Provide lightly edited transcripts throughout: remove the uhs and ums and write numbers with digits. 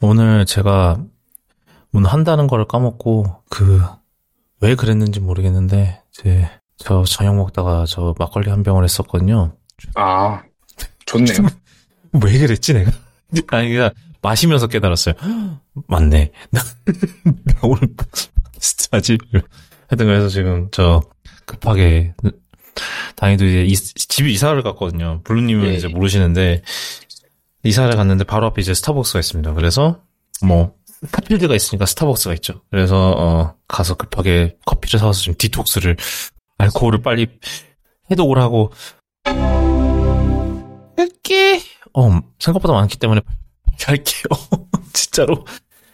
오늘 제가 문 한다는 거를 까먹고 왜 그랬는지 모르겠는데 저 저녁 먹다가 저 막걸리 한 병을 했었거든요. 아, 좋네요. 왜 그랬지 내가? 아니 그냥 마시면서 깨달았어요. 맞네. 나 오늘 스트하지. 하여튼 그래서 지금 저 급하게 다행히도 이제 집이 이사를 갔거든요. 블루님은 예. 이제 모르시는데 이사를 갔는데 바로 앞에 이제 스타벅스가 있습니다. 그래서 뭐 스타필드가 있으니까 스타벅스가 있죠. 그래서 가서 급하게 커피를 사와서 지금 디톡스를 알코올을 빨리 해독을 하고 할게. 생각보다 많기 때문에 할게요. 진짜로.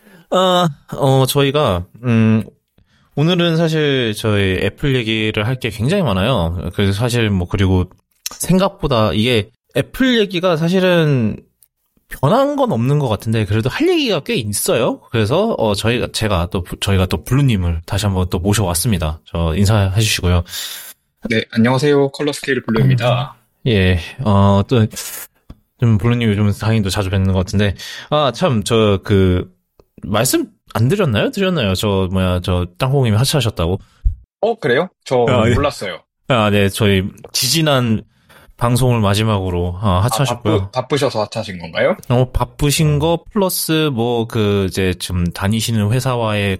저희가 오늘은 사실 저희 애플 얘기를 할 게 굉장히 많아요. 그래서 사실 그리고 생각보다 이게 애플 얘기가 사실은 변한 건 없는 것 같은데 그래도 할 얘기가 꽤 있어요. 그래서 저희가 또 블루님을 다시 한번 또 모셔왔습니다. 저 인사해 주시고요. 네, 안녕하세요. 컬러 스케일 블루입니다. 예, 또 좀 블루님 요즘 다행히도 자주 뵙는 것 같은데 참 말씀 안 드렸나요? 드렸나요? 저 땅콩님이 하차하셨다고. 그래요? 저 예. 몰랐어요. 네, 저희 지지난 방송을 마지막으로 하차하셨고요. 바쁘셔서 하차하신 건가요? 바쁘신 거 플러스 이제 좀 다니시는 회사와의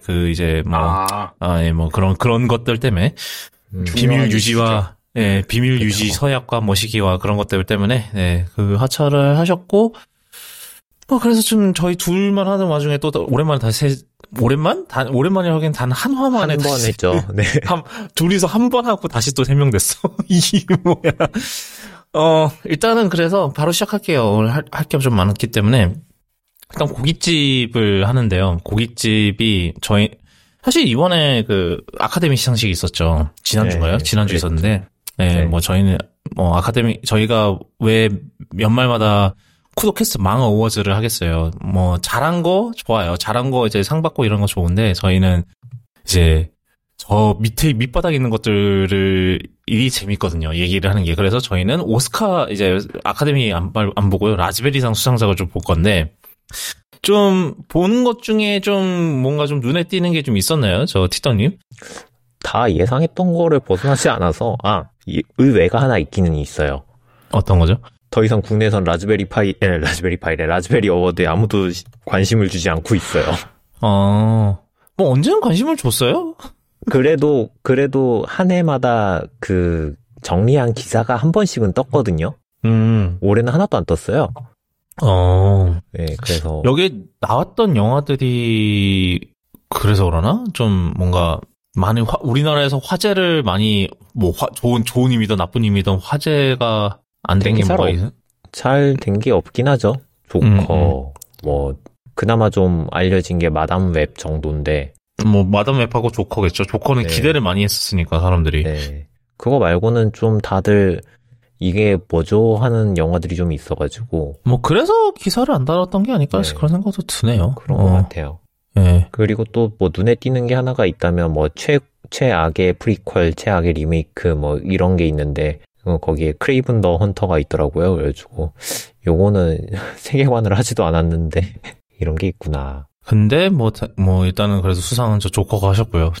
그런 것들 때문에 비밀 유지와 비밀 유지 서약과 시기와 그런 것들 때문에 하차를 하셨고 그래서 좀 저희 둘만 하는 와중에 또 오랜만에 오랜만에 하긴 단 한 화만에 한 번 했죠. 네. 둘이서 한 번 하고 다시 또 3명 됐어. 이게 뭐야. 일단은 그래서 바로 시작할게요. 오늘 할 게 좀 많았기 때문에. 일단 고깃집을 하는데요. 고깃집이 사실 이번에 아카데미 시상식이 있었죠. 지난주인가요? 네, 지난주 그랬죠. 있었는데. 네. 저희는 저희가 왜 연말마다 쿠도캐스트 망어 어워즈를 하겠어요. 잘한 거 좋아요. 잘한 거 이제 상 받고 이런 거 좋은데 저희는 이제 저 밑바닥에 있는 것들을 일이 재밌거든요. 얘기를 하는 게. 그래서 저희는 오스카 이제 아카데미 안 보고요. 라즈베리상 수상작을 좀 볼 건데 좀 보는 것 중에 좀 뭔가 좀 눈에 띄는 게 좀 있었나요? 저 티떡님? 다 예상했던 거를 벗어나지 않아서 의외가 하나 있기는 있어요. 어떤 거죠? 더 이상 국내에선 라즈베리 어워드에 아무도 관심을 주지 않고 있어요. 언제는 관심을 줬어요? 그래도 한 해마다 정리한 기사가 한 번씩은 떴거든요. 올해는 하나도 안 떴어요. 네, 그래서 여기 나왔던 영화들이 그래서 그러나 좀 뭔가 많은 우리나라에서 화제를 많이 좋은 의미든 나쁜 의미든 화제가 안 된 게 뭐가 있어요? 잘 된 게 없긴 하죠. 조커 그나마 좀 알려진 게 마담 웹 정도인데 마담 웹하고 조커겠죠. 조커는 네. 기대를 많이 했었으니까 사람들이. 네. 그거 말고는 좀 다들 이게 뭐죠 하는 영화들이 좀 있어가지고 그래서 기사를 안 달았던 게 아닐까 네. 그런 생각도 드네요. 그런 것 같아요. 네. 그리고 또 눈에 띄는 게 하나가 있다면 최악의 프리퀄, 최악의 리메이크 이런 게 있는데 거기에 크레이븐 더 헌터가 있더라고요. 그래가지고 요거는 세계관을 하지도 않았는데 이런 게 있구나. 근데 일단은 그래서 수상은 저 조커가 하셨고요.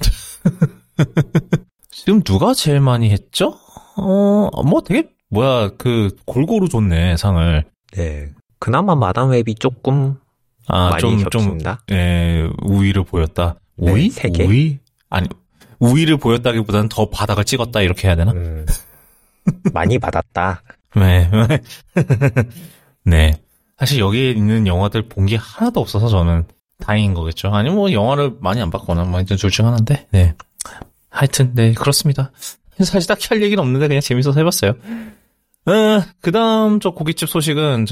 지금 누가 제일 많이 했죠? 되게 골고루 줬네 상을. 네. 그나마 마담 웹이 조금 많이 겹칩니다. 우위를 보였다. 네, 우위? 3개? 우위? 아니, 우위를 보였다기보다는 더 바닥을 찍었다 이렇게 해야 되나? 많이 받았다. 네. 네. 사실 여기에 있는 영화들 본 게 하나도 없어서 저는 다행인 거겠죠. 아니면 영화를 많이 안 봤거나 둘 중 하나인데. 네. 하여튼 네 그렇습니다. 사실 딱히 할 얘기는 없는데 그냥 재밌어서 해봤어요. 그다음 저 고깃집 소식은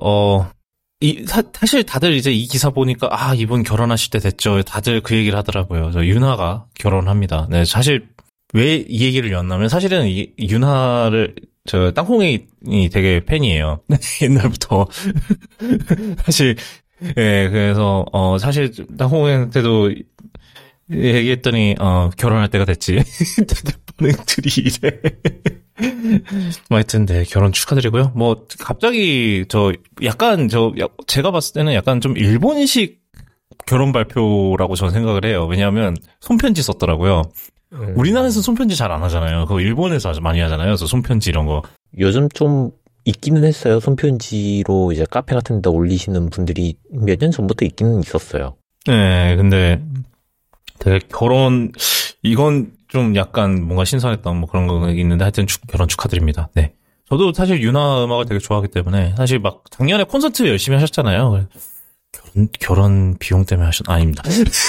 사실 다들 이제 이 기사 보니까 이분 결혼하실 때 됐죠. 다들 그 얘기를 하더라고요. 저 윤하가 결혼합니다. 네, 사실 왜 이 얘기를 였냐면 사실은 윤하를 저 땅콩이 되게 팬이에요. 옛날부터. 사실 그래서 사실 땅콩한테도 얘기했더니 결혼할 때가 됐지. 반응들이 이래. 뭐 하여튼, 네, 결혼 축하드리고요. 뭐, 갑자기, 제가 봤을 때는 약간 좀 일본식 결혼 발표라고 저는 생각을 해요. 왜냐하면, 손편지 썼더라고요. 우리나라에서 손편지 잘 안 하잖아요. 그거 일본에서 아주 많이 하잖아요. 그래서 손편지 이런 거. 요즘 좀 있기는 했어요. 손편지로 이제 카페 같은 데 올리시는 분들이 몇 년 전부터 있기는 있었어요. 네, 근데 되게 이건 좀 약간 뭔가 신선했던 뭐 그런 거 있는데 하여튼 결혼 축하드립니다. 네. 저도 사실 유나 음악을 되게 좋아하기 때문에 사실 막 작년에 콘서트 열심히 하셨잖아요. 결혼 비용 때문에 아닙니다.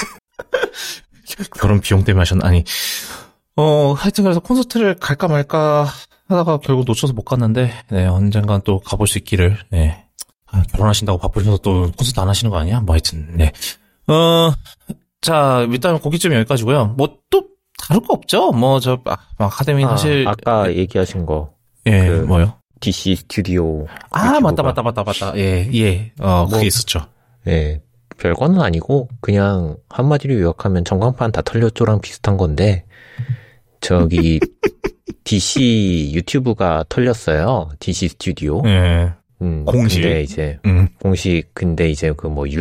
결혼 비용 때문에 하여튼 그래서 콘서트를 갈까 말까 하다가 결국 놓쳐서 못 갔는데, 네, 언젠간 또 가볼 수 있기를, 네. 결혼하신다고 바쁘셔서 또 콘서트 안 하시는 거 아니야? 뭐 하여튼, 네. 자, 일단 고깃집 여기까지고요. 뭐 또 다를 거 없죠? 뭐 아카데미 사실. 아까 얘기하신 거. 예, 뭐요? DC 스튜디오. 맞다. 예. 그게 있었죠. 예. 별거는 아니고, 그냥 한마디로 요약하면 전광판 다 털렸죠랑 비슷한 건데, DC 유튜브가 털렸어요. DC 스튜디오. 예. 공식. 근데 이제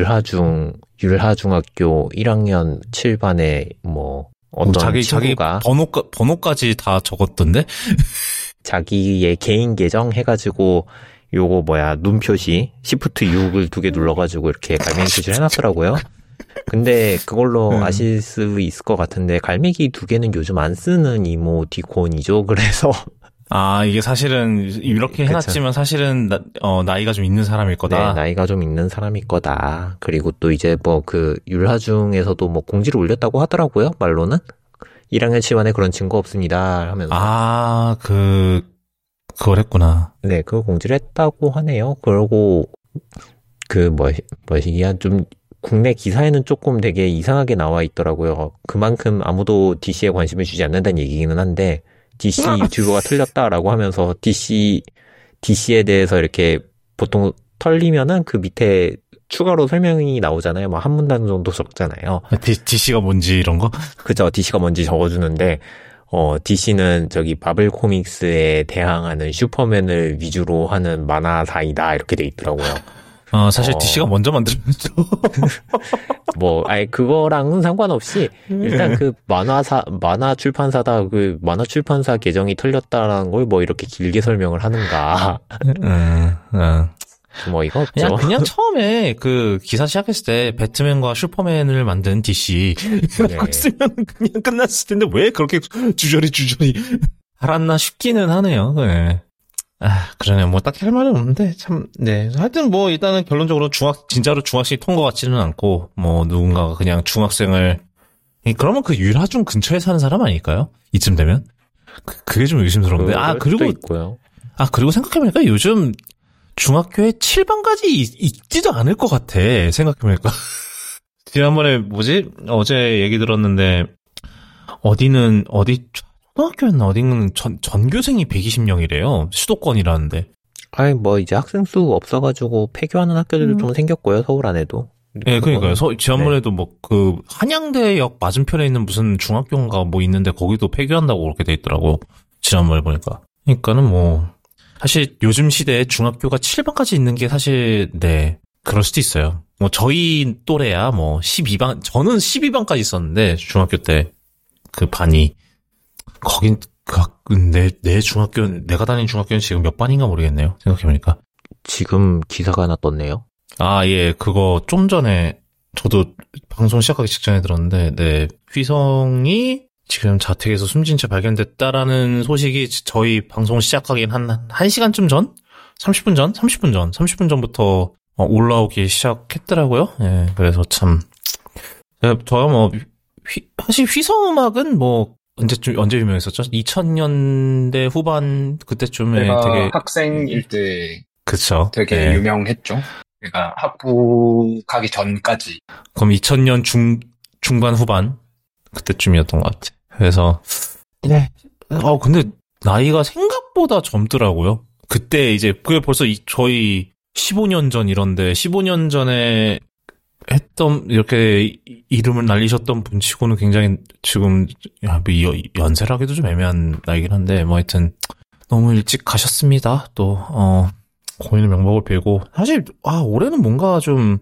율하중학교 1학년 7반에 어떤 친구가 자기 번호까지 다 적었던데? 자기의 개인 계정 해가지고 요거 눈 표시 Shift 6을 2개 눌러가지고 이렇게 갈매기 표시를 해놨더라고요. 근데 그걸로 아실 수 있을 것 같은데 갈매기 2개는 요즘 안 쓰는 이모티콘이죠. 그래서 이게 사실은 이렇게 해놨지만 사실은 나이가 좀 있는 사람일 거다. 네, 나이가 좀 있는 사람일 거다. 그리고 또 이제 율하중에서도 공지를 올렸다고 하더라고요. 말로는 1학년 7반에 그런 증거 없습니다 하면서. 그걸 했구나. 네, 그거 공지를 했다고 하네요. 그러고 좀 국내 기사에는 조금 되게 이상하게 나와 있더라고요. 그만큼 아무도 DC에 관심을 주지 않는다는 얘기기는 한데, DC 유튜브가 틀렸다라고 하면서 DC에 대해서 이렇게 보통 털리면은 그 밑에 추가로 설명이 나오잖아요. 한 문단 정도 적잖아요. DC가 뭔지 이런 거? 그죠. DC가 뭔지 적어주는데, DC는 마블 코믹스에 대항하는 슈퍼맨을 위주로 하는 만화사이다. 이렇게 돼 있더라고요. 사실 DC가 먼저 만들었죠. 그거랑은 상관없이, 일단 만화 출판사다, 만화 출판사 계정이 털렸다라는 걸 이렇게 길게 설명을 하는가. 이거 없죠. 그냥 처음에 기사 시작했을 때, 배트맨과 슈퍼맨을 만든 DC. 라고 쓰면 그냥 끝났을 텐데, 왜 그렇게 주저리 알았나 싶기는 하네요. 네. 그러네요. 딱히 할 말은 없는데, 참, 네. 하여튼 일단은 결론적으로 진짜로 중학생이 턴 것 같지는 않고, 누군가가 그냥 중학생을, 그러면 율하중 근처에 사는 사람 아닐까요? 이쯤 되면? 그게 좀 의심스러운데. 그리고 생각해보니까 요즘 중학교에 7반까지 있지도 않을 것 같아. 생각해보니까. 지난번에 어제 얘기 들었는데, 초등학교였나 어딘가는 전교생이 120명이래요. 수도권이라는데. 이제 학생 수 없어가지고 폐교하는 학교들도 좀 생겼고요. 서울 안에도. 네, 그러니까요. 지난번에도 한양대역 맞은편에 있는 무슨 중학교인가 있는데 거기도 폐교한다고 그렇게 돼 있더라고. 지난번에 보니까. 그러니까는 사실 요즘 시대에 중학교가 7반까지 있는 게 사실, 네, 그럴 수도 있어요. 저희 또래야 12반, 저는 12반까지 있었는데, 중학교 때, 반이. 거긴, 내가 다닌 중학교는 지금 몇 반인가 모르겠네요. 생각해보니까. 지금 기사가 하나 떴네요. 예, 그거 좀 전에, 저도 방송 시작하기 직전에 들었는데, 네, 휘성이 지금 자택에서 숨진 채 발견됐다라는 소식이 저희 방송 시작하긴 한 1시간쯤 전? 30분 전부터 올라오기 시작했더라고요. 예, 그래서 참, 저야 사실 휘성음악은 언제 유명했었죠? 2000년대 후반 그때쯤에 되게 학생일 때 그쵸. 되게 유명했죠. 제가 학부 가기 전까지. 그럼 2000년 중반 후반 그때쯤이었던 것 같아. 그래서 네. 근데 나이가 생각보다 젊더라고요. 그때 이제 그게 벌써 저희 15년 전 이런데 15년 전에 이렇게 이름을 날리셨던 분치고는 굉장히 지금 연세라기도 좀 애매한 나이긴 한데 하여튼 너무 일찍 가셨습니다. 또, 고인의 명복을 빌고. 사실, 올해는 뭔가 좀,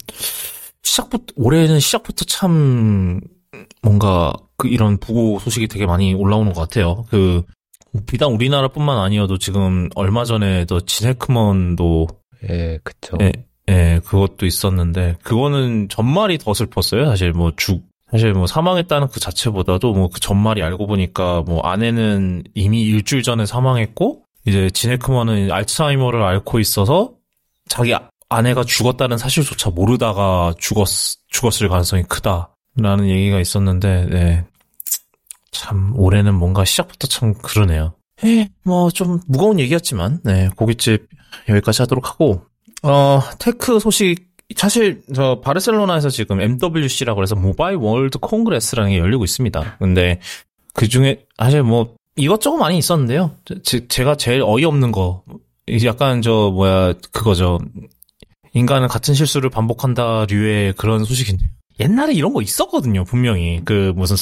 올해는 시작부터 참, 뭔가, 이런 부고 소식이 되게 많이 올라오는 것 같아요. 비단 우리나라뿐만 아니어도 지금 얼마 전에도 진해크먼도. 예, 그쵸. 예, 그것도 있었는데, 그거는 전말이 더 슬펐어요. 사실 사망했다는 그 자체보다도 그 전말이 알고 보니까 아내는 이미 일주일 전에 사망했고, 이제 지네크먼은 알츠하이머를 앓고 있어서 자기 아내가 죽었다는 사실조차 모르다가 죽었을 가능성이 크다라는 얘기가 있었는데, 네. 참, 올해는 뭔가 시작부터 참 그러네요. 좀 무거운 얘기였지만, 네, 고깃집 여기까지 하도록 하고, 테크 소식, 사실, 바르셀로나에서 지금 MWC라고 해서 모바일 월드 콩그레스라는 게 열리고 있습니다. 근데, 그 중에, 사실 이것저것 많이 있었는데요. 제가 제일 어이없는 거, 약간 그거죠. 인간은 같은 실수를 반복한다 류의 그런 소식인데. 옛날에 이런 거 있었거든요, 분명히. 무슨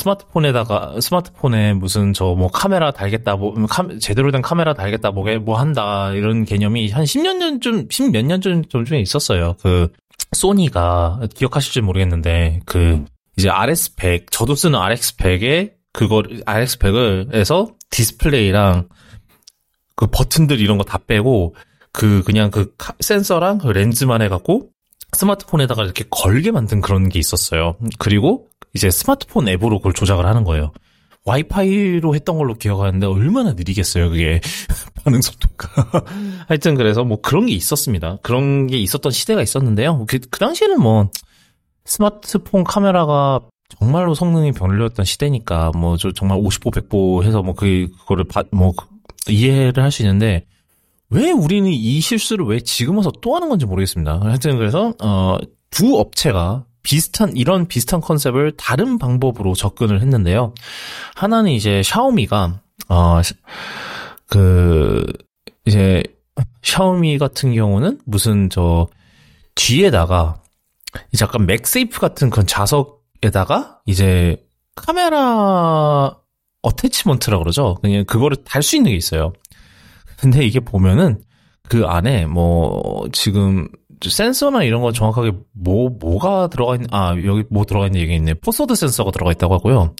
스마트폰에 무슨 카메라 달겠다, 제대로 된 카메라 달겠다, 한다, 이런 개념이 한 10몇 년 전쯤에 있었어요. 소니가, 기억하실지 모르겠는데, 이제 RX100, 저도 쓰는 RX100에, RX100을 해서 디스플레이랑, 버튼들 이런 거 다 빼고, 그냥 센서랑 렌즈만 해갖고, 스마트폰에다가 이렇게 걸게 만든 그런 게 있었어요. 그리고 이제 스마트폰 앱으로 그걸 조작을 하는 거예요. 와이파이로 했던 걸로 기억하는데 얼마나 느리겠어요, 그게. 반응 속도가. 하여튼 그래서 그런 게 있었습니다. 그런 게 있었던 시대가 있었는데요. 그 당시에는 스마트폰 카메라가 정말로 성능이 별로였던 시대니까 정말 50보 100보 해서 그거를 이해를 할 수 있는데, 왜 우리는 이 실수를 왜 지금 와서 또 하는 건지 모르겠습니다. 하여튼 그래서 두 업체가 이런 비슷한 컨셉을 다른 방법으로 접근을 했는데요. 하나는 이제 샤오미가 이제 샤오미 같은 경우는 무슨 뒤에다가 이제 약간 맥세이프 같은 그런 자석에다가 이제 카메라 어태치먼트라고 그러죠. 그냥 그거를 달 수 있는 게 있어요. 근데 이게 보면은 그 안에 지금 센서나 이런 거 정확하게 뭐가 들어가 있는, 여기 들어가 있는 얘기 있네. 포소드 센서가 들어가 있다고 하고요.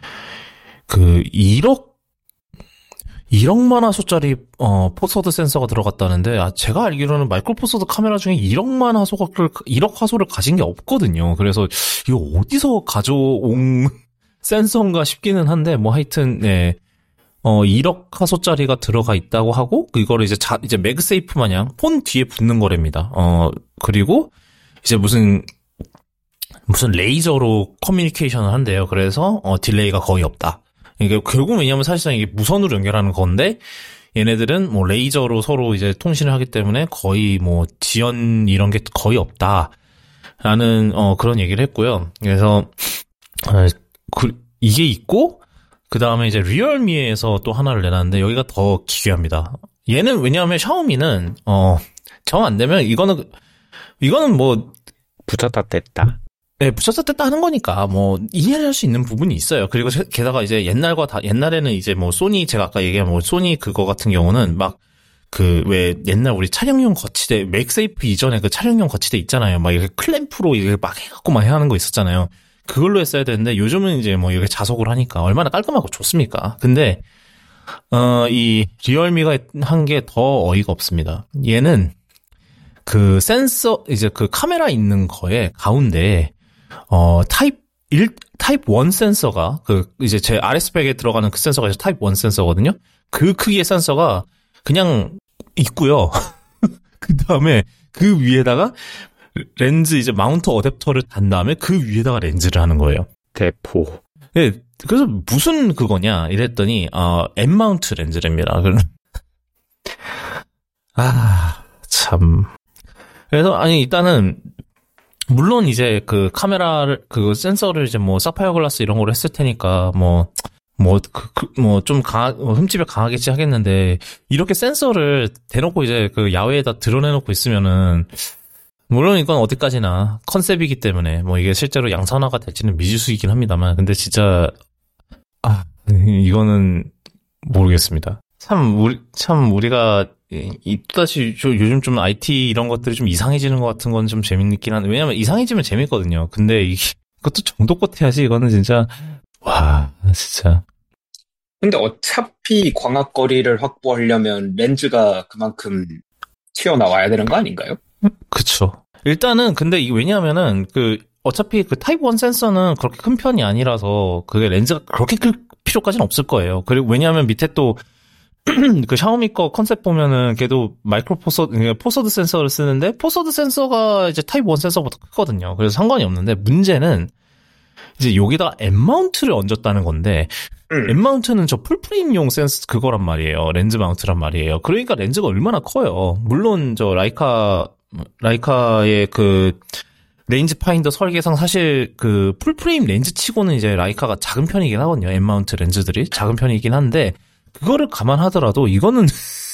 1억만 화소짜리 포소드 센서가 들어갔다는데, 제가 알기로는 마이크로 포소드 카메라 중에 1억 화소를 가진 게 없거든요. 그래서 이거 어디서 가져온 센서인가 싶기는 한데, 하여튼 네. 1억 화소짜리가 들어가 있다고 하고, 이거를 이제 맥세이프 마냥 폰 뒤에 붙는 거랍니다. 그리고 이제 무슨 레이저로 커뮤니케이션을 한대요. 그래서, 딜레이가 거의 없다. 이게 결국 왜냐면 사실상 이게 무선으로 연결하는 건데, 얘네들은 레이저로 서로 이제 통신을 하기 때문에 거의 지연 이런 게 거의 없다. 라는, 그런 얘기를 했고요. 그래서, 이게 있고, 그 다음에 이제 리얼미에서 또 하나를 내놨는데 여기가 더 기괴합니다. 얘는 왜냐하면 샤오미는 정 안 되면 이거는 붙였다 뗐다. 네, 붙였다 뗐다 하는 거니까 이해를 할 수 있는 부분이 있어요. 그리고 게다가 이제 옛날에는 이제 소니, 제가 아까 얘기한 소니 그거 같은 경우는 왜 옛날 우리 촬영용 거치대, 맥세이프 이전에 그 촬영용 거치대 있잖아요. 이렇게 클램프로 이렇게 해갖고 하는 거 있었잖아요. 그걸로 했어야 되는데 요즘은 이제 이렇게 자석으로 하니까 얼마나 깔끔하고 좋습니까? 근데 이 리얼미가 한 게 더 어이가 없습니다. 얘는 센서 이제 카메라 있는 거에 가운데 타입 1 센서가 이제 제 RS100에 들어가는 그 센서가 이제 타입 1 센서거든요. 그 크기의 센서가 그냥 있고요. 그다음에 그 위에다가 렌즈 이제 마운트 어댑터를 단 다음에 그 위에다가 렌즈를 하는 거예요. 대포. 네, 그래서 무슨 그거냐 이랬더니 M 마운트 렌즈랍니다. 참. 그래서 일단은 물론 이제 카메라를 센서를 이제 사파이어 글라스 이런 거로 했을 테니까 좀 흠집을 강하겠지 하겠는데 이렇게 센서를 대놓고 이제 야외에다 드러내놓고 있으면은 물론 이건 어디까지나 컨셉이기 때문에 이게 실제로 양산화가 될지는 미지수이긴 합니다만 근데 진짜 이거는 모르겠습니다. 참 우리가 또다시 요즘 좀 IT 이런 것들이 좀 이상해지는 것 같은 건 좀 재밌긴 한데, 왜냐면 이상해지면 재밌거든요. 근데 이것도 정도껏 해야지, 이거는 진짜, 와, 진짜. 근데 어차피 광학거리를 확보하려면 렌즈가 그만큼 튀어나와야 되는 거 아닌가요? 그쵸. 일단은, 근데 이게 왜냐하면은, 어차피 타입 1 센서는 그렇게 큰 편이 아니라서, 그게 렌즈가 그렇게 클 필요까지는 없을 거예요. 그리고 왜냐하면 밑에 또, 샤오미 거 컨셉 보면은, 걔도 포서드 센서를 쓰는데, 포서드 센서가 이제 타입 1 센서보다 크거든요. 그래서 상관이 없는데, 문제는, 이제 여기다가 M 마운트를 얹었다는 건데, M 마운트는 저 풀프레임용 센스 그거란 말이에요. 렌즈 마운트란 말이에요. 그러니까 렌즈가 얼마나 커요. 물론 저 라이카의 레인지 파인더 설계상 사실 풀프레임 렌즈 치고는 이제 라이카가 작은 편이긴 하거든요. M 마운트 렌즈들이 작은 편이긴 한데 그거를 감안하더라도 이거는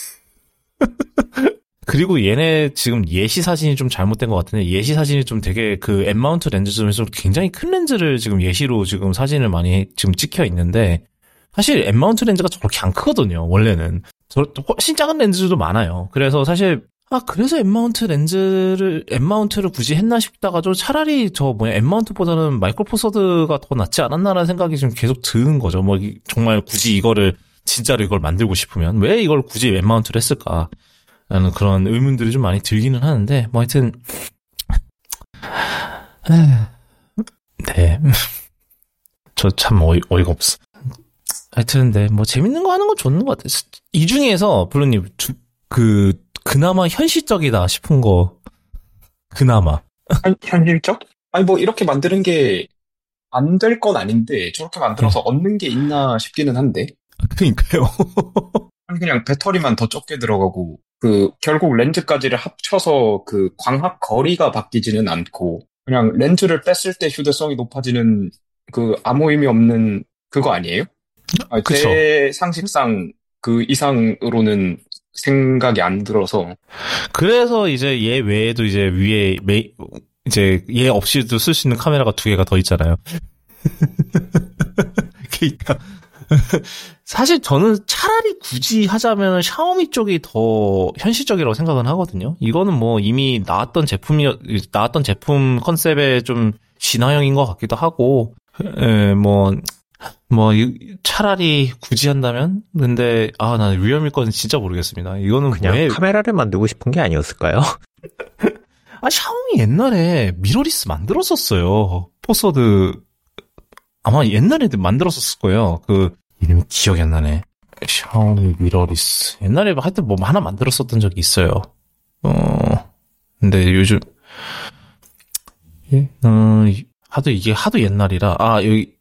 그리고 얘네 지금 예시 사진이 좀 잘못된 것 같은데 예시 사진이 좀 되게 M 마운트 렌즈 중에서 굉장히 큰 렌즈를 지금 예시로 지금 사진을 많이 지금 찍혀 있는데 사실 M 마운트 렌즈가 저렇게 안 크거든요. 원래는 훨씬 작은 렌즈도 많아요. 그래서 사실 그래서 M 마운트를 굳이 했나 싶다가도 차라리 M 마운트보다는 마이크로 포서드가 더 낫지 않았나라는 생각이 지금 계속 드는 거죠. 정말 굳이 이걸 만들고 싶으면 왜 이걸 굳이 M 마운트를 했을까? 라는 그런 의문들이 좀 많이 들기는 하는데, 하여튼, 네. 저 참 어이가 없어. 하여튼, 네. 재밌는 거 하는 건 좋은 것 같아요. 이 중에서, 블루님, 그나마 현실적이다 싶은 거, 그나마. 현실적? 이렇게 만드는 게 안 될 건 아닌데, 저렇게 만들어서 얻는 게 있나 싶기는 한데. 그러니까요. 그냥 배터리만 더 적게 들어가고, 결국 렌즈까지를 합쳐서 광학 거리가 바뀌지는 않고, 그냥 렌즈를 뺐을 때 휴대성이 높아지는 아무 의미 없는 그거 아니에요? 그쵸. 제 상식상 이상으로는 생각이 안 들어서. 그래서 이제 얘 외에도 이제 위에 이제 얘 없이도 쓸 수 있는 카메라가 2개가 더 있잖아요. 그러니까. 사실 저는 차라리 굳이 하자면 샤오미 쪽이 더 현실적이라고 생각은 하거든요. 이거는 이미 나왔던 제품 컨셉의 좀 진화형인 것 같기도 하고, 차라리 굳이 한다면? 근데, 난 리얼미 거는 진짜 모르겠습니다. 이거는 그냥 카메라를 만들고 싶은 게 아니었을까요? 샤오미 옛날에 미러리스 만들었었어요. 포서드, 아마 옛날에 만들었었을 거예요. 이름이 기억이 안 나네. 샤오미 미러리스. 옛날에 하여튼 하나 만들었었던 적이 있어요. 근데 요즘, 하도 옛날이라, 여기,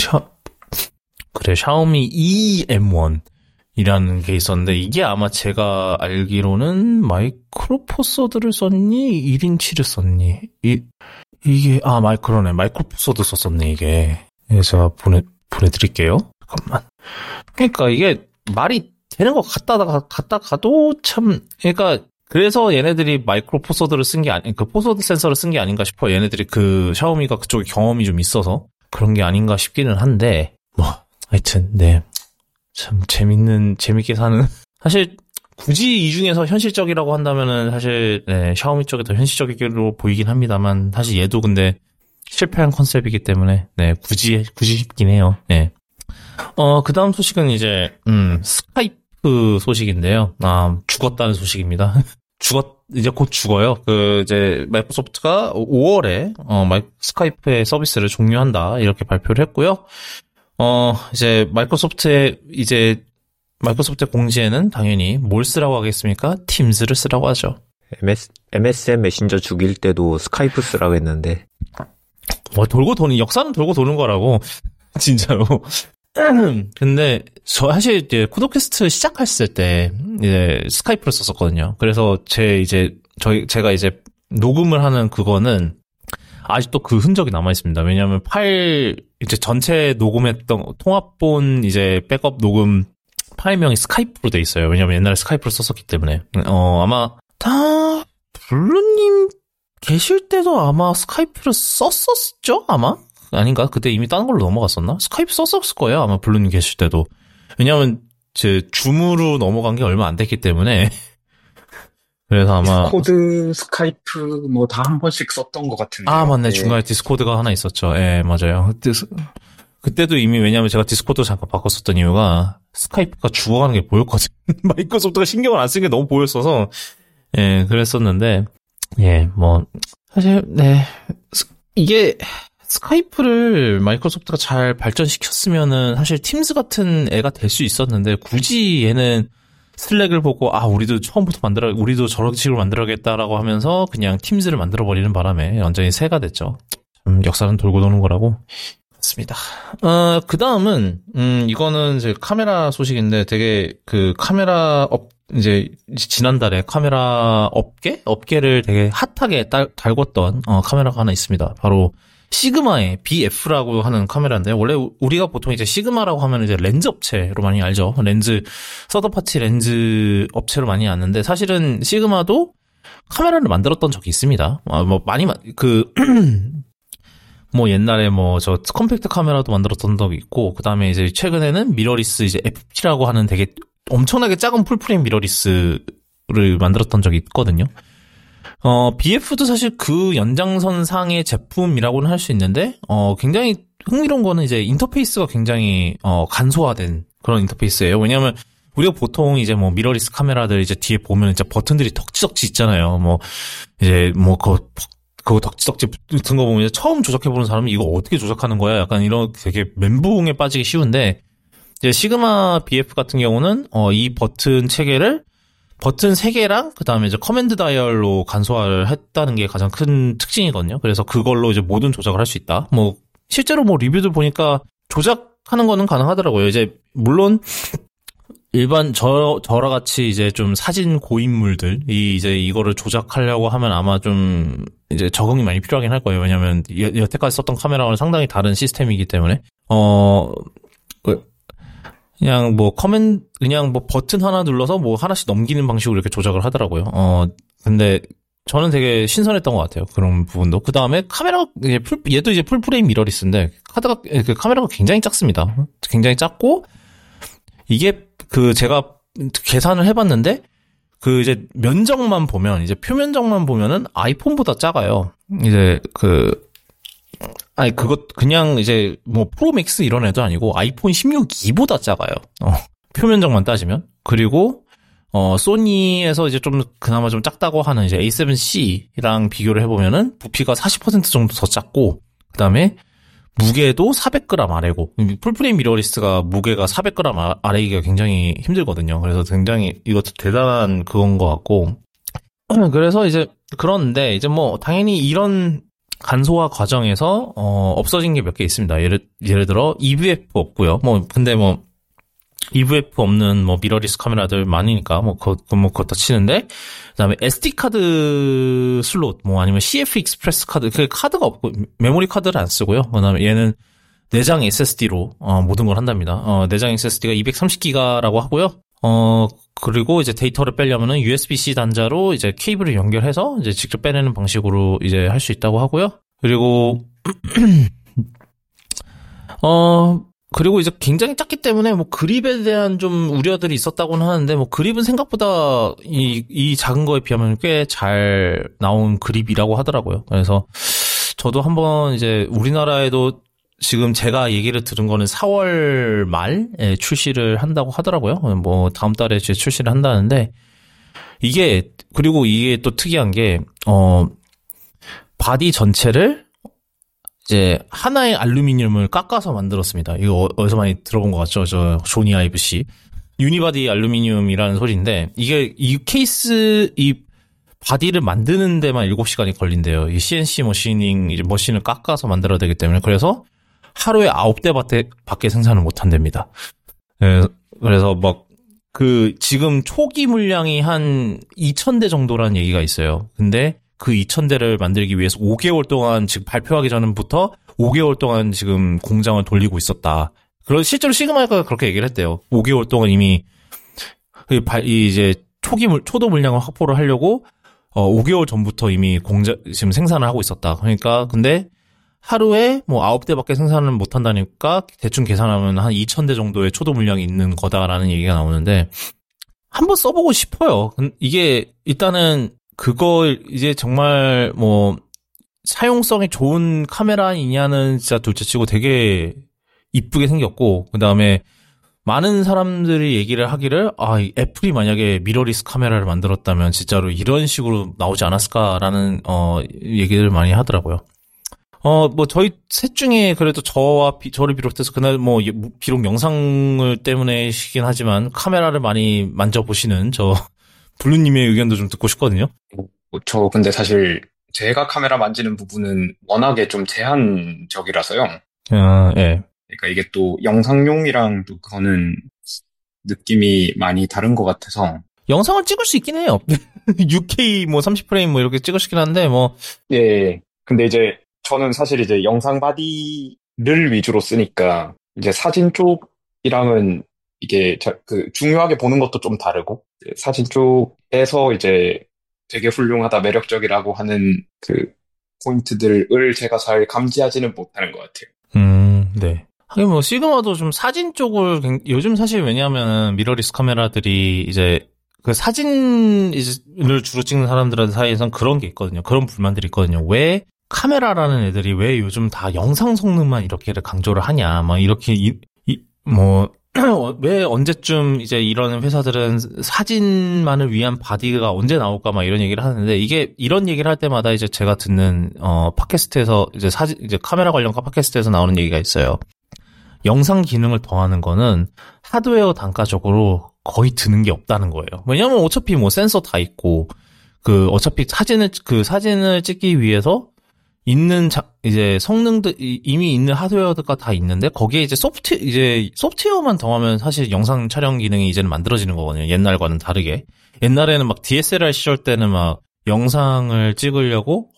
샤오미 EM1이라는 게 있었는데, 이게 아마 제가 알기로는 마이크로 포서드를 썼니? 1인치를 썼니? 이게, 그러네. 마이크로 포서드 썼었네, 이게. 제가 보내드릴게요. 잠깐만. 그러니까 이게 말이 되는 것 같다가도 참, 그러니까, 그래서 얘네들이 마이크로 포서드를 쓴 게 포서드 센서를 쓴 게 아닌가 싶어요. 얘네들이 샤오미가 그쪽에 경험이 좀 있어서 그런 게 아닌가 싶기는 한데, 하여튼, 네. 참 재밌게 사는. 사실, 굳이 이 중에서 현실적이라고 한다면은 사실, 네, 샤오미 쪽이 더 현실적이로 보이긴 합니다만, 사실 얘도 근데 실패한 컨셉이기 때문에, 네, 굳이 싶긴 해요. 네. 그 다음 소식은 이제, 스카이프 소식인데요. 죽었다는 소식입니다. 이제 곧 죽어요. 이제, 마이크로소프트가 5월에, 스카이프의 서비스를 종료한다. 이렇게 발표를 했고요. 이제, 마이크로소프트의 공지에는 당연히 뭘 쓰라고 하겠습니까? 팀즈를 쓰라고 하죠. MSN 메신저 죽일 때도 스카이프 쓰라고 했는데. 역사는 돌고 도는 거라고. 진짜로. 근데 사실 이제 코드캐스트 시작했을 때 이제 스카이프를 썼었거든요. 그래서 제가 이제 녹음을 하는 그거는 아직도 그 흔적이 남아 있습니다. 왜냐하면 이제 전체 녹음했던 통합본 이제 백업 녹음 파일명이 스카이프로 돼 있어요. 왜냐하면 옛날에 스카이프를 썼었기 때문에. 아마 블루님 계실 때도 아마 스카이프를 썼었죠? 아마? 아닌가? 그때 이미 다른 걸로 넘어갔었나? 스카이프 썼었을 거예요. 아마 블루님 계실 때도. 왜냐면 줌으로 넘어간 게 얼마 안 됐기 때문에 그래서 아마 디스코드, 스카이프 뭐 다 한 번씩 썼던 것 같은데. 아, 맞네. 중간에 디스코드가 하나 있었죠. 예, 맞아요. 그때도 이미 왜냐면 제가 디스코드 잠깐 바꿨었던 이유가 스카이프가 죽어가는 게 보였거든. 마이크로소프트가 신경을 안 쓴 게 너무 보였어서 예, 그랬었는데 예, 뭐 사실 네 이게 스카이프를 마이크로소프트가 잘 발전시켰으면은 사실 팀즈 같은 애가 될 수 있었는데 굳이 얘는 슬랙을 보고 우리도 처음부터 우리도 저런 식으로 만들어야겠다라고 하면서 그냥 팀즈를 만들어버리는 바람에 완전히 새가 됐죠. 역사는 돌고 도는 거라고. 맞습니다. 그 다음은, 이거는 이제 카메라 소식인데 되게 이제 지난달에 카메라 업계를 되게 핫하게 달궜던, 카메라가 하나 있습니다. 바로 시그마의 BF라고 하는 카메라인데, 원래 우리가 보통 이제 시그마라고 하면 이제 렌즈 업체로 많이 알죠. 서드파티 렌즈 업체로 많이 아는데, 사실은 시그마도 카메라를 만들었던 적이 있습니다. 뭐 옛날에 컴팩트 카메라도 만들었던 적이 있고, 그 다음에 이제 최근에는 미러리스 이제 FP라고 하는 되게 엄청나게 작은 풀프레임 미러리스를 만들었던 적이 있거든요. BF도 사실 그 연장선상의 제품이라고는 할 수 있는데, 굉장히 흥미로운 거는 이제 인터페이스가 굉장히, 간소화된 그런 인터페이스예요. 왜냐면 우리가 보통 이제 미러리스 카메라들 이제 뒤에 보면 이제 버튼들이 덕지덕지 있잖아요. 그거 덕지덕지 붙은 거 보면 처음 조작해보는 사람은 이거 어떻게 조작하는 거야? 약간 이런 되게 멘붕에 빠지기 쉬운데, 이제 시그마 BF 같은 경우는, 이 버튼 체계를 버튼 3개랑 그 다음에 이제 커맨드 다이얼로 간소화를 했다는 게 가장 큰 특징이거든요. 그래서 그걸로 이제 모든 조작을 할 수 있다. 실제로 리뷰들 보니까 조작하는 거는 가능하더라고요. 이제, 물론, 일반 저랑 같이 이제 좀 사진 고인물들이 이제 이거를 조작하려고 하면 아마 좀 이제 적응이 많이 필요하긴 할 거예요. 왜냐면 여태까지 썼던 카메라와는 상당히 다른 시스템이기 때문에 그냥 버튼 하나 눌러서 하나씩 넘기는 방식으로 이렇게 조작을 하더라고요. 근데 저는 되게 신선했던 것 같아요. 그런 부분도. 그 다음에 카메라가 얘도 이제 풀프레임 미러리스인데 카메라가 굉장히 작습니다. 굉장히 작고 이게 제가 계산을 해봤는데, 이제 면적만 보면, 이제 표면적만 보면은 아이폰보다 작아요. 이제 그냥 이제 프로맥스 이런 애도 아니고 아이폰 16E보다 작아요. 표면적만 따지면. 그리고, 소니에서 이제 그나마 좀 작다고 하는 이제 A7C랑 비교를 해보면은 부피가 40% 정도 더 작고, 그 다음에 무게도 400g 아래고, 풀프레임 미러리스가 무게가 400g 아래이기가 굉장히 힘들거든요. 그래서 굉장히 이것도 대단한 그건 것 같고. 그래서 이제, 그런데 이제 당연히 이런 간소화 과정에서, 없어진 게 몇 개 있습니다. 예를 들어, EVF 없고요. 근데 EVF 없는 미러리스 카메라들 많으니까 그것도 치는데, 그다음에 SD 카드 슬롯 아니면 CF 익스프레스 카드, 그 카드가 없고 메모리 카드를 안 쓰고요. 그다음에 얘는 내장 SSD로 모든 걸 한답니다. 내장 SSD가 230기가라고 하고요. 그리고 이제 데이터를 빼려면은 USB-C 단자로 이제 케이블을 연결해서 이제 직접 빼내는 방식으로 이제 할 수 있다고 하고요. 그리고 그리고 이제 굉장히 작기 때문에 그립에 대한 좀 우려들이 있었다고는 하는데, 그립은 생각보다 이 작은 거에 비하면 꽤 잘 나온 그립이라고 하더라고요. 그래서 저도 한번 이제 우리나라에도 지금 제가 얘기를 들은 거는 4월 말에 출시를 한다고 하더라고요. 다음 달에 출시를 한다는데, 그리고 이게 또 특이한 게, 바디 전체를 이제 하나의 알루미늄을 깎아서 만들었습니다. 이거 어디서 많이 들어본 것 같죠? 조니 아이브 씨. 유니바디 알루미늄이라는 소리인데, 이 바디를 만드는 데만 7시간이 걸린대요. 이 CNC 머신을 깎아서 만들어야 되기 때문에. 그래서 하루에 9대 밖에 생산을 못 한답니다. 그래서 지금 초기 물량이 한 2,000대 정도라는 얘기가 있어요. 근데 그 2,000대를 만들기 위해서 5개월 동안, 지금 발표하기 전부터 5개월 동안 지금 공장을 돌리고 있었다. 실제로 시그마가 그렇게 얘기를 했대요. 5개월 동안 이미 이제 초도 물량을 확보를 하려고 5개월 전부터 이미 지금 생산을 하고 있었다. 그러니까 근데 하루에 뭐 9대밖에 생산을 못 한다니까 대충 계산하면 한 2,000대 정도의 초도 물량이 있는 거다라는 얘기가 나오는데 한번 써보고 싶어요. 이게 일단은 그걸 이제 정말 뭐 사용성이 좋은 카메라이냐는 진짜 둘째치고 되게 이쁘게 생겼고 그 다음에 많은 사람들이 얘기를 하기를 이 애플이 만약에 미러리스 카메라를 만들었다면 진짜로 이런 식으로 나오지 않았을까라는 얘기를 많이 하더라고요. 뭐 저희 셋 중에 그래도 저를 비롯해서 그날 뭐 비록 영상을 때문에시긴 하지만 카메라를 많이 만져보시는 저 블루님의 의견도 좀 듣고 싶거든요. 저 근데 사실 제가 카메라 만지는 부분은 워낙에 좀 제한적이라서요. 예. 그러니까 이게 또 영상용이랑 또 그거는 느낌이 많이 다른 것 같아서. 영상을 찍을 수 있긴 해요. 6K 뭐 30프레임 뭐 이렇게 찍을 수 있긴 한데 뭐. 예. 근데 이제 저는 사실 이제 영상 바디를 위주로 쓰니까 이제 사진 쪽이랑은 이게 중요하게 보는 것도 좀 다르고 사진 쪽에서 이제 되게 훌륭하다, 매력적이라고 하는 그 포인트들을 제가 잘 감지하지는 못하는 것 같아요. 네. 하긴 뭐 시그마도 좀 사진 쪽을 요즘 사실 왜냐하면 미러리스 카메라들이 이제 그 사진을 주로 찍는 사람들 사이에선 그런 게 있거든요. 그런 불만들이 있거든요. 왜 카메라라는 애들이 왜 요즘 다 영상 성능만 이렇게를 강조를 하냐, 막 이렇게 왜 언제쯤 이제 이런 회사들은 사진만을 위한 바디가 언제 나올까 막 이런 얘기를 하는데 이게 이런 얘기를 할 때마다 이제 제가 듣는 팟캐스트에서 이제 카메라 관련 팟캐스트에서 나오는 얘기가 있어요. 영상 기능을 더하는 거는 하드웨어 단가적으로 거의 드는 게 없다는 거예요. 왜냐면 어차피 뭐 센서 다 있고 어차피 사진을 찍기 위해서 있는 이제 성능들 이미 있는 하드웨어가 다 있는데 거기에 이제 소프트웨어만 더하면 사실 영상 촬영 기능이 이제는 만들어지는 거거든요. 옛날과는 다르게. 옛날에는 막 DSLR 시절 때는 막 영상을 찍으려고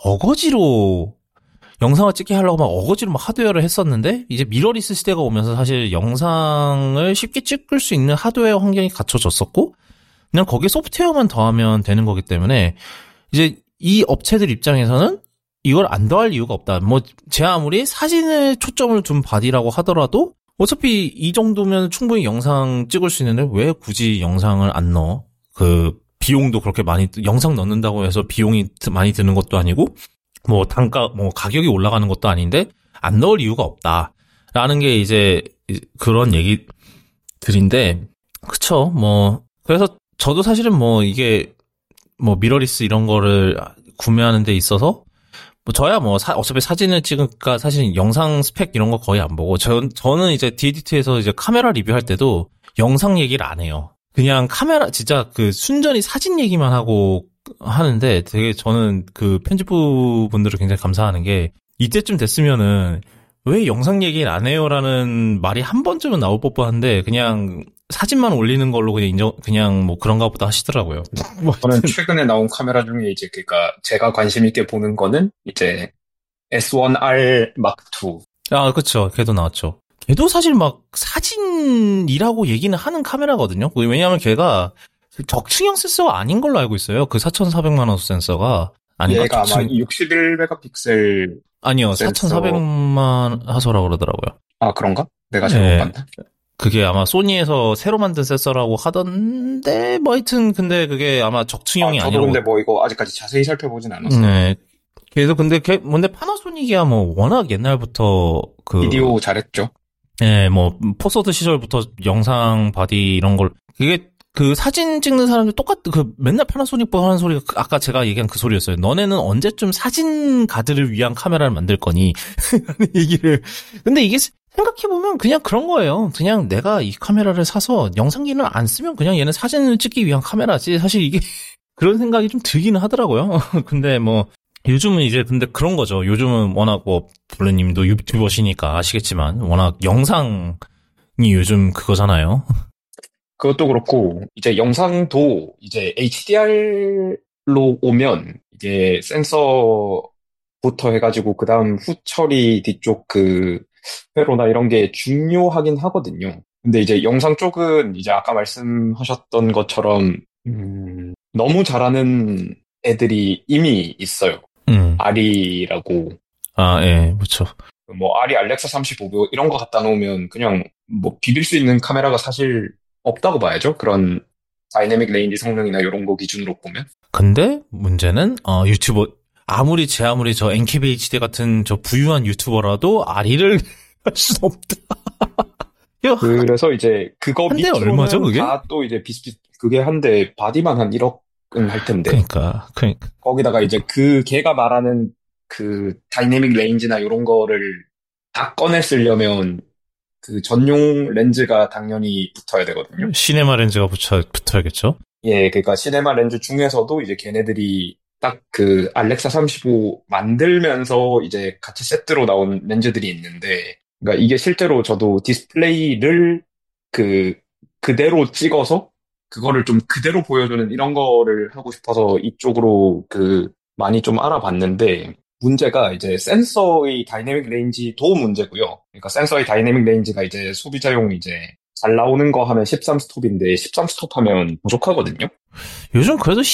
영상을 찍게 하려고 막 어거지로 막 하드웨어를 했었는데 이제 미러리스 시대가 오면서 사실 영상을 쉽게 찍을 수 있는 하드웨어 환경이 갖춰졌었고 그냥 거기에 소프트웨어만 더하면 되는 거기 때문에 이제 이 업체들 입장에서는 이걸 안 더할 이유가 없다. 뭐, 제 아무리 사진에 초점을 둔 바디라고 하더라도 어차피 이 정도면 충분히 영상 찍을 수 있는데 왜 굳이 영상을 안 넣어? 비용도 그렇게 영상 넣는다고 해서 비용이 많이 드는 것도 아니고, 가격이 올라가는 것도 아닌데, 안 넣을 이유가 없다. 라는 게 이제 그런 얘기들인데, 그쵸. 그래서 저도 사실은 이게, 미러리스 이런 거를 구매하는 데 있어서, 저야 어차피 사진을 찍으니까 사실 영상 스펙 이런 거 거의 안 보고, 저는 이제 DEDT에서 이제 카메라 리뷰할 때도 영상 얘기를 안 해요. 그냥 카메라, 진짜 순전히 사진 얘기만 하고 하는데 되게 저는 편집부 분들을 굉장히 감사하는 게, 이때쯤 됐으면은 왜 영상 얘기를 안 해요라는 말이 한 번쯤은 나올 법한데, 그냥 사진만 올리는 걸로 그냥 그런가 보다 하시더라고요. 저는 최근에 나온 카메라 중에 이제 제가 관심 있게 보는 거는 이제 S1R Mark II. 그쵸. 걔도 나왔죠. 걔도 사실 사진이라고 얘기는 하는 카메라거든요. 왜냐하면 걔가 적층형 센서가 아닌 걸로 알고 있어요. 4,400만 원 센서가. 얘가 아마 61메가픽셀. 아니요. 4,400만 화소라고 그러더라고요. 그런가? 내가 잘못 봤나? 그게 아마 소니에서 새로 만든 센서라고 하던데, 하여튼, 근데 그게 아마 적층형이 아니라고. 근데 이거 아직까지 자세히 살펴보진 않았어요. 네. 그래서 근데 파나소닉이야 워낙 옛날부터 비디오 잘했죠. 네, 포서드 시절부터 영상 바디 이런 걸, 그게 사진 찍는 사람들 맨날 파나소닉 하는 소리가 아까 제가 얘기한 그 소리였어요. 너네는 언제쯤 사진 가드를 위한 카메라를 만들 거니? 하는 얘기를. 근데 이게 생각해보면 그냥 그런 거예요. 그냥 내가 이 카메라를 사서 영상 기능을 안 쓰면 그냥 얘는 사진을 찍기 위한 카메라지. 사실 이게 그런 생각이 좀 들기는 하더라고요. 근데 요즘은 이제 근데 그런 거죠. 요즘은 워낙 블루님도 유튜버시니까 아시겠지만 워낙 영상이 요즘 그거잖아요. 그것도 그렇고 이제 영상도 이제 HDR로 오면 이게 센서부터 해가지고 그다음 후처리 뒤쪽 회로나 이런 게 중요하긴 하거든요. 근데 이제 영상 쪽은 이제 아까 말씀하셨던 것처럼 너무 잘하는 애들이 이미 있어요. 아리라고. 예, 그렇죠. 뭐 아리 알렉사 35 이런 거 갖다 놓으면 그냥 뭐 비빌 수 있는 카메라가 사실 없다고 봐야죠. 그런 다이내믹 레인지 성능이나 이런 거 기준으로 보면. 근데 문제는 유튜버 제 아무리 저 NKBHD 같은 저 부유한 유튜버라도 아리를 할 수 없다. 그래서 이제 그거 한 대 얼마죠, 밑으로는 그게? 다 또 이제 그게 한 대 바디만 한 1억은 할 텐데. 그러니까. 거기다가 이제 걔가 말하는 그 다이내믹 레인지나 이런 거를 다 꺼내 쓰려면 그 전용 렌즈가 당연히 붙어야 되거든요. 시네마 렌즈가 붙어야겠죠? 예, 그러니까 시네마 렌즈 중에서도 이제 걔네들이 딱 그 알렉사 35 만들면서 이제 같이 세트로 나온 렌즈들이 있는데, 그러니까 이게 실제로 저도 디스플레이를 그대로 찍어서 그거를 좀 그대로 보여주는 이런 거를 하고 싶어서 이쪽으로 많이 좀 알아봤는데, 문제가 이제 센서의 다이내믹 레인지도 문제고요. 그러니까 센서의 다이내믹 레인지가 이제 소비자용 이제 잘 나오는 거 하면 13스톱인데 13스톱 하면 부족하거든요. 요즘 그래도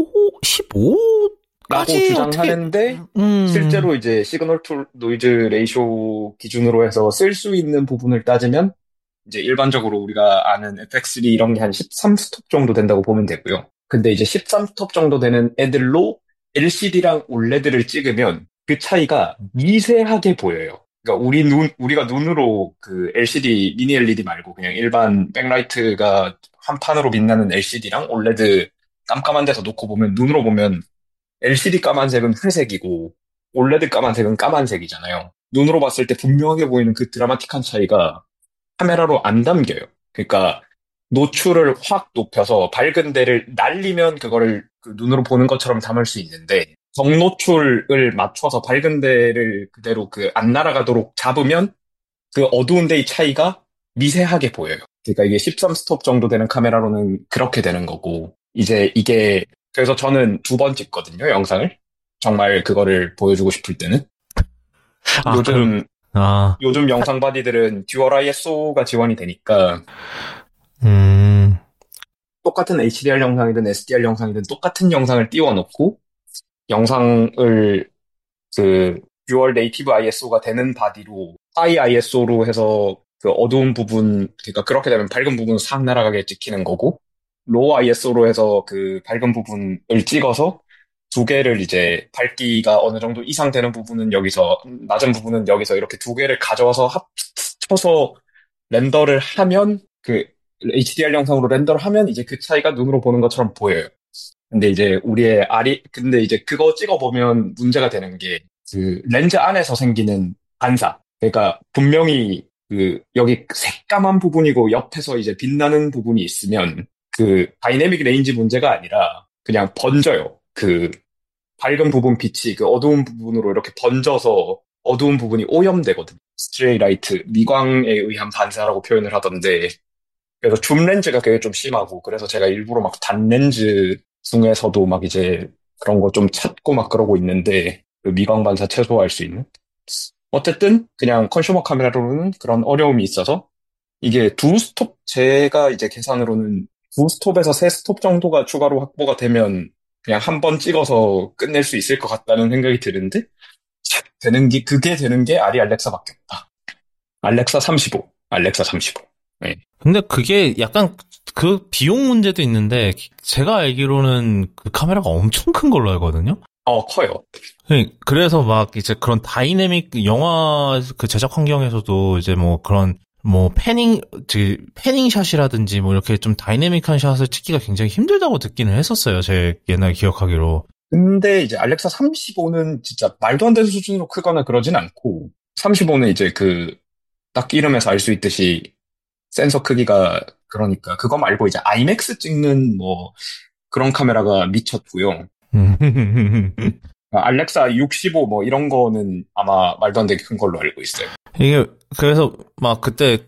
15까지 주장하는데 실제로 이제 시그널 투 노이즈 레이쇼 기준으로 해서 쓸 수 있는 부분을 따지면 이제 일반적으로 우리가 아는 FX3 이런 게 한 13스톱 정도 된다고 보면 되고요. 근데 이제 13스톱 정도 되는 애들로 LCD랑 OLED를 찍으면 그 차이가 미세하게 보여요. 그러니까 우리가 눈으로 그 LCD, 미니 LED 말고 그냥 일반 백라이트가 한 판으로 빛나는 LCD랑 OLED 깜깜한 데서 놓고 보면, 눈으로 보면 LCD 까만색은 회색이고 OLED 까만색은 까만색이잖아요. 눈으로 봤을 때 분명하게 보이는 그 드라마틱한 차이가 카메라로 안 담겨요. 그러니까 노출을 확 높여서 밝은 데를 날리면 그거를 그 눈으로 보는 것처럼 담을 수 있는데, 정노출을 맞춰서 밝은 데를 그대로 안 날아가도록 잡으면 그 어두운 데의 차이가 미세하게 보여요. 그러니까 이게 13스톱 정도 되는 카메라로는 그렇게 되는 거고, 이제 이게 그래서 저는 2번 찍거든요, 영상을. 정말 그거를 보여주고 싶을 때는. 요즘 영상 바디들은 듀얼 ISO가 지원이 되니까 똑같은 HDR 영상이든 SDR 영상이든 똑같은 영상을 띄워놓고 영상을 듀얼 네이티브 ISO가 되는 바디로 하이 ISO로 해서 그 어두운 부분, 그러니까 그렇게 되면 밝은 부분은 싹 날아가게 찍히는 거고, 로우 ISO로 해서 그 밝은 부분을 찍어서 두 개를 이제 밝기가 어느 정도 이상 되는 부분은 여기서, 낮은 부분은 여기서 이렇게 두 개를 가져와서 합쳐서 렌더를 하면, HDR 영상으로 렌더를 하면 이제 그 차이가 눈으로 보는 것처럼 보여요. 근데 이제 근데 이제 그거 찍어보면 문제가 되는 게, 렌즈 안에서 생기는 반사. 그러니까 분명히 여기 새까만 부분이고 옆에서 이제 빛나는 부분이 있으면 다이내믹 레인지 문제가 아니라 그냥 번져요. 밝은 부분 빛이 어두운 부분으로 이렇게 번져서 어두운 부분이 오염되거든요. 스트레이 라이트, 미광에 의한 반사라고 표현을 하던데, 그래서 줌 렌즈가 그게 좀 심하고, 그래서 제가 일부러 막 단 렌즈 중에서도 막 이제 그런 거 좀 찾고 막 그러고 있는데, 미광 반사 최소화할 수 있는. 어쨌든 그냥 컨슈머 카메라로는 그런 어려움이 있어서, 이게 제가 이제 계산으로는 2스톱에서 3스톱 정도가 추가로 확보가 되면 그냥 한 번 찍어서 끝낼 수 있을 것 같다는 생각이 드는데, 그게 되는 게 아리 알렉사밖에 없다. 알렉사 35. 네. 근데 그게 약간 그 비용 문제도 있는데, 제가 알기로는 그 카메라가 엄청 큰 걸로 알거든요? 커요. 그래서 막 이제 그런 다이내믹 영화 제작 환경에서도 이제 뭐 그런 뭐 패닝샷이라든지 뭐 이렇게 좀 다이내믹한 샷을 찍기가 굉장히 힘들다고 듣기는 했었어요. 제 옛날 기억하기로. 근데 이제 알렉사 35는 진짜 말도 안 되는 수준으로 크거나 그러진 않고, 35는 이제 딱 이름에서 알 수 있듯이 센서 크기가, 그러니까 그거 말고 이제 IMAX 찍는 뭐 그런 카메라가 미쳤고요. 알렉사 65 뭐 이런 거는 아마 말도 안 되게 큰 걸로 알고 있어요. 이게 그래서 막 그때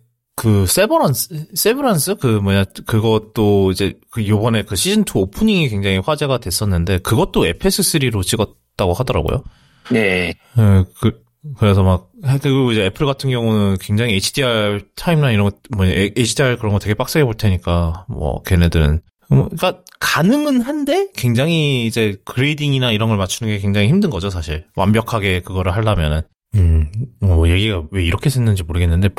세브란스 그것도 이제 요번에 시즌 2 오프닝이 굉장히 화제가 됐었는데, 그것도 FS3로 찍었다고 하더라고요. 네. 그래서 그리고 이제 애플 같은 경우는 굉장히 HDR 타임라인 이런 거, HDR 그런 거 되게 빡세게 볼 테니까, 걔네들은 그러니까 가능은 한데 굉장히 이제 그레이딩이나 이런 걸 맞추는 게 굉장히 힘든 거죠, 사실. 완벽하게 그거를 하려면은. 얘기가 왜 이렇게 됐는지 모르겠는데.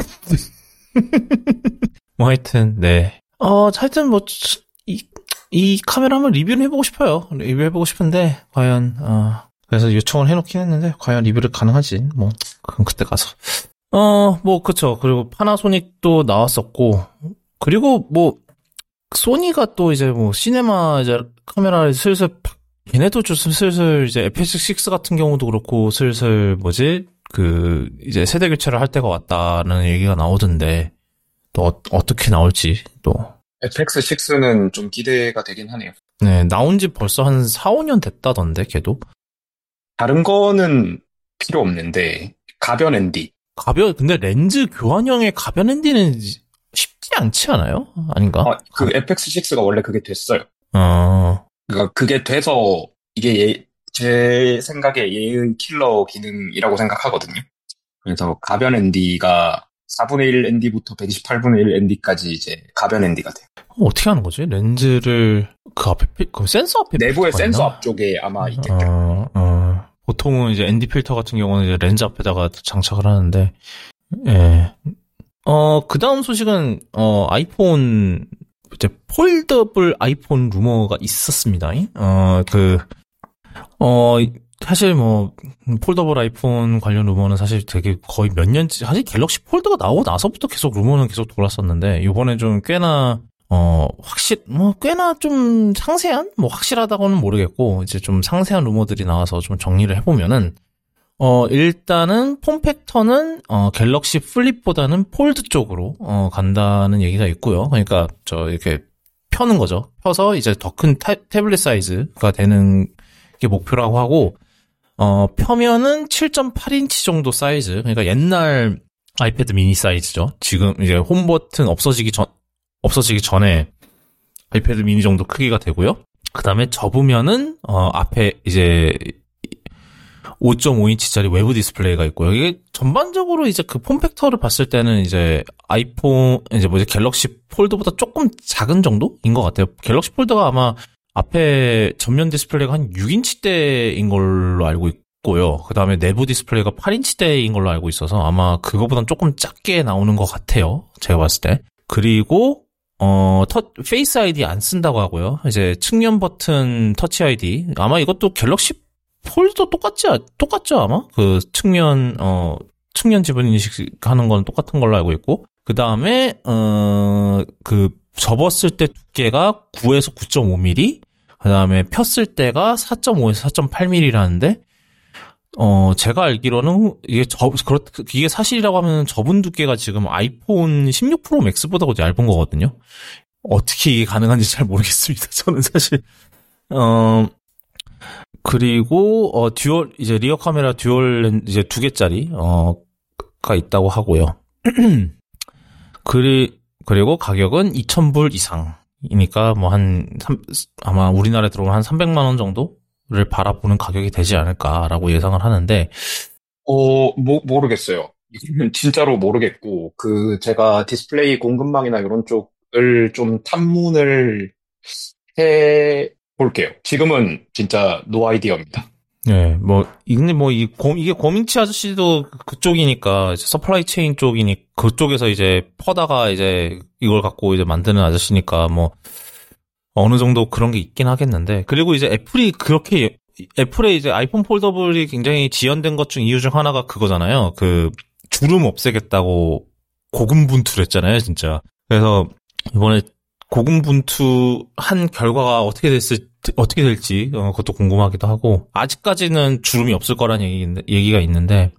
뭐 하여튼, 네. 하여튼 뭐, 이 카메라 한번 리뷰를 해보고 싶어요. 리뷰해보고 싶은데, 과연, 그래서 요청을 해놓긴 했는데, 과연 리뷰를 가능하지. 뭐, 그건 그때 가서. 뭐, 그쵸. 그리고 파나소닉도 나왔었고, 그리고 뭐, 소니가 또 이제 뭐, 시네마 이제 카메라를 슬슬, 걔네도 좀 슬슬 이제 FX6 같은 경우도 그렇고, 슬슬 이제 세대 교체를 할 때가 왔다는 얘기가 나오던데, 또 어떻게 나올지, 또. FX6는 좀 기대가 되긴 하네요. 네, 나온 지 벌써 한 4, 5년 됐다던데, 걔도. 다른 거는 필요 없는데, 가변 ND. 근데 렌즈 교환형의 가변 ND는 쉽지 않지 않아요? 아닌가? 그 FX6가 원래 그게 됐어요. 그러니까 그게 돼서 이게 제 생각에 얘의 킬러 기능이라고 생각하거든요. 그래서 가변 ND가 4분의 1 ND부터 128분의 1 ND까지 이제 가변 ND가 돼요. 어떻게 하는 거지? 렌즈를 그럼 센서 앞에 내부의 센서 앞쪽에 아마 있겠죠. 보통은 이제 ND 필터 같은 경우는 이제 렌즈 앞에다가 장착을 하는데, 예. 그 다음 소식은, 아이폰, 이제 폴더블 아이폰 루머가 있었습니다. 사실 뭐, 폴더블 아이폰 관련 루머는 사실 되게 거의 몇 년째, 사실 갤럭시 폴드가 나오고 나서부터 계속 루머는 계속 돌았었는데, 요번에 좀 꽤나 꽤나 좀 상세한? 확실하다고는 모르겠고, 이제 좀 상세한 루머들이 나와서 좀 정리를 해보면은, 일단은 폼 팩터는, 갤럭시 플립보다는 폴드 쪽으로, 간다는 얘기가 있고요. 그러니까, 이렇게 펴는 거죠. 펴서 이제 더 큰 태블릿 사이즈가 되는 게 목표라고 하고, 펴면은 7.8인치 정도 사이즈. 그러니까 옛날 아이패드 미니 사이즈죠. 지금 이제 홈 버튼 없어지기 전에 아이패드 미니 정도 크기가 되고요. 그 다음에 접으면은, 앞에 이제 5.5인치짜리 외부 디스플레이가 있고요. 이게 전반적으로 이제 그 폼팩터를 봤을 때는 이제 갤럭시 폴드보다 조금 작은 정도인 것 같아요. 갤럭시 폴드가 아마 앞에 전면 디스플레이가 한 6인치대인 걸로 알고 있고요. 그 다음에 내부 디스플레이가 8인치대인 걸로 알고 있어서 아마 그거보단 조금 작게 나오는 것 같아요. 제가 봤을 때. 그리고 페이스 아이디 안 쓴다고 하고요. 이제 측면 버튼 터치 아이디. 아마 이것도 갤럭시 폴드도 똑같죠, 아마? 그 측면 지분 인식하는 건 똑같은 걸로 알고 있고. 그 다음에, 접었을 때 두께가 9에서 9.5mm. 그 다음에 폈을 때가 4.5에서 4.8mm라는데, 제가 알기로는 이게 사실이라고 하면 접은 두께가 지금 아이폰 16 프로 맥스보다 얇은 거거든요. 어떻게 이게 가능한지 잘 모르겠습니다. 저는 사실. 그리고 이제 리어 카메라 듀얼 이제 2개짜리 가 있다고 하고요. 그리고 가격은 2,000불 이상이니까 뭐 아마 우리나라에 들어오면 한 300만 원 정도를 바라보는 가격이 되지 않을까라고 예상을 하는데 모르겠어요. 이거는 진짜로 모르겠고 제가 디스플레이 공급망이나 이런 쪽을 좀 탐문을 해 볼게요. 지금은 진짜 노 아이디어입니다. 네, 이게 고민치 아저씨도 그쪽이니까, 서플라이 체인 쪽이니, 그쪽에서 이제 퍼다가 이제 이걸 갖고 이제 만드는 아저씨니까, 어느 정도 그런 게 있긴 하겠는데, 그리고 이제 애플의 이제 아이폰 폴더블이 굉장히 지연된 것 중 이유 중 하나가 그거잖아요. 주름 없애겠다고 고군분투를 했잖아요, 진짜. 그래서 이번에 고군분투한 결과가 어떻게 될지 그것도 궁금하기도 하고 아직까지는 주름이 없을 거라는 얘기가 있는데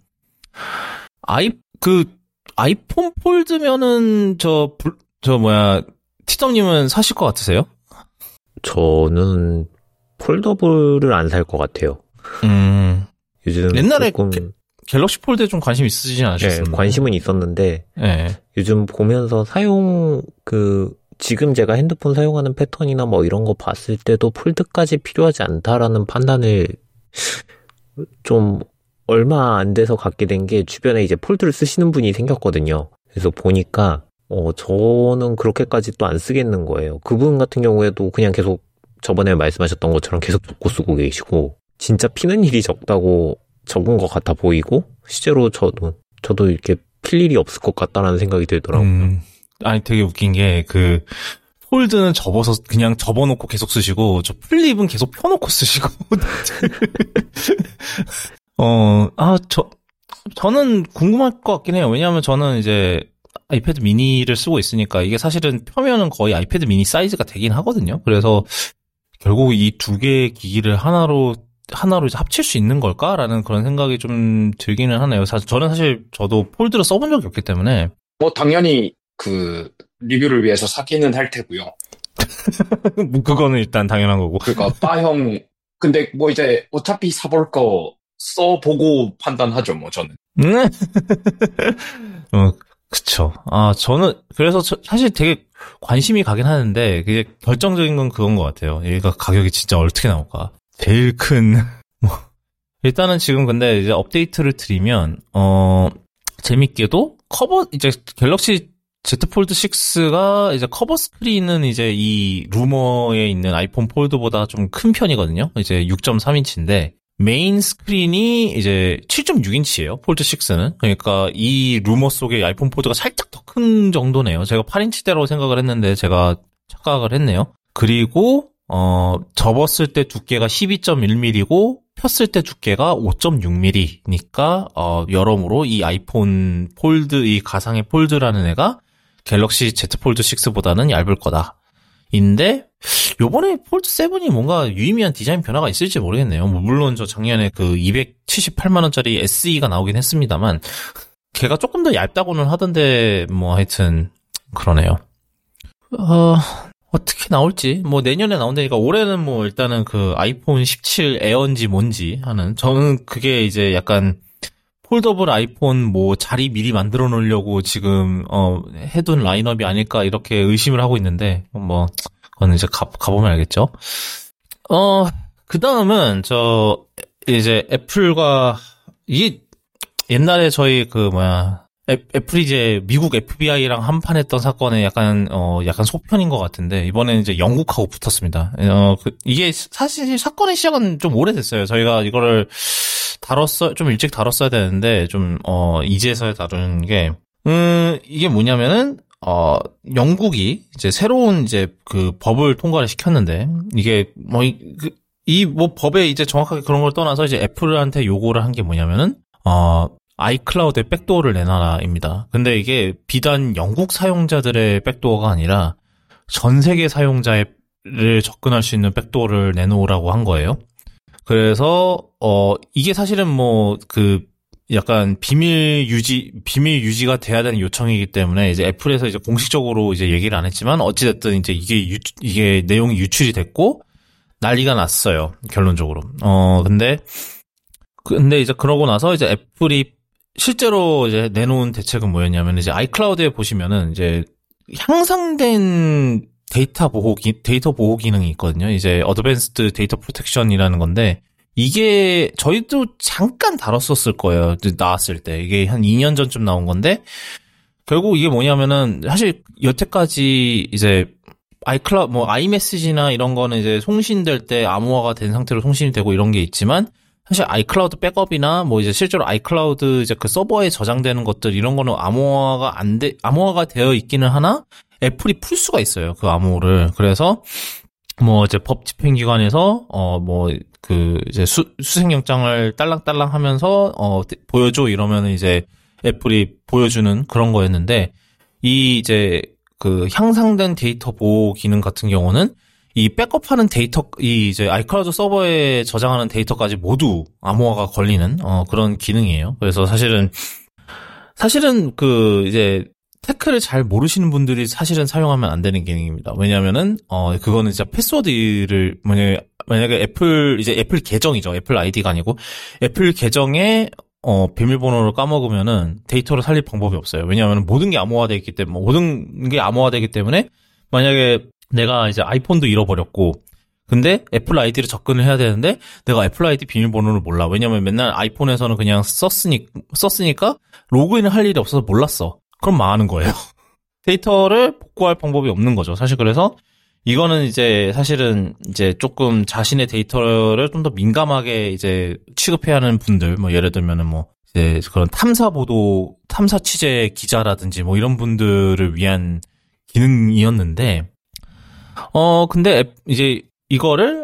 아이폰 폴드면은 티덤님은 사실 것 같으세요? 저는 폴더블을 안 살 것 같아요. 요즘 옛날에 갤럭시 폴드에 좀 관심 있으시지 않으셨나요? 네, 관심은 있었는데 요즘 보면서 지금 제가 핸드폰 사용하는 패턴이나 이런 거 봤을 때도 폴드까지 필요하지 않다라는 판단을 좀 얼마 안 돼서 갖게 된 게 주변에 이제 폴드를 쓰시는 분이 생겼거든요. 그래서 보니까 저는 그렇게까지 또 안 쓰겠는 거예요. 그분 같은 경우에도 그냥 계속 저번에 말씀하셨던 것처럼 계속 적고 쓰고 계시고, 진짜 피는 일이 적다고 적은 것 같아 보이고, 실제로 저도 이렇게 필 일이 없을 것 같다라는 생각이 들더라고요. 아니, 되게 웃긴 게, 폴드는 그냥 접어놓고 계속 쓰시고, 저 플립은 계속 펴놓고 쓰시고. 저는 궁금할 것 같긴 해요. 왜냐하면 저는 이제 아이패드 미니를 쓰고 있으니까 이게 사실은 펴면은 거의 아이패드 미니 사이즈가 되긴 하거든요. 그래서 결국 이 두 개의 기기를 하나로 이제 합칠 수 있는 걸까라는 그런 생각이 좀 들기는 하네요. 저는 사실 저도 폴드를 써본 적이 없기 때문에. 당연히 리뷰를 위해서 사기는 할 테고요. 그거는 일단 당연한 거고. 그러니까 바형 근데 이제 어차피 사볼 거 써보고 판단하죠, 저는. 그쵸. 저는 그래서 사실 되게 관심이 가긴 하는데 그게 결정적인 건 그건 것 같아요. 얘가 가격이 진짜 어떻게 나올까. 제일 큰 일단은 지금 근데 이제 업데이트를 드리면 재밌게도 이제 갤럭시 Z 폴드 6가 이제 커버 스크린은 이제 이 루머에 있는 아이폰 폴드보다 좀 큰 편이거든요. 이제 6.3인치인데 메인 스크린이 이제 7.6인치예요. 폴드 6는. 그러니까 이 루머 속에 아이폰 폴드가 살짝 더 큰 정도네요. 제가 8인치대라고 생각을 했는데 제가 착각을 했네요. 그리고 접었을 때 두께가 12.1mm고 폈을 때 두께가 5.6mm니까 여러모로 이 아이폰 폴드, 이 가상의 폴드라는 애가 갤럭시 Z 폴드 6보다는 얇을 거다. 인데 요번에 폴드 7이 뭔가 유의미한 디자인 변화가 있을지 모르겠네요. 물론 저 작년에 278만 원짜리 SE가 나오긴 했습니다만 걔가 조금 더 얇다고는 하던데 하여튼 그러네요. 어떻게 나올지 내년에 나온다니까 올해는 일단은 아이폰 17 에어인지 뭔지 하는 저는 그게 이제 약간 폴더블 아이폰 자리 미리 만들어 놓으려고 지금 해둔 라인업이 아닐까 이렇게 의심을 하고 있는데 그건 이제 가보면 알겠죠. 그다음은 이제 애플과 이게 옛날에 저희 애플이 이제 미국 FBI랑 한판했던 사건에 약간 속편인 것 같은데 이번에는 이제 영국하고 붙었습니다. 이게 사실 사건의 시작은 좀 오래됐어요. 저희가 이거를 좀 일찍 다뤘어야 되는데 좀 이제서야 다루는 게 이게 뭐냐면은 영국이 이제 새로운 이제 법을 통과를 시켰는데 이게 법에 이제 정확하게 그런 걸 떠나서 이제 애플한테 요구를 한 게 뭐냐면은 아이클라우드에 백도어를 내놔라입니다. 근데 이게 비단 영국 사용자들의 백도어가 아니라 전 세계 사용자를 접근할 수 있는 백도어를 내놓으라고 한 거예요. 그래서 이게 사실은 약간 비밀 유지가 돼야 되는 요청이기 때문에 이제 애플에서 이제 공식적으로 이제 얘기를 안 했지만 어찌됐든 이제 이게 내용이 유출이 됐고 난리가 났어요. 결론적으로. 근데 이제 그러고 나서 이제 애플이 실제로 이제 내놓은 대책은 뭐였냐면 이제 아이클라우드에 보시면은 이제 향상된 데이터 보호 기능이 있거든요. 이제 어드밴스드 데이터 프로텍션이라는 건데 이게 저희도 잠깐 다뤘었을 거예요. 나왔을 때. 이게 한 2년 전쯤 나온 건데 결국 이게 뭐냐면은 사실 여태까지 이제 아이메시지나 이런 거는 이제 송신될 때 암호화가 된 상태로 송신이 되고 이런 게 있지만 사실 아이클라우드 백업이나 이제 실제로 아이클라우드 이제 서버에 저장되는 것들 이런 거는 암호화가 되어 있기는 하나 애플이 풀 수가 있어요. 그 암호를. 그래서 이제 법 집행기관에서 이제 수색영장을 딸랑딸랑 하면서 보여줘 이러면 이제 애플이 보여주는 그런 거였는데 이 이제 향상된 데이터 보호 기능 같은 경우는 이 백업하는 이 이제 아이클라우드 서버에 저장하는 데이터까지 모두 암호화가 걸리는 그런 기능이에요. 그래서 사실은 이제 테크를 잘 모르시는 분들이 사실은 사용하면 안 되는 기능입니다. 왜냐면은 그거는 진짜 패스워드를 만약에 애플 계정이죠. 애플 아이디가 아니고 애플 계정에 비밀번호를 까먹으면은 데이터를 살릴 방법이 없어요. 왜냐하면 모든 게 암호화되기 때문에 만약에 내가 이제 아이폰도 잃어버렸고 근데 애플 아이디를 접근을 해야 되는데 내가 애플 아이디 비밀번호를 몰라. 왜냐면 맨날 아이폰에서는 그냥 썼으니까 로그인을 할 일이 없어서 몰랐어. 그럼 망하는 거예요. 데이터를 복구할 방법이 없는 거죠. 사실 그래서 이거는 이제 사실은 이제 조금 자신의 데이터를 좀 더 민감하게 이제 취급해야 하는 분들, 뭐 예를 들면은 뭐 이제 그런 탐사 취재 기자라든지 뭐 이런 분들을 위한 기능이었는데, 근데 이제 이거를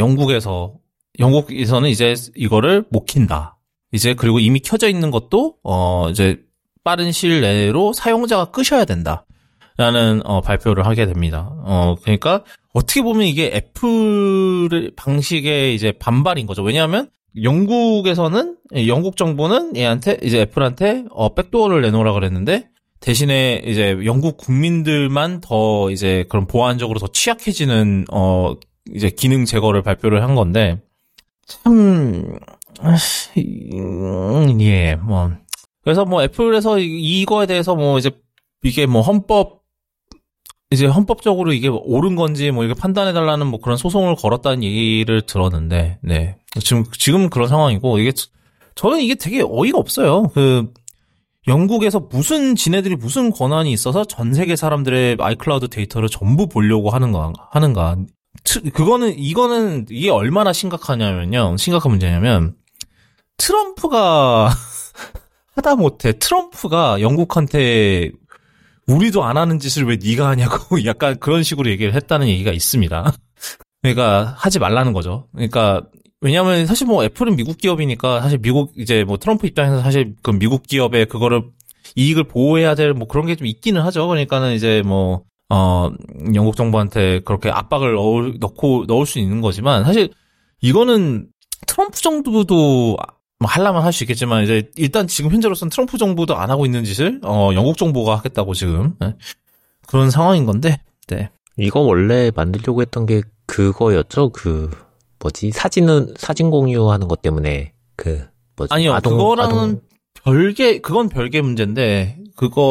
영국에서는 이제 이거를 못 킨다. 이제 그리고 이미 켜져 있는 것도 이제 빠른 시일 내로 사용자가 끄셔야 된다. 라는 발표를 하게 됩니다. 그러니까 어떻게 보면 이게 애플 방식의 이제 반발인 거죠. 왜냐하면 영국 정부는 얘한테 이제 애플한테 백도어를 내놓으라 그랬는데 대신에 이제 영국 국민들만 더 이제 그런 보안적으로 더 취약해지는 이제 기능 제거를 발표를 한 건데 참 예, 뭐 그래서 뭐 애플에서 이거에 대해서 뭐 이제 이게 뭐 헌법적으로 이게 옳은 건지 뭐 이렇게 판단해달라는 뭐 그런 소송을 걸었다는 얘기를 들었는데, 네. 지금 그런 상황이고, 저는 이게 되게 어이가 없어요. 영국에서 지네들이 무슨 권한이 있어서 전 세계 사람들의 아이클라우드 데이터를 전부 보려고 하는가. 이게 얼마나 심각한 문제냐면, 트럼프가 트럼프가 영국한테 우리도 안 하는 짓을 왜 네가 하냐고 약간 그런 식으로 얘기를 했다는 얘기가 있습니다. 그러니까 하지 말라는 거죠. 그러니까 왜냐하면 사실 뭐 애플은 미국 기업이니까 사실 미국 이제 뭐 트럼프 입장에서 사실 그 미국 기업의 그거를 이익을 보호해야 될 뭐 그런 게 좀 있기는 하죠. 그러니까는 이제 뭐 영국 정부한테 그렇게 압박을 넣을 수 있는 거지만 사실 이거는 트럼프 정부도 뭐 하려면 할 수 있겠지만 이제 일단 지금 현재로서는 트럼프 정부도 안 하고 있는 짓을 영국 정부가 하겠다고 지금 그런 상황인 건데, 네. 이거 원래 만들려고 했던 게 그거였죠. 사진 공유하는 것 때문에 아니요, 그건 별개 문제인데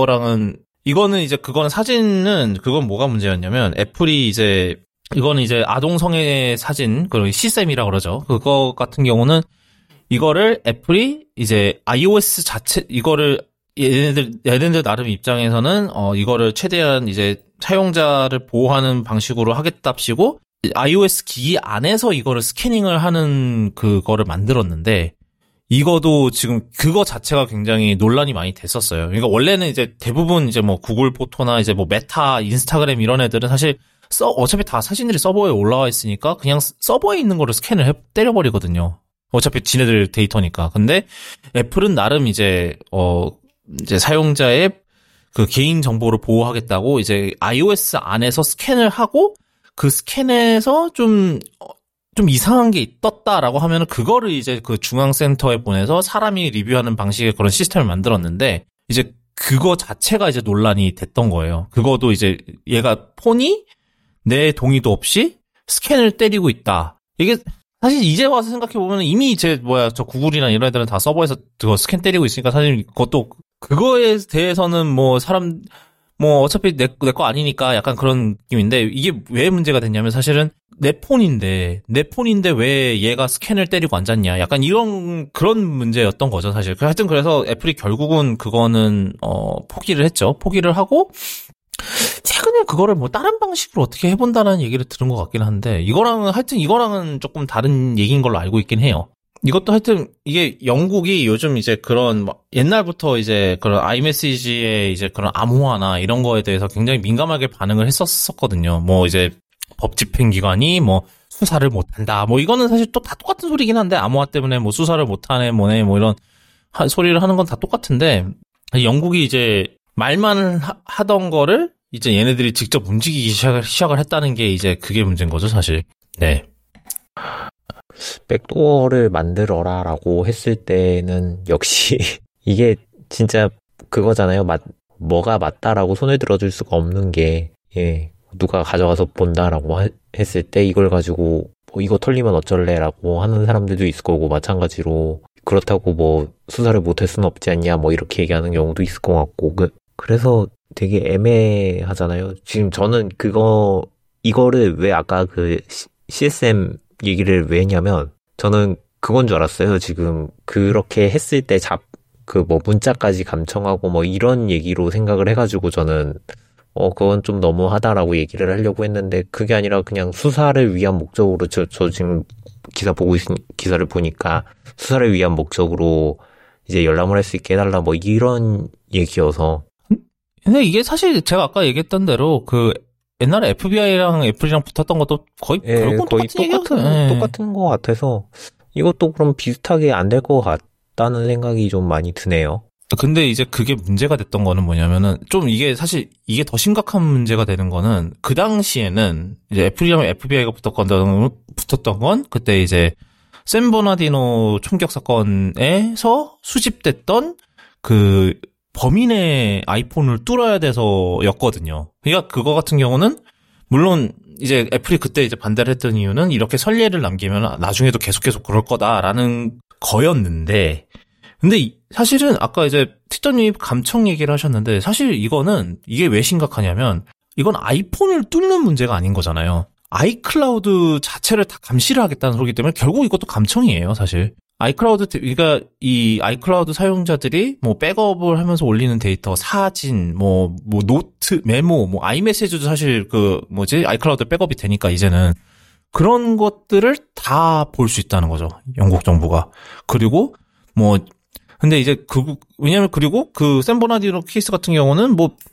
그건 뭐가 문제였냐면 애플이 이거는 이제 아동 성애 사진 그런 CSAM이라고 그러죠. 그거 같은 경우는 이거를 애플이 이제 iOS 이거를 얘네들 나름 입장에서는 이거를 최대한 이제 사용자를 보호하는 방식으로 하겠답시고 iOS 기기 안에서 이거를 스캐닝을 하는 그거를 만들었는데 이거도 지금 그거 자체가 굉장히 논란이 많이 됐었어요. 그러니까 원래는 이제 대부분 이제 뭐 구글 포토나 이제 뭐 메타, 인스타그램 이런 애들은 사실 어차피 다 사진들이 서버에 올라와 있으니까 그냥 서버에 있는 거를 스캔을 때려버리거든요. 어차피 지네들 데이터니까. 근데 애플은 나름 이제 사용자의 그 개인 정보를 보호하겠다고 이제 iOS 안에서 스캔을 하고 그 스캔에서 좀 이상한 게 떴다라고 하면은 그거를 이제 그 중앙센터에 보내서 사람이 리뷰하는 방식의 그런 시스템을 만들었는데 이제 그거 자체가 이제 논란이 됐던 거예요. 그거도 이제 얘가 폰이 내 동의도 없이 스캔을 때리고 있다. 이게 사실 이제 와서 생각해보면 이미 저 구글이나 이런 애들은 다 서버에서 그거 스캔 때리고 있으니까 사실 그거에 대해서는 어차피 내 거 아니니까 약간 그런 느낌인데 이게 왜 문제가 됐냐면 사실은 내 폰인데 왜 얘가 스캔을 때리고 앉았냐. 약간 그런 문제였던 거죠, 사실. 하여튼 그래서 애플이 결국은 그거는, 포기를 했죠. 포기를 하고, 최근에 그거를 뭐 다른 방식으로 어떻게 해본다는 얘기를 들은 것 같긴 한데 이거랑은 조금 다른 얘기인 걸로 알고 있긴 해요. 이것도 하여튼 이게 영국이 요즘 이제 그런 옛날부터 이제 그런 아이메시지의 이제 그런 암호화나 이런 거에 대해서 굉장히 민감하게 반응을 했었거든요. 뭐 이제 법 집행기관이 뭐 수사를 못한다. 뭐 이거는 사실 또 다 똑같은 소리긴 한데 암호화 때문에 뭐 수사를 못하네 뭐네 뭐 이런 소리를 하는 건 다 똑같은데 영국이 이제 말만 하던 거를 이제 얘네들이 직접 움직이기 시작을 했다는 게 이제 그게 문제인 거죠, 사실. 네. 백도어를 만들어라라고 했을 때는 역시 이게 진짜 그거잖아요. 뭐가 맞다라고 손을 들어줄 수가 없는 게 누가 가져가서 본다라고 했을 때 이걸 가지고 이거 털리면 어쩔래라고 하는 사람들도 있을 거고 마찬가지로 그렇다고 수사를 못할 수는 없지 않냐 이렇게 얘기하는 경우도 있을 것 같고 그래서 되게 애매하잖아요. 지금 저는 이거를 왜 아까 CSM 얘기를 왜 했냐면 저는 그건 줄 알았어요. 지금 그렇게 했을 때 문자까지 감청하고 이런 얘기로 생각을 해가지고 저는 그건 좀 너무하다라고 얘기를 하려고 했는데, 그게 아니라 그냥 수사를 위한 목적으로, 저 지금 기사를 보니까, 수사를 위한 목적으로 이제 열람을 할 수 있게 해달라, 뭐, 이런 얘기여서. 근데 이게 사실 제가 아까 얘기했던 대로 옛날에 FBI랑 애플이랑 붙었던 것도 결국은 거의 똑같은 것 같아서, 이것도 그럼 비슷하게 안 될 것 같다는 생각이 좀 많이 드네요. 근데 이제 그게 문제가 됐던 거는 뭐냐면은, 좀 이게 사실, 이게 더 심각한 문제가 되는 거는, 그 당시에는, 이제 애플이랑 FBI가 붙었던 건, 그때 이제, 샘 버나디노 총격 사건에서 수집됐던, 범인의 아이폰을 뚫어야 돼서였거든요. 그러니까 그거 같은 경우는, 물론, 이제 애플이 그때 이제 반대를 했던 이유는, 이렇게 선례를 남기면 나중에도 계속 그럴 거다라는 거였는데, 근데 사실은 아까 이제 티저님 감청 얘기를 하셨는데 사실 이게 왜 심각하냐면 이건 아이폰을 뚫는 문제가 아닌 거잖아요. 아이클라우드 자체를 다 감시를 하겠다는 소리기 때문에 결국 이것도 감청이에요, 사실. 그러니까 이 아이클라우드 사용자들이 뭐 백업을 하면서 올리는 데이터, 사진, 뭐 노트, 메모, 뭐 아이메시지도 사실 아이클라우드 백업이 되니까 이제는 그런 것들을 다 볼 수 있다는 거죠, 영국 정부가. 그리고 근데 이제 왜냐면 그리고 샘 버나디노 케이스 같은 경우는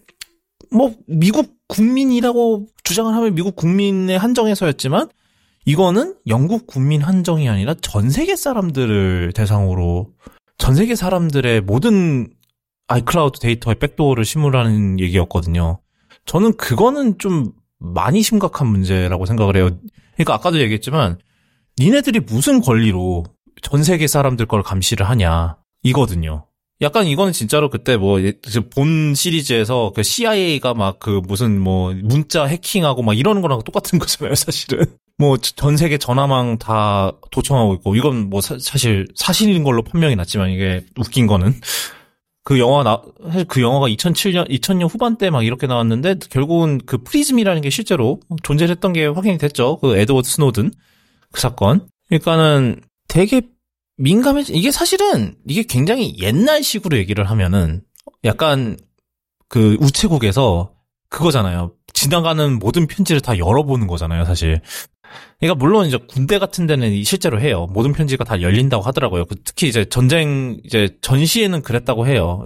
미국 국민이라고 주장을 하면 미국 국민의 한정에서였지만 이거는 영국 국민 한정이 아니라 전 세계 사람들을 대상으로 전 세계 사람들의 모든 아이클라우드 데이터에 백도어를 심으라는 얘기였거든요. 저는 그거는 좀 많이 심각한 문제라고 생각을 해요. 그러니까 아까도 얘기했지만 니네들이 무슨 권리로 전 세계 사람들 걸 감시를 하냐 이거든요. 약간 이거는 진짜로 그때 본 시리즈에서 CIA가 무슨 문자 해킹하고 이러는 거랑 똑같은 거잖아요, 사실은. 전 세계 전화망 다 도청하고 있고, 이건 사실 사실인 걸로 판명이 났지만 이게 웃긴 거는. 사실 그 영화가 2000년 후반때 이렇게 나왔는데, 결국은 프리즘이라는 게 실제로 존재했던 게 확인이 됐죠. 에드워드 스노든. 그 사건. 그러니까는 되게 이게 사실은, 이게 굉장히 옛날식으로 얘기를 하면은, 약간, 우체국에서, 그거잖아요. 지나가는 모든 편지를 다 열어보는 거잖아요, 사실. 그러니까, 물론 이제 군대 같은 데는 실제로 해요. 모든 편지가 다 열린다고 하더라고요. 특히 이제 전시에는 그랬다고 해요.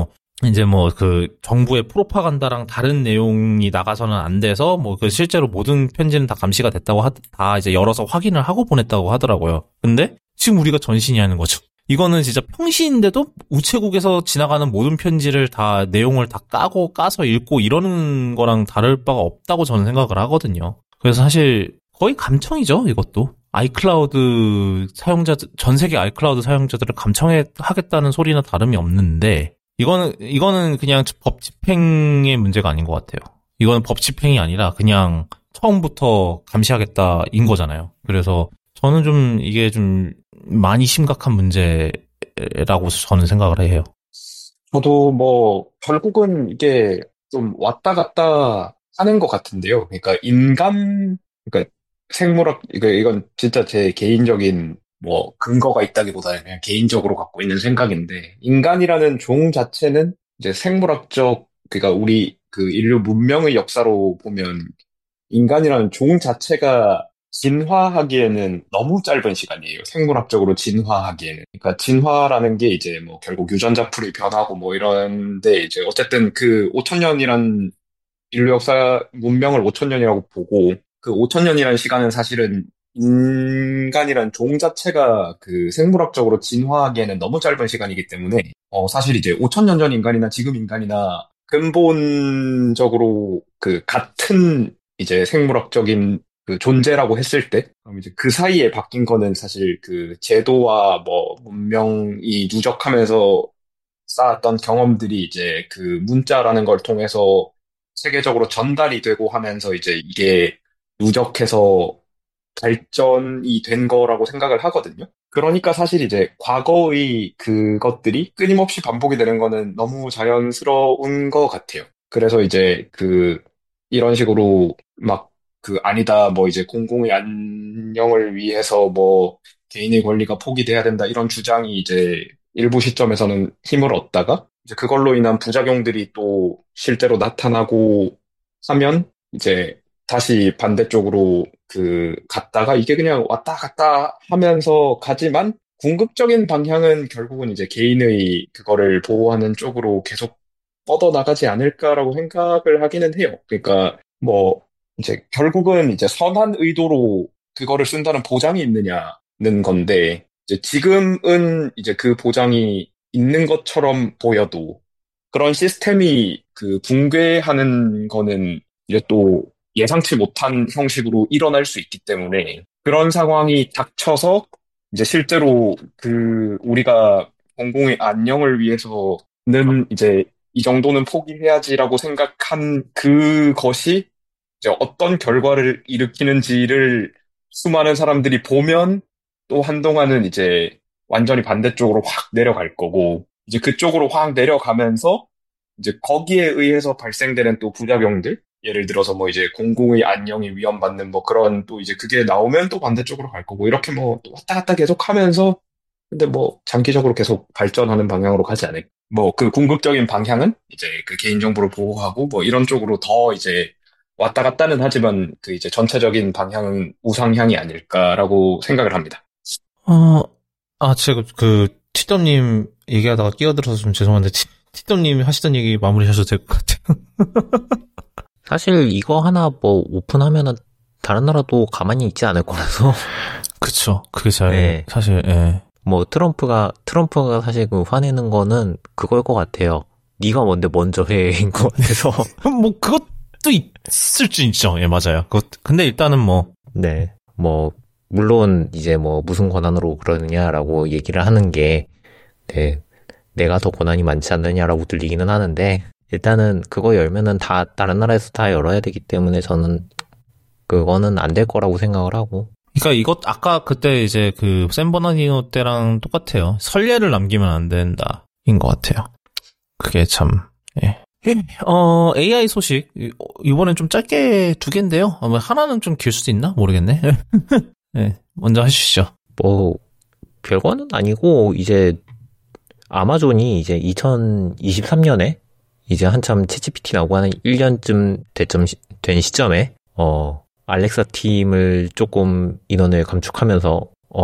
정부의 프로파간다랑 다른 내용이 나가서는 안 돼서, 실제로 모든 편지는 다 감시가 됐다고 다 이제 열어서 확인을 하고 보냈다고 하더라고요. 근데, 지금 우리가 전신이 하는 거죠. 이거는 진짜 평시인데도 우체국에서 지나가는 모든 편지를 다 내용을 다 까서 읽고 이러는 거랑 다를 바가 없다고 저는 생각을 하거든요. 그래서 사실 거의 감청이죠, 이것도. 전 세계 아이클라우드 사용자들을 감청하겠다는 소리나 다름이 없는데, 이거는 그냥 법 집행의 문제가 아닌 것 같아요. 이거는 법 집행이 아니라 그냥 처음부터 감시하겠다인 거잖아요. 그래서 저는 이게 많이 심각한 문제라고 저는 생각을 해요. 저도 결국은 이게 좀 왔다 갔다 하는 것 같은데요. 그러니까 그러니까 생물학, 이건 진짜 제 개인적인 근거가 있다기보다는 그냥 개인적으로 갖고 있는 생각인데, 인간이라는 종 자체는 이제 그러니까 우리 인류 문명의 역사로 보면 인간이라는 종 자체가 진화하기에는 너무 짧은 시간이에요. 생물학적으로 진화하기에는. 그러니까 진화라는 게 이제 결국 유전자 풀이 변하고 이런데 이제 어쨌든 5천년이란 인류 역사 문명을 5천년이라고 보고 그 5천년이라는 시간은 사실은 인간이란 종 자체가 생물학적으로 진화하기에는 너무 짧은 시간이기 때문에 사실 이제 5천년 전 인간이나 지금 인간이나 근본적으로 같은 이제 생물학적인 존재라고 했을 때, 그럼 이제 그 사이에 바뀐 거는 사실 제도와 문명이 누적하면서 쌓았던 경험들이 이제 문자라는 걸 통해서 세계적으로 전달이 되고 하면서 이제 이게 누적해서 발전이 된 거라고 생각을 하거든요. 그러니까 사실 이제 과거의 그것들이 끊임없이 반복이 되는 거는 너무 자연스러운 것 같아요. 그래서 이제 이런 식으로 아니다, 이제 공공의 안녕을 위해서 개인의 권리가 포기돼야 된다, 이런 주장이 이제 일부 시점에서는 힘을 얻다가, 이제 그걸로 인한 부작용들이 또 실제로 나타나고 하면 이제 다시 반대쪽으로 갔다가 이게 그냥 왔다 갔다 하면서 가지만 궁극적인 방향은 결국은 이제 개인의 그거를 보호하는 쪽으로 계속 뻗어나가지 않을까라고 생각을 하기는 해요. 그러니까 뭐 이제 결국은 이제 선한 의도로 그거를 쓴다는 보장이 있느냐는 건데 이제 지금은 이제 그 보장이 있는 것처럼 보여도 그런 시스템이 붕괴하는 거는 이제 또 예상치 못한 형식으로 일어날 수 있기 때문에 그런 상황이 닥쳐서 이제 실제로 우리가 공공의 안녕을 위해서는 이제 이 정도는 포기해야지라고 생각한 그것이 이제 어떤 결과를 일으키는지를 수많은 사람들이 보면 또 한동안은 이제 완전히 반대쪽으로 확 내려갈 거고 이제 그쪽으로 확 내려가면서 이제 거기에 의해서 발생되는 또 부작용들 예를 들어서 뭐 이제 공공의 안녕이 위험받는 뭐 그런 또 이제 그게 나오면 또 반대쪽으로 갈 거고 이렇게 뭐 왔다 갔다 계속 하면서 근데 뭐 장기적으로 계속 발전하는 방향으로 가지 않을까. 뭐 궁극적인 방향은 이제 개인정보를 보호하고 뭐 이런 쪽으로 더 이제 왔다 갔다는 하지만 이제 전체적인 방향은 우상향이 아닐까라고 생각을 합니다. 제가 티덤님 얘기하다가 끼어들어서 좀 죄송한데, 티덤님 하시던 얘기 마무리 하셔도 될 것 같아요. 사실 이거 하나 뭐 오픈하면은 다른 나라도 가만히 있지 않을 거라서. 그쵸. 그게 네. 사실, 예. 뭐 트럼프가 사실 화내는 거는 그걸 것 같아요. 네가 뭔데 먼저 해인 것 같아서. 뭐 그것도 있을 수 있죠. 예, 맞아요. 근데 일단은 뭐. 네. 뭐 물론 이제 뭐 무슨 권한으로 그러느냐라고 얘기를 하는 게 네, 내가 더 권한이 많지 않느냐라고 들리기는 하는데 일단은 그거 열면은 다 다른 나라에서 다 열어야 되기 때문에 저는 그거는 안 될 거라고 생각을 하고. 그러니까 이것 아까 그때 이제 샌버나디노 때랑 똑같아요. 선례를 남기면 안 된다인 것 같아요. 그게 참. 예. AI 소식 이번엔 좀 짧게 2개인데요. 하나는 좀 길 수도 있나 모르겠네. 네, 먼저 하시죠. 뭐 별거는 아니고 이제 아마존이 이제 2023년에 이제 한참 챗GPT 나오고 한 1년쯤 된 시점에 알렉사 팀을 조금 인원을 감축하면서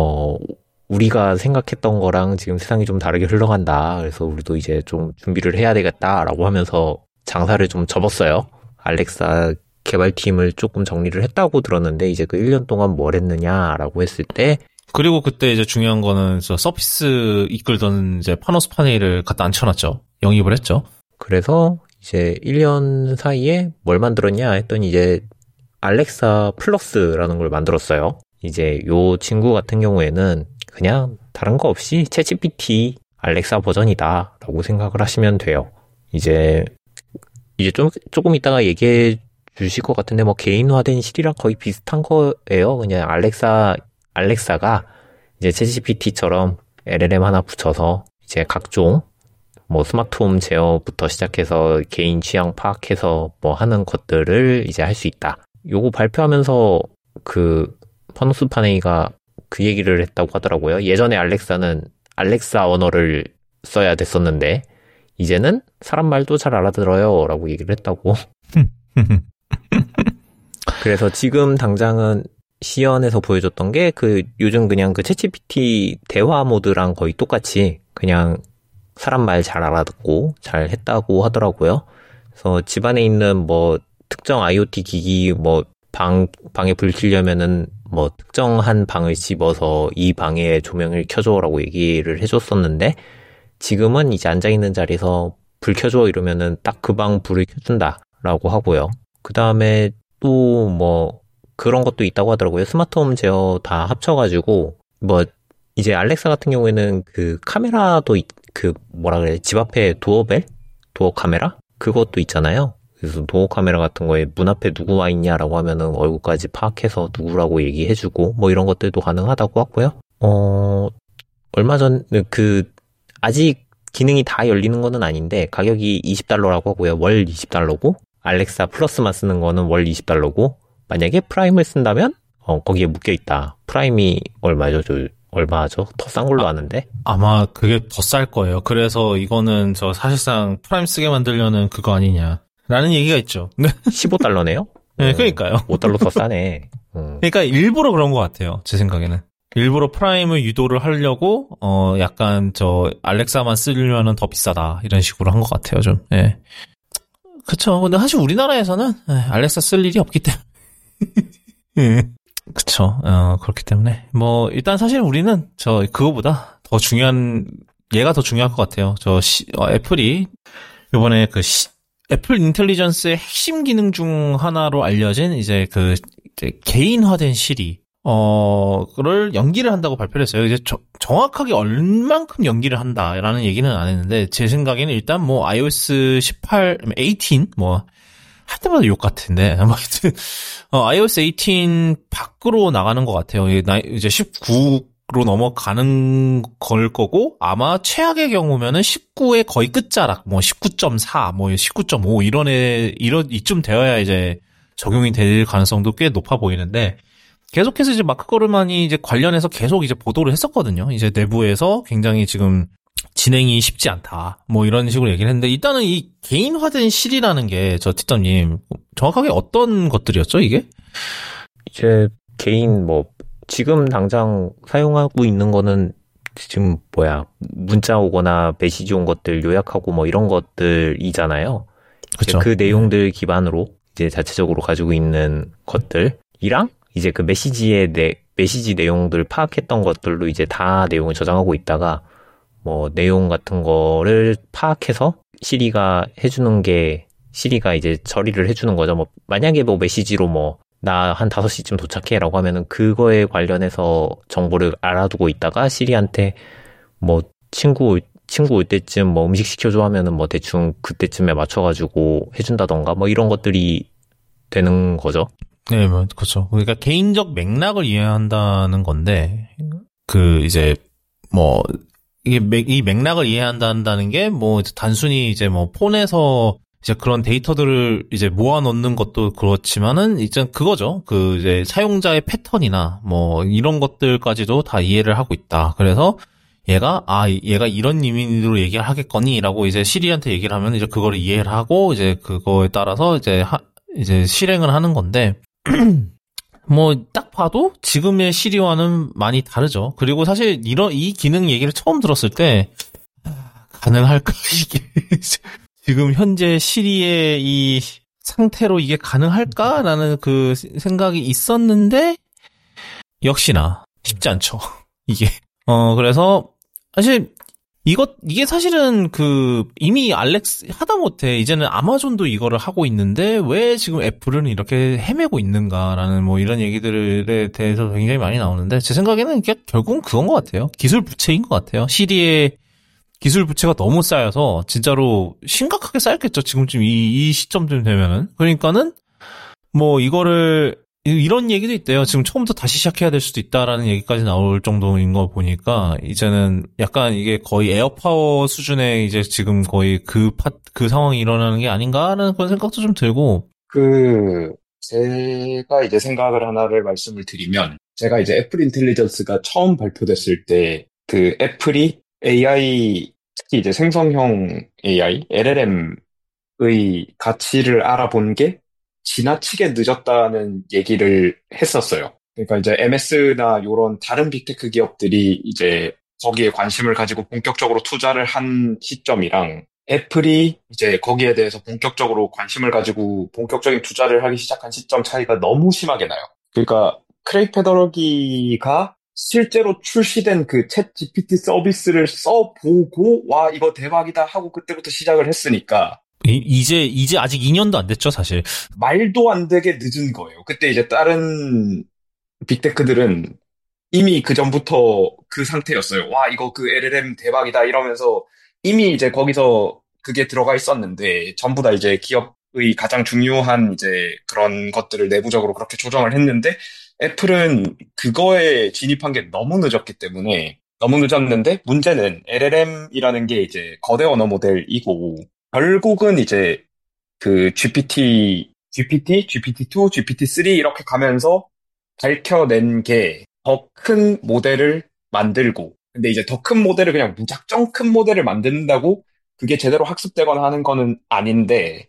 우리가 생각했던 거랑 지금 세상이 좀 다르게 흘러간다. 그래서 우리도 이제 좀 준비를 해야 되겠다라고 하면서 장사를 좀 접었어요. 알렉사 개발팀을 조금 정리를 했다고 들었는데 이제 1년 동안 뭘 했느냐라고 했을 때 그리고 그때 이제 중요한 거는 서피스 이끌던 이제 파노스 파네일을 갖다 앉혀놨죠. 영입을 했죠. 그래서 이제 1년 사이에 뭘 만들었냐 했더니 이제 알렉사 플러스라는 걸 만들었어요. 이제 요 친구 같은 경우에는 그냥 다른 거 없이 챗GPT 알렉사 버전이다라고 생각을 하시면 돼요. 이제 조금 이따가 얘기해 주실 것 같은데 뭐 개인화된 실이랑 거의 비슷한 거예요. 그냥 알렉사가 이제 챗GPT처럼 LLM 하나 붙여서 이제 각종 뭐 스마트홈 제어부터 시작해서 개인 취향 파악해서 뭐 하는 것들을 이제 할 수 있다. 요거 발표하면서 파노스 파네이가 그 얘기를 했다고 하더라고요. 예전에 알렉사는 알렉사 언어를 써야 됐었는데 이제는 사람 말도 잘 알아들어요 라고 얘기를 했다고. 그래서 지금 당장은 시연에서 보여줬던 게 요즘 그냥 챗GPT 대화 모드랑 거의 똑같이 그냥 사람 말 잘 알아듣고 잘 했다고 하더라고요. 그래서 집안에 있는 뭐 특정 IoT 기기 뭐 방에 불 켜려면은 뭐 특정한 방을 집어서 이 방에 조명을 켜줘라고 얘기를 해줬었는데 지금은 이제 앉아있는 자리에서 불 켜줘 이러면은 딱 그 방 불을 켜준다라고 하고요. 그 다음에 또 뭐 그런 것도 있다고 하더라고요. 스마트홈 제어 다 합쳐가지고 뭐 이제 알렉사 같은 경우에는 카메라도 집 앞에 도어 카메라? 그것도 있잖아요. 그래서 도어 카메라 같은 거에 문 앞에 누구 와 있냐라고 하면은 얼굴까지 파악해서 누구라고 얘기해주고 뭐 이런 것들도 가능하다고 하고요. 얼마 전 아직 기능이 다 열리는 거는 아닌데 가격이 $20라고 하고요. 월 $20고 알렉사 플러스만 쓰는 거는 월 $20고 만약에 프라임을 쓴다면 거기에 묶여있다. 프라임이 얼마죠? 더 싼 걸로 아는데? 아마 그게 더 쌀 거예요. 그래서 이거는 사실상 프라임 쓰게 만들려는 그거 아니냐. 라는 얘기가 있죠. $15네요? 네, 그러니까요. $5 더 싸네. 그러니까 일부러 그런 것 같아요. 제 생각에는. 일부러 프라임을 유도를 하려고, 약간 알렉사만 쓰려면 더 비싸다. 이런 식으로 한 것 같아요, 좀. 예. 그쵸. 근데 사실 우리나라에서는, 알렉사 쓸 일이 없기 때문에. 예. 그쵸. 그렇기 때문에. 일단 사실 우리는, 그거보다 더 중요한, 얘가 더 중요할 것 같아요. 애플이, 요번에 애플 인텔리전스의 핵심 기능 중 하나로 알려진, 이제 개인화된 시리. 를 연기를 한다고 발표를 했어요. 이제 정확하게 얼만큼 연기를 한다라는 얘기는 안 했는데, 제 생각에는 일단 iOS 18, 18, 할 때마다 욕 같은데, 하여튼, iOS 18 밖으로 나가는 것 같아요. 이제 19로 넘어가는 걸 거고, 아마 최악의 경우면은 19의 거의 끝자락, 19.4, 19.5, 이쯤 되어야 이제 적용이 될 가능성도 꽤 높아 보이는데, 계속해서 이제 마크 거르만이 이제 관련해서 계속 이제 보도를 했었거든요. 이제 내부에서 굉장히 지금 진행이 쉽지 않다. 이런 식으로 얘기를 했는데, 일단은 이 개인화된 실이라는 게, 티터님, 정확하게 어떤 것들이었죠, 이게? 이제 지금 당장 사용하고 있는 거는 지금 문자 오거나 메시지 온 것들 요약하고 이런 것들이잖아요. 그쵸. 그 내용들 기반으로 이제 자체적으로 가지고 있는 것들이랑 이제 그 메시지 내용들 파악했던 것들로 이제 다 내용을 저장하고 있다가 내용 같은 거를 파악해서 시리가 이제 처리를 해주는 거죠. 만약에 메시지로 나 한 5시쯤 도착해라고 하면은 그거에 관련해서 정보를 알아두고 있다가 시리한테 친구 올 때쯤 음식 시켜줘 하면은 대충 그때쯤에 맞춰가지고 해준다던가 이런 것들이 되는 거죠. 네, 그렇죠. 그러니까 개인적 맥락을 이해한다는 건데, 이 맥락을 이해한다는 게, 단순히 이제 폰에서 이제 그런 데이터들을 이제 모아놓는 것도 그렇지만은, 이제 그거죠. 이제 사용자의 패턴이나, 이런 것들까지도 다 이해를 하고 있다. 그래서, 얘가 이런 의미로 얘기를 하겠거니라고 이제 시리한테 얘기를 하면 이제 그거를 이해를 하고, 이제 그거에 따라서 이제 실행을 하는 건데, 딱 봐도 지금의 시리와는 많이 다르죠. 그리고 사실 이 기능 얘기를 처음 들었을 때, 가능할까, 이게. 지금 현재 시리의 이 상태로 이게 가능할까라는 그 생각이 있었는데, 역시나 쉽지 않죠. 이게. 그래서, 사실, 이게 사실은 이미 하다못해 이제는 아마존도 이거를 하고 있는데 왜 지금 애플은 이렇게 헤매고 있는가라는 이런 얘기들에 대해서 굉장히 많이 나오는데 제 생각에는 이게 결국은 그건 것 같아요. 기술 부채인 것 같아요. 시리의 기술 부채가 너무 쌓여서 진짜로 심각하게 쌓였겠죠. 지금쯤 이 시점쯤 되면은. 그러니까는 이런 얘기도 있대요. 지금 처음부터 다시 시작해야 될 수도 있다라는 얘기까지 나올 정도인 거 보니까, 이제는 약간 이게 거의 에어파워 수준의 이제 지금 거의 그 상황이 일어나는 게 아닌가라는 그런 생각도 좀 들고. 제가 이제 생각을 하나를 말씀을 드리면, 제가 이제 애플 인텔리전스가 처음 발표됐을 때, 애플이 AI, 특히 이제 생성형 AI, LLM의 가치를 알아본 게 지나치게 늦었다는 얘기를 했었어요. 그러니까 이제 MS나 이런 다른 빅테크 기업들이 이제 거기에 관심을 가지고 본격적으로 투자를 한 시점이랑 애플이 이제 거기에 대해서 본격적으로 관심을 가지고 본격적인 투자를 하기 시작한 시점 차이가 너무 심하게 나요. 그러니까 크레이그 페더러기가 실제로 출시된 챗 GPT 서비스를 써보고 와 이거 대박이다 하고 그때부터 시작을 했으니까 이제 아직 2년도 안 됐죠, 사실. 말도 안 되게 늦은 거예요. 그때 이제 다른 빅테크들은 이미 그 전부터 그 상태였어요. 와, 이거 LLM 대박이다 이러면서 이미 이제 거기서 그게 들어가 있었는데 전부 다 이제 기업의 가장 중요한 이제 그런 것들을 내부적으로 그렇게 조정을 했는데 애플은 그거에 진입한 게 너무 늦었기 때문에 너무 늦었는데 문제는 LLM이라는 게 이제 거대 언어 모델이고 결국은 이제 GPT, GPT-2, GPT-3 이렇게 가면서 밝혀낸 게 더 큰 모델을 만들고, 근데 이제 더 큰 모델을 그냥 무작정 큰 모델을 만든다고 그게 제대로 학습되거나 하는 거는 아닌데,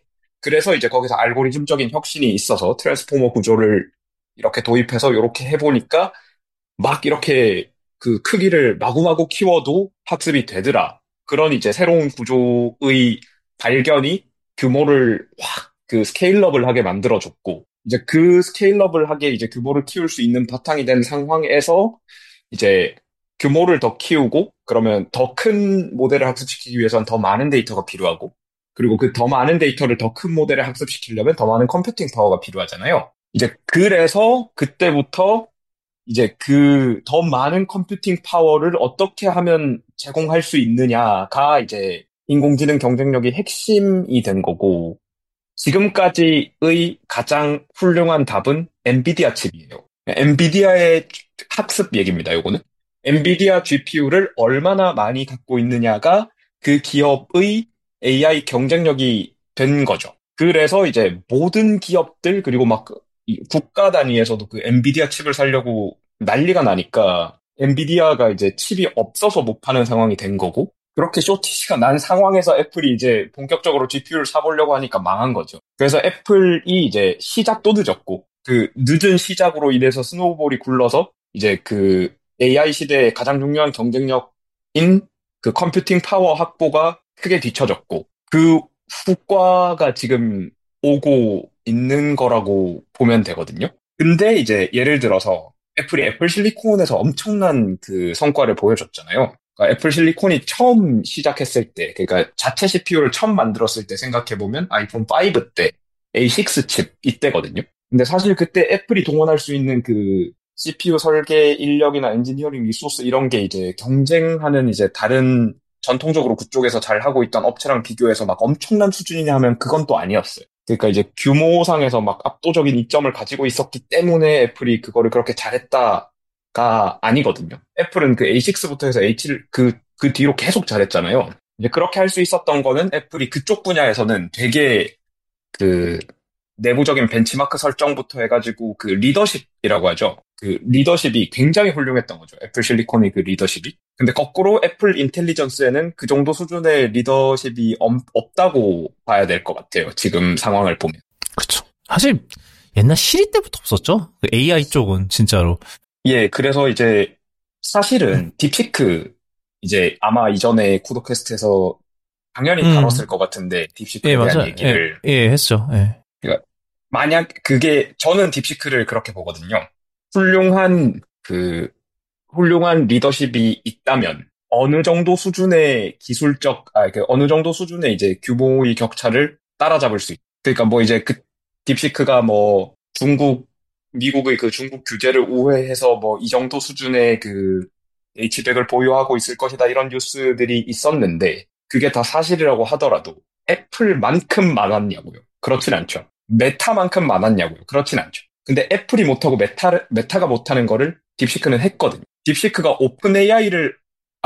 그래서 이제 거기서 알고리즘적인 혁신이 있어서 트랜스포머 구조를 이렇게 도입해서 이렇게 해보니까 막 이렇게 그 크기를 마구마구 키워도 학습이 되더라. 그런 이제 새로운 구조의 발견이 규모를 확 그 스케일업을 하게 만들어줬고, 이제 그 스케일업을 하게 이제 규모를 키울 수 있는 바탕이 된 상황에서 이제 규모를 더 키우고, 그러면 더 큰 모델을 학습시키기 위해서는 더 많은 데이터가 필요하고, 그리고 그 더 많은 데이터를 더 큰 모델에 학습시키려면 더 많은 컴퓨팅 파워가 필요하잖아요. 이제 그래서 그때부터 이제 그 더 많은 컴퓨팅 파워를 어떻게 하면 제공할 수 있느냐가 이제 인공지능 경쟁력의 핵심이 된 거고, 지금까지의 가장 훌륭한 답은 엔비디아 칩이에요. 엔비디아의 학습 얘기입니다, 요거는. 엔비디아 GPU를 얼마나 많이 갖고 있느냐가 그 기업의 AI 경쟁력이 된 거죠. 그래서 이제 모든 기업들, 그리고 막 국가 단위에서도 그 엔비디아 칩을 사려고 난리가 나니까 엔비디아가 이제 칩이 없어서 못 파는 상황이 된 거고, 그렇게 쇼티지가 난 상황에서 애플이 이제 본격적으로 GPU를 사보려고 하니까 망한 거죠. 그래서 애플이 이제 시작도 늦었고, 그 늦은 시작으로 인해서 스노우볼이 굴러서 이제 그 AI 시대의 가장 중요한 경쟁력인 그 컴퓨팅 파워 확보가 크게 뒤처졌고, 그 후과가 지금 오고 있는 거라고 보면 되거든요. 근데 이제 예를 들어서 애플이 애플 실리콘에서 엄청난 그 성과를 보여줬잖아요. 그러니까 애플 실리콘이 처음 시작했을 때, 그러니까 자체 CPU를 처음 만들었을 때 생각해보면 아이폰 5 때, A6 칩 이때거든요. 근데 사실 그때 애플이 동원할 수 있는 그 CPU 설계 인력이나 엔지니어링 리소스 이런 게 이제 경쟁하는 이제 다른 전통적으로 그쪽에서 잘 하고 있던 업체랑 비교해서 막 엄청난 수준이냐 하면 그건 또 아니었어요. 그러니까 이제 규모상에서 막 압도적인 이점을 가지고 있었기 때문에 애플이 그거를 그렇게 잘했다가 아니거든요. 애플은 그 A6부터 해서 A7, 그 뒤로 계속 잘했잖아요. 이제 그렇게 할 수 있었던 거는 애플이 그쪽 분야에서는 되게 그 내부적인 벤치마크 설정부터 해가지고 그 리더십이라고 하죠. 그 리더십이 굉장히 훌륭했던 거죠. 애플 실리콘의 그 리더십이. 근데 거꾸로 애플 인텔리전스에는 그 정도 수준의 리더십이 없다고 봐야 될 것 같아요. 지금 상황을 보면. 그쵸. 사실 옛날 시리 때부터 없었죠. 그 AI 쪽은 진짜로. 예, 그래서 이제 사실은 딥시크 이제 아마 이전에 쿠도캐스트에서 당연히 다뤘을 것 같은데 딥시크에 예, 대한 맞아요. 얘기를 했죠. 예. 그러니까 만약 그게 저는 딥시크를 그렇게 보거든요. 훌륭한 리더십이 있다면 어느 정도 수준의 어느 정도 수준의 이제 규모의 격차를 따라잡을 수 있. 그러니까 뭐 이제 그 딥시크가 뭐 미국의 그 중국 규제를 우회해서 뭐 이 정도 수준의 그 H100을 보유하고 있을 것이다 이런 뉴스들이 있었는데 그게 다 사실이라고 하더라도 애플만큼 많았냐고요? 그렇진 않죠. 메타만큼 많았냐고요? 그렇진 않죠. 근데 애플이 못하고 메타가 못하는 거를 딥시크는 했거든요. 딥시크가 오픈 AI를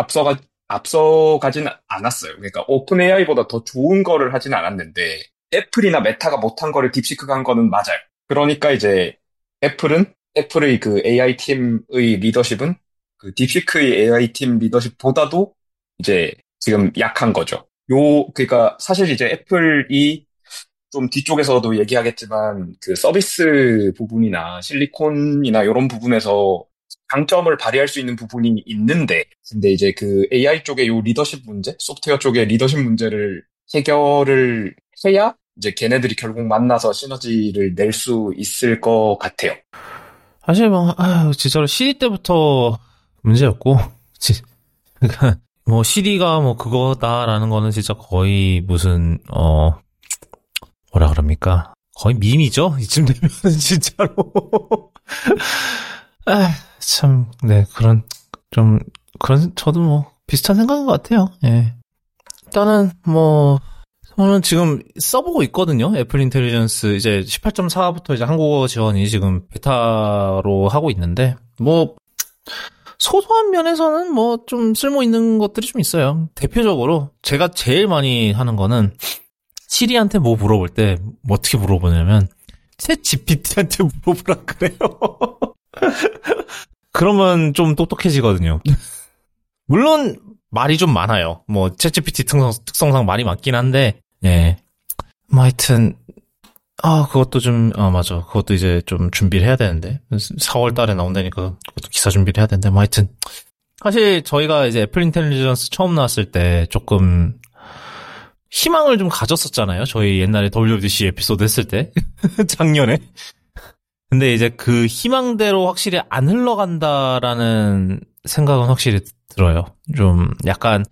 앞서가진 않았어요. 그러니까 오픈 AI보다 더 좋은 거를 하진 않았는데 애플이나 메타가 못한 거를 딥시크가 한 거는 맞아요. 그러니까 이제 애플의 그 AI 팀의 리더십은 그 딥시크의 AI 팀 리더십보다도 이제 지금 약한 거죠. 그러니까 사실 이제 애플이 좀 뒤쪽에서도 얘기하겠지만 그 서비스 부분이나 실리콘이나 이런 부분에서 강점을 발휘할 수 있는 부분이 있는데, 근데 이제 그 AI 쪽의 요 리더십 문제, 소프트웨어 쪽의 리더십 문제를 해결을 해야 이제 걔네들이 결국 만나서 시너지를 낼 수 있을 것 같아요. 사실 진짜로 시리 때부터 문제였고, 그러니까 뭐 시리가 뭐 그거다라는 거는 진짜 거의 무슨 뭐라 그럽니까? 거의 밈이죠? 이쯤 되면은 진짜로. 네, 저도 뭐 비슷한 생각인 것 같아요. 예. 일단은 저는 지금 써보고 있거든요. 애플 인텔리전스 이제 18.4부터 이제 한국어 지원이 지금 베타로 하고 있는데, 소소한 면에서는 좀 쓸모 있는 것들이 좀 있어요. 대표적으로 제가 제일 많이 하는 거는 시리한테 뭐 물어볼 때 어떻게 물어보냐면 챗 GPT한테 물어보라 그래요. 그러면 좀 똑똑해지거든요. 물론 말이 좀 많아요. 챗 GPT 특성상 말이 많긴 한데, 예. 하여튼 그것도 좀, 맞아. 그것도 이제 좀 준비를 해야 되는데. 4월 달에 나온다니까 그것도 기사 준비를 해야 되는데. 뭐 하여튼. 사실 저희가 이제 애플 인텔리전스 처음 나왔을 때 조금 희망을 좀 가졌었잖아요. 저희 옛날에 WWDC 에피소드 했을 때. 작년에. 근데 이제 그 희망대로 확실히 안 흘러간다라는 생각은 확실히 들어요. 좀 약간,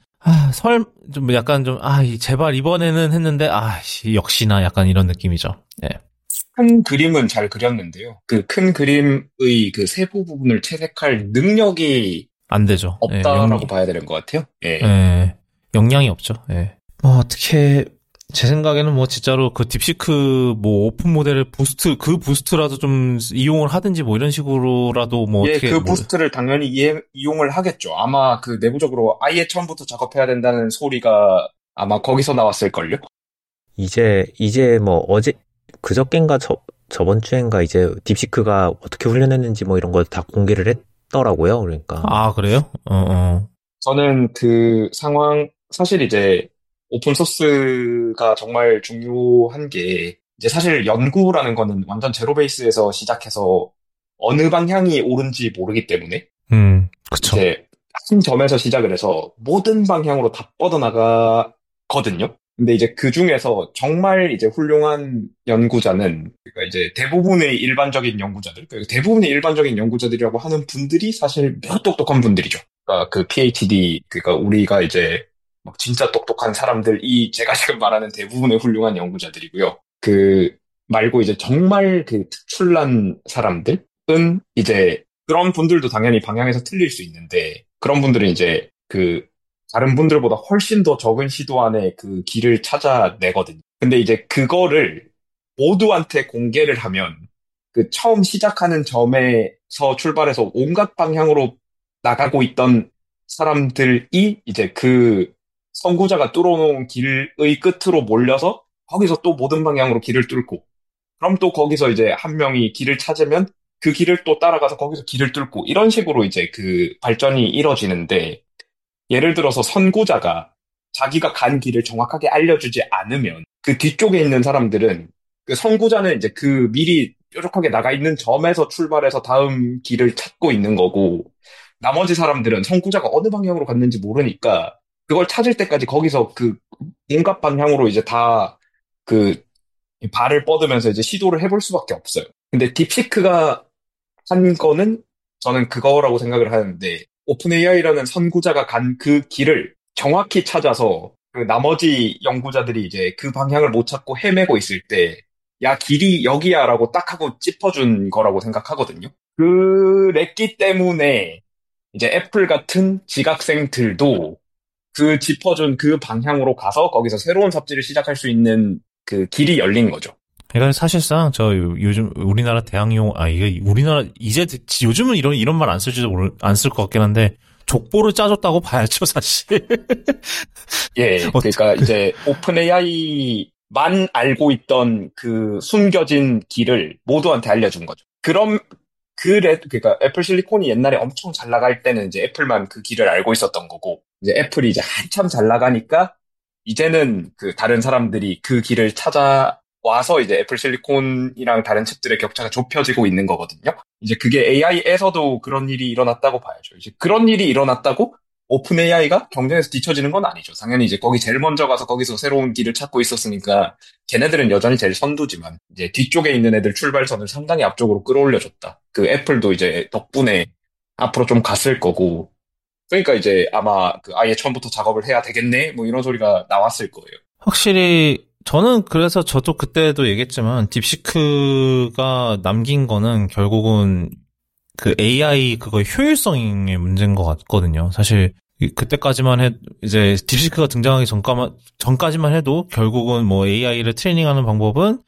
제발 이번에는 했는데, 역시나 약간 이런 느낌이죠. 예. 큰 그림은 잘 그렸는데요. 그 큰 그림의 그 세부 부분을 채색할 능력이 안 되죠. 없다라고 봐야 되는 것 같아요. 예. 예. 역량이 없죠. 예. 어떻게, 제 생각에는 뭐 진짜로 그 딥시크 뭐 오픈 모델의 부스트라도 좀 이용을 하든지 뭐 이런 식으로라도 뭐 어떻게. 그 부스트를 당연히 이용을 하겠죠. 아마 그 내부적으로 아예 처음부터 작업해야 된다는 소리가 아마 거기서 나왔을걸요? 이제 뭐 그저껜가 저번 주엔가 이제 딥시크가 어떻게 훈련했는지 뭐 이런 거 다 공개를 했더라고요. 그러니까. 그래요? 저는 그 상황, 사실 이제 오픈소스가 정말 중요한 게, 이제 사실 연구라는 거는 완전 제로 베이스에서 시작해서 어느 방향이 옳은지 모르기 때문에, 그쵸. 이제 한 점에서 시작을 해서 모든 방향으로 다 뻗어나가거든요. 근데 이제 그 중에서 정말 이제 훌륭한 연구자는, 그러니까 이제 대부분의 일반적인 연구자들이라고 하는 분들이 사실 매우 똑똑한 분들이죠. 그러니까 그 PhD, 그러니까 우리가 이제 막 진짜 똑똑한 사람들이 제가 지금 말하는 대부분의 훌륭한 연구자들이고요. 그 말고 이제 정말 그 특출난 사람들은 이제 그런 분들도 당연히 방향에서 틀릴 수 있는데, 그런 분들은 이제 그 다른 분들보다 훨씬 더 적은 시도 안에 그 길을 찾아내거든요. 근데 이제 그거를 모두한테 공개를 하면 그 처음 시작하는 점에서 출발해서 온갖 방향으로 나가고 있던 사람들이 이제 그 선구자가 뚫어놓은 길의 끝으로 몰려서 거기서 또 모든 방향으로 길을 뚫고, 그럼 또 거기서 이제 한 명이 길을 찾으면 그 길을 또 따라가서 거기서 길을 뚫고, 이런 식으로 이제 그 발전이 이뤄지는데, 예를 들어서 선구자가 자기가 간 길을 정확하게 알려주지 않으면 그 뒤쪽에 있는 사람들은, 그 선구자는 이제 그 미리 뾰족하게 나가 있는 점에서 출발해서 다음 길을 찾고 있는 거고, 나머지 사람들은 선구자가 어느 방향으로 갔는지 모르니까 그걸 찾을 때까지 거기서 그 온갖 방향으로 이제 다 그 발을 뻗으면서 이제 시도를 해볼 수밖에 없어요. 근데 딥시크가 한 거는 저는 그거라고 생각을 하는데, 오픈 AI라는 선구자가 간 그 길을 정확히 찾아서 그 나머지 연구자들이 이제 그 방향을 못 찾고 헤매고 있을 때, 야, 길이 여기야 라고 딱 하고 짚어준 거라고 생각하거든요. 그랬기 때문에 이제 애플 같은 지각생들도 그 짚어준 그 방향으로 가서 거기서 새로운 삽질을 시작할 수 있는 그 길이 열린 거죠. 그러니까 사실상 요즘 우리나라 이게 우리나라 이제 요즘은 이런 말 안 쓸지도 안 쓸 것 같긴 한데, 족보를 짜줬다고 봐야죠, 사실. 예, 그러니까 이제 오픈 AI만 알고 있던 그 숨겨진 길을 모두한테 알려준 거죠. 그러니까 애플 실리콘이 옛날에 엄청 잘 나갈 때는 이제 애플만 그 길을 알고 있었던 거고, 이제 애플이 이제 한참 잘 나가니까 이제는 그 다른 사람들이 그 길을 찾아와서 이제 애플 실리콘이랑 다른 칩들의 격차가 좁혀지고 있는 거거든요. 이제 그게 AI에서도 그런 일이 일어났다고 봐야죠. 이제 그런 일이 일어났다고 오픈 AI가 경쟁에서 뒤처지는 건 아니죠. 당연히 이제 거기 제일 먼저 가서 거기서 새로운 길을 찾고 있었으니까 걔네들은 여전히 제일 선두지만, 이제 뒤쪽에 있는 애들 출발선을 상당히 앞쪽으로 끌어올려줬다. 그 애플도 이제 덕분에 앞으로 좀 갔을 거고, 그러니까 이제 아마 그 아예 처음부터 작업을 해야 되겠네? 뭐 이런 소리가 나왔을 거예요. 확실히 저는 그래서 저도 그때도 얘기했지만, 딥시크가 남긴 거는 결국은 그 AI 그거 효율성의 문제인 것 같거든요. 사실 그때까지만 이제 딥시크가 등장하기 전까지만 해도 결국은 뭐 AI를 트레이닝하는 방법은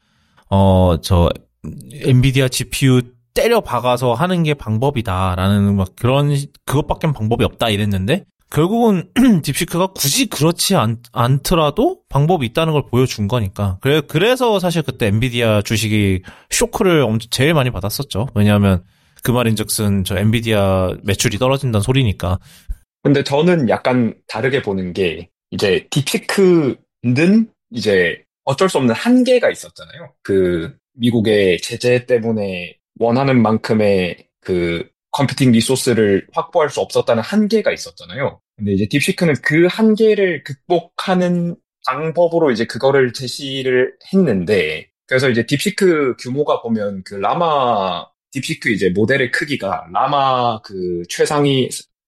엔비디아 GPU 때려 박아서 하는 게 방법이다라는 막 그것밖엔 방법이 없다 이랬는데, 결국은 딥시크가 굳이 그렇지 않더라도 방법이 있다는 걸 보여준 거니까. 그래서 사실 그때 엔비디아 주식이 쇼크를 제일 많이 받았었죠. 왜냐하면 그 말인즉슨 저 엔비디아 매출이 떨어진다는 소리니까. 근데 저는 약간 다르게 보는 게, 이제 딥시크는 이제 어쩔 수 없는 한계가 있었잖아요. 그 미국의 제재 때문에 원하는 만큼의 그 컴퓨팅 리소스를 확보할 수 없었다는 한계가 있었잖아요. 근데 이제 딥시크는 그 한계를 극복하는 방법으로 이제 그거를 제시를 했는데, 그래서 이제 딥시크 규모가 보면 그 라마 딥시크 이제 모델의 크기가 라마 그 최상위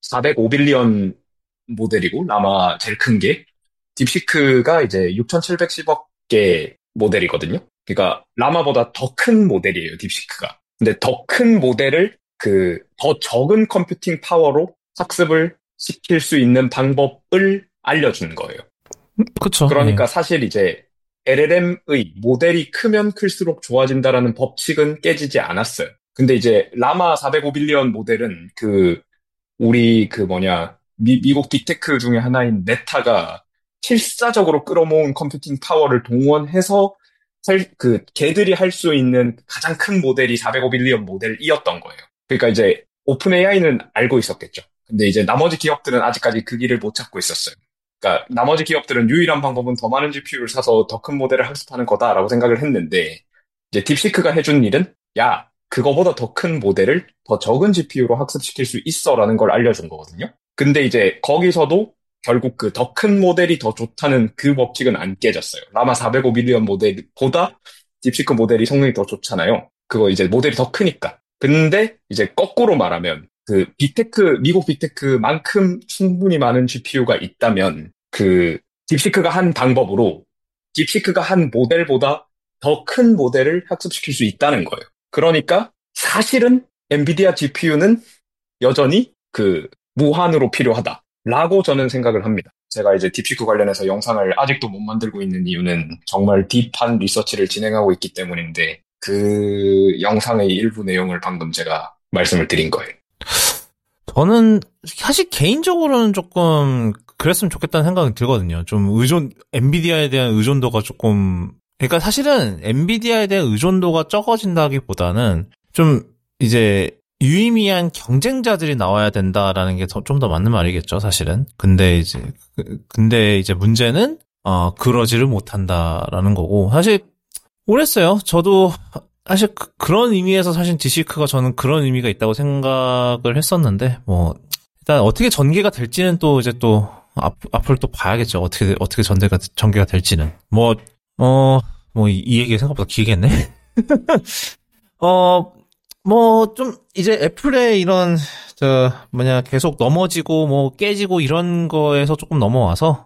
405빌리언 모델이고, 라마 제일 큰 게 딥시크가 이제 6,710억 개 모델이거든요. 그러니까 라마보다 더 큰 모델이에요, 딥시크가. 근데 더 큰 모델을 그 더 적은 컴퓨팅 파워로 학습을 시킬 수 있는 방법을 알려준 거예요. 그쵸. 그러니까 예. 사실 이제 LLM의 모델이 크면 클수록 좋아진다라는 법칙은 깨지지 않았어요. 근데 이제 라마 405빌리언 모델은 그 우리 그 뭐냐 미국 빅테크 중에 하나인 메타가 필사적으로 끌어모은 컴퓨팅 파워를 동원해서 그 걔들이 할 수 있는 가장 큰 모델이 405빌리언 모델이었던 거예요. 그러니까 이제 오픈 AI는 알고 있었겠죠. 근데 이제 나머지 기업들은 아직까지 그 길을 못 찾고 있었어요. 그러니까 나머지 기업들은 유일한 방법은 더 많은 GPU를 사서 더 큰 모델을 학습하는 거다라고 생각을 했는데, 이제 딥시크가 해준 일은 야, 그거보다 더 큰 모델을 더 적은 GPU로 학습시킬 수 있어라는 걸 알려준 거거든요. 근데 이제 거기서도 결국 그 더 큰 모델이 더 좋다는 그 법칙은 안 깨졌어요. 라마 405밀리언 모델보다 딥시크 모델이 성능이 더 좋잖아요. 그거 이제 모델이 더 크니까. 근데 이제 거꾸로 말하면 그 빅테크, 미국 빅테크만큼 충분히 많은 GPU가 있다면 그 딥시크가 한 방법으로 딥시크가 한 모델보다 더 큰 모델을 학습시킬 수 있다는 거예요. 그러니까 사실은 엔비디아 GPU는 여전히 그 무한으로 필요하다라고 저는 생각을 합니다. 제가 이제 딥시크 관련해서 영상을 아직도 못 만들고 있는 이유는 정말 딥한 리서치를 진행하고 있기 때문인데, 그 영상의 일부 내용을 방금 제가 말씀을 드린 거예요. 저는 사실 개인적으로는 조금 그랬으면 좋겠다는 생각이 들거든요. 좀 엔비디아에 대한 의존도가 조금, 그러니까 사실은 엔비디아에 대한 의존도가 적어진다기보다는 좀 이제 유의미한 경쟁자들이 나와야 된다라는 게 좀 더 맞는 말이겠죠, 사실은. 근데 이제 문제는 그러지를 못한다라는 거고, 사실 오랬어요. 저도 사실 그런 의미에서 사실 딥시크가 저는 그런 의미가 있다고 생각을 했었는데, 뭐 일단 어떻게 전개가 될지는 또 이제 또 앞을 또 봐야겠죠. 어떻게 전개가 될지는. 이 얘기 생각보다 길겠네. 좀 이제 애플의 이런 계속 넘어지고 뭐 깨지고 이런 거에서 조금 넘어와서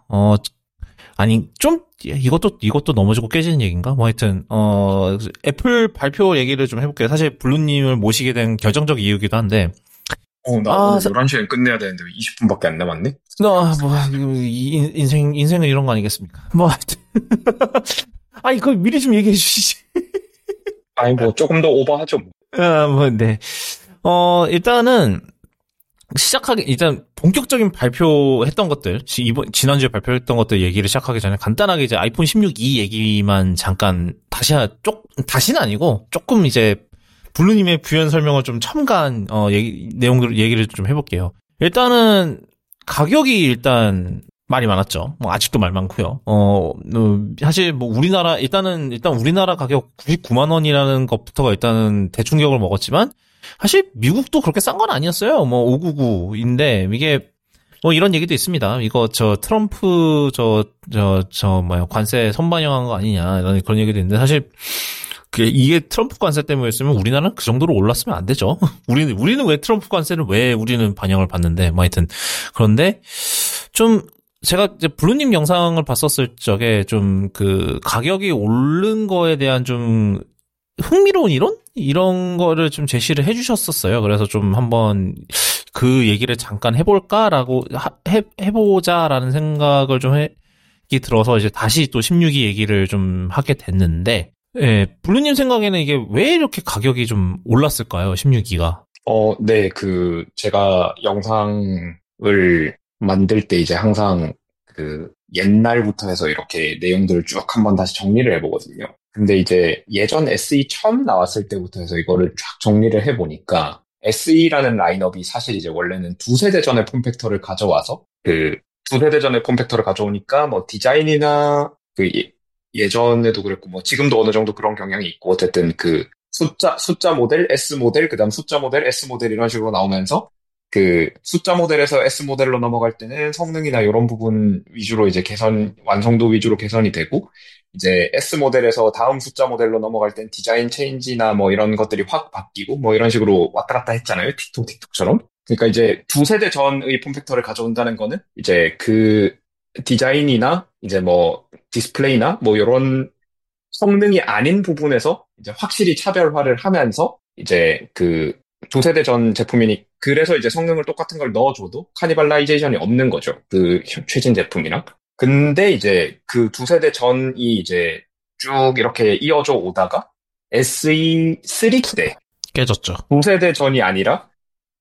이것도 넘어지고 깨지는 얘기인가? 뭐 하여튼 애플 발표 얘기를 좀 해볼게요. 사실 블루님을 모시게 된 결정적 이유이기도 한데. 나 오늘 11시에 끝내야 되는데 20분밖에 안 남았네? 인생은 이런 거 아니겠습니까? 뭐 하여튼. 아니, 그걸 미리 좀 얘기해 주시지. 아니, 뭐 조금 더 오버하죠. 네. 일단은 일단 본격적인 발표했던 것들, 지난주에 발표했던 것들 얘기를 시작하기 전에 간단하게 이제 아이폰 16E 얘기만 잠깐 다시는 아니고 조금 이제 블루님의 부연 설명을 좀 첨가한 내용들 얘기를 좀 해볼게요. 일단은 가격이 일단 말이 많았죠. 뭐 아직도 말 많고요. 사실 뭐 일단 우리나라 가격 99만 원이라는 것부터가 일단은 대충격을 먹었지만, 사실 미국도 그렇게 싼 건 아니었어요. 뭐 599인데 이게 뭐 이런 얘기도 있습니다. 이거 트럼프 관세 선반영한 거 아니냐 이런 그런 얘기도 있는데, 사실 이게 트럼프 관세 때문이었으면 우리나라는 그 정도로 올랐으면 안 되죠. 우리는 왜 트럼프 관세를 왜 우리는 반영을 받는데, 뭐 하여튼 그런데 좀 제가 이제 블루님 영상을 봤었을 적에 좀 그 가격이 오른 거에 대한 좀 흥미로운 이론? 이런 거를 좀 제시를 해주셨었어요. 그래서 좀 한번 그 얘기를 잠깐 해볼까라고, 해보자라는 생각을 좀 들어서 이제 다시 또 16위 얘기를 좀 하게 됐는데, 예, 블루님 생각에는 이게 왜 이렇게 가격이 좀 올랐을까요? 16위가. 네, 제가 영상을 만들 때 이제 항상 옛날부터 해서 이렇게 내용들을 쭉 한번 다시 정리를 해보거든요. 근데 이제 예전 SE 처음 나왔을 때부터 해서 이거를 쫙 정리를 해보니까, SE라는 라인업이 사실 이제 원래는 두세대 전에 폼팩터를 가져와서 두세대 전에 폼팩터를 가져오니까 뭐 디자인이나 예전에도 그랬고, 뭐, 지금도 어느 정도 그런 경향이 있고, 어쨌든 그, 숫자 모델, S 모델, 그 다음 숫자 모델, S 모델 이런 식으로 나오면서, 그, 숫자 모델에서 S 모델로 넘어갈 때는 성능이나 이런 부분 위주로 이제 완성도 위주로 개선이 되고, 이제 S 모델에서 다음 숫자 모델로 넘어갈 땐 디자인 체인지나 뭐 이런 것들이 확 바뀌고, 뭐 이런 식으로 왔다 갔다 했잖아요. 틱톡처럼. 그러니까 이제 두 세대 전의 폼팩터를 가져온다는 거는, 이제 그, 디자인이나, 이제 뭐, 디스플레이나, 뭐, 이런 성능이 아닌 부분에서 이제 확실히 차별화를 하면서 이제 그 두 세대 전 제품이니 그래서 이제 성능을 똑같은 걸 넣어줘도 카니발라이제이션이 없는 거죠. 그 최신 제품이랑. 근데 이제 그 두 세대 전이 이제 쭉 이렇게 이어져 오다가 SE3 때 깨졌죠. 두 세대 전이 아니라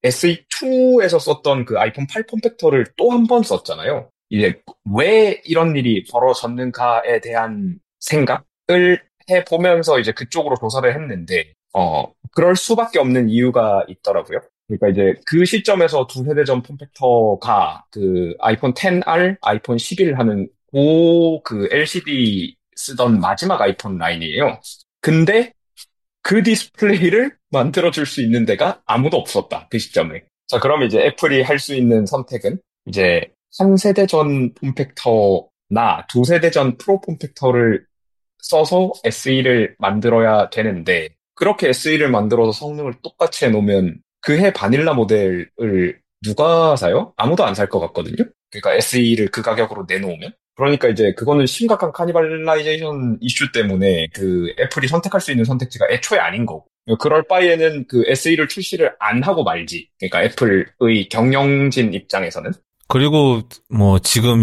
SE2에서 썼던 그 아이폰 8 폼팩터를 또 한 번 썼잖아요. 이제 왜 이런 일이 벌어졌는가에 대한 생각을 해보면서 이제 그쪽으로 조사를 했는데, 그럴 수밖에 없는 이유가 있더라고요. 그러니까 이제 그 시점에서 두 세대 전 폼팩터가 그 아이폰 XR, 아이폰 11 하는 그 LCD 쓰던 마지막 아이폰 라인이에요. 근데 그 디스플레이를 만들어줄 수 있는 데가 아무도 없었다. 그 시점에. 자, 그럼 이제 애플이 할 수 있는 선택은 이제 한 세대 전 폼팩터나 두 세대 전 프로 폼팩터를 써서 SE를 만들어야 되는데 그렇게 SE를 만들어서 성능을 똑같이 해놓으면 그 해 바닐라 모델을 누가 사요? 아무도 안 살 것 같거든요. 그러니까 SE를 그 가격으로 내놓으면. 그러니까 이제 그거는 심각한 카니발라이제이션 이슈 때문에 그 애플이 선택할 수 있는 선택지가 애초에 아닌 거고. 그럴 바에는 그 SE를 출시를 안 하고 말지. 그러니까 애플의 경영진 입장에서는. 그리고 뭐 지금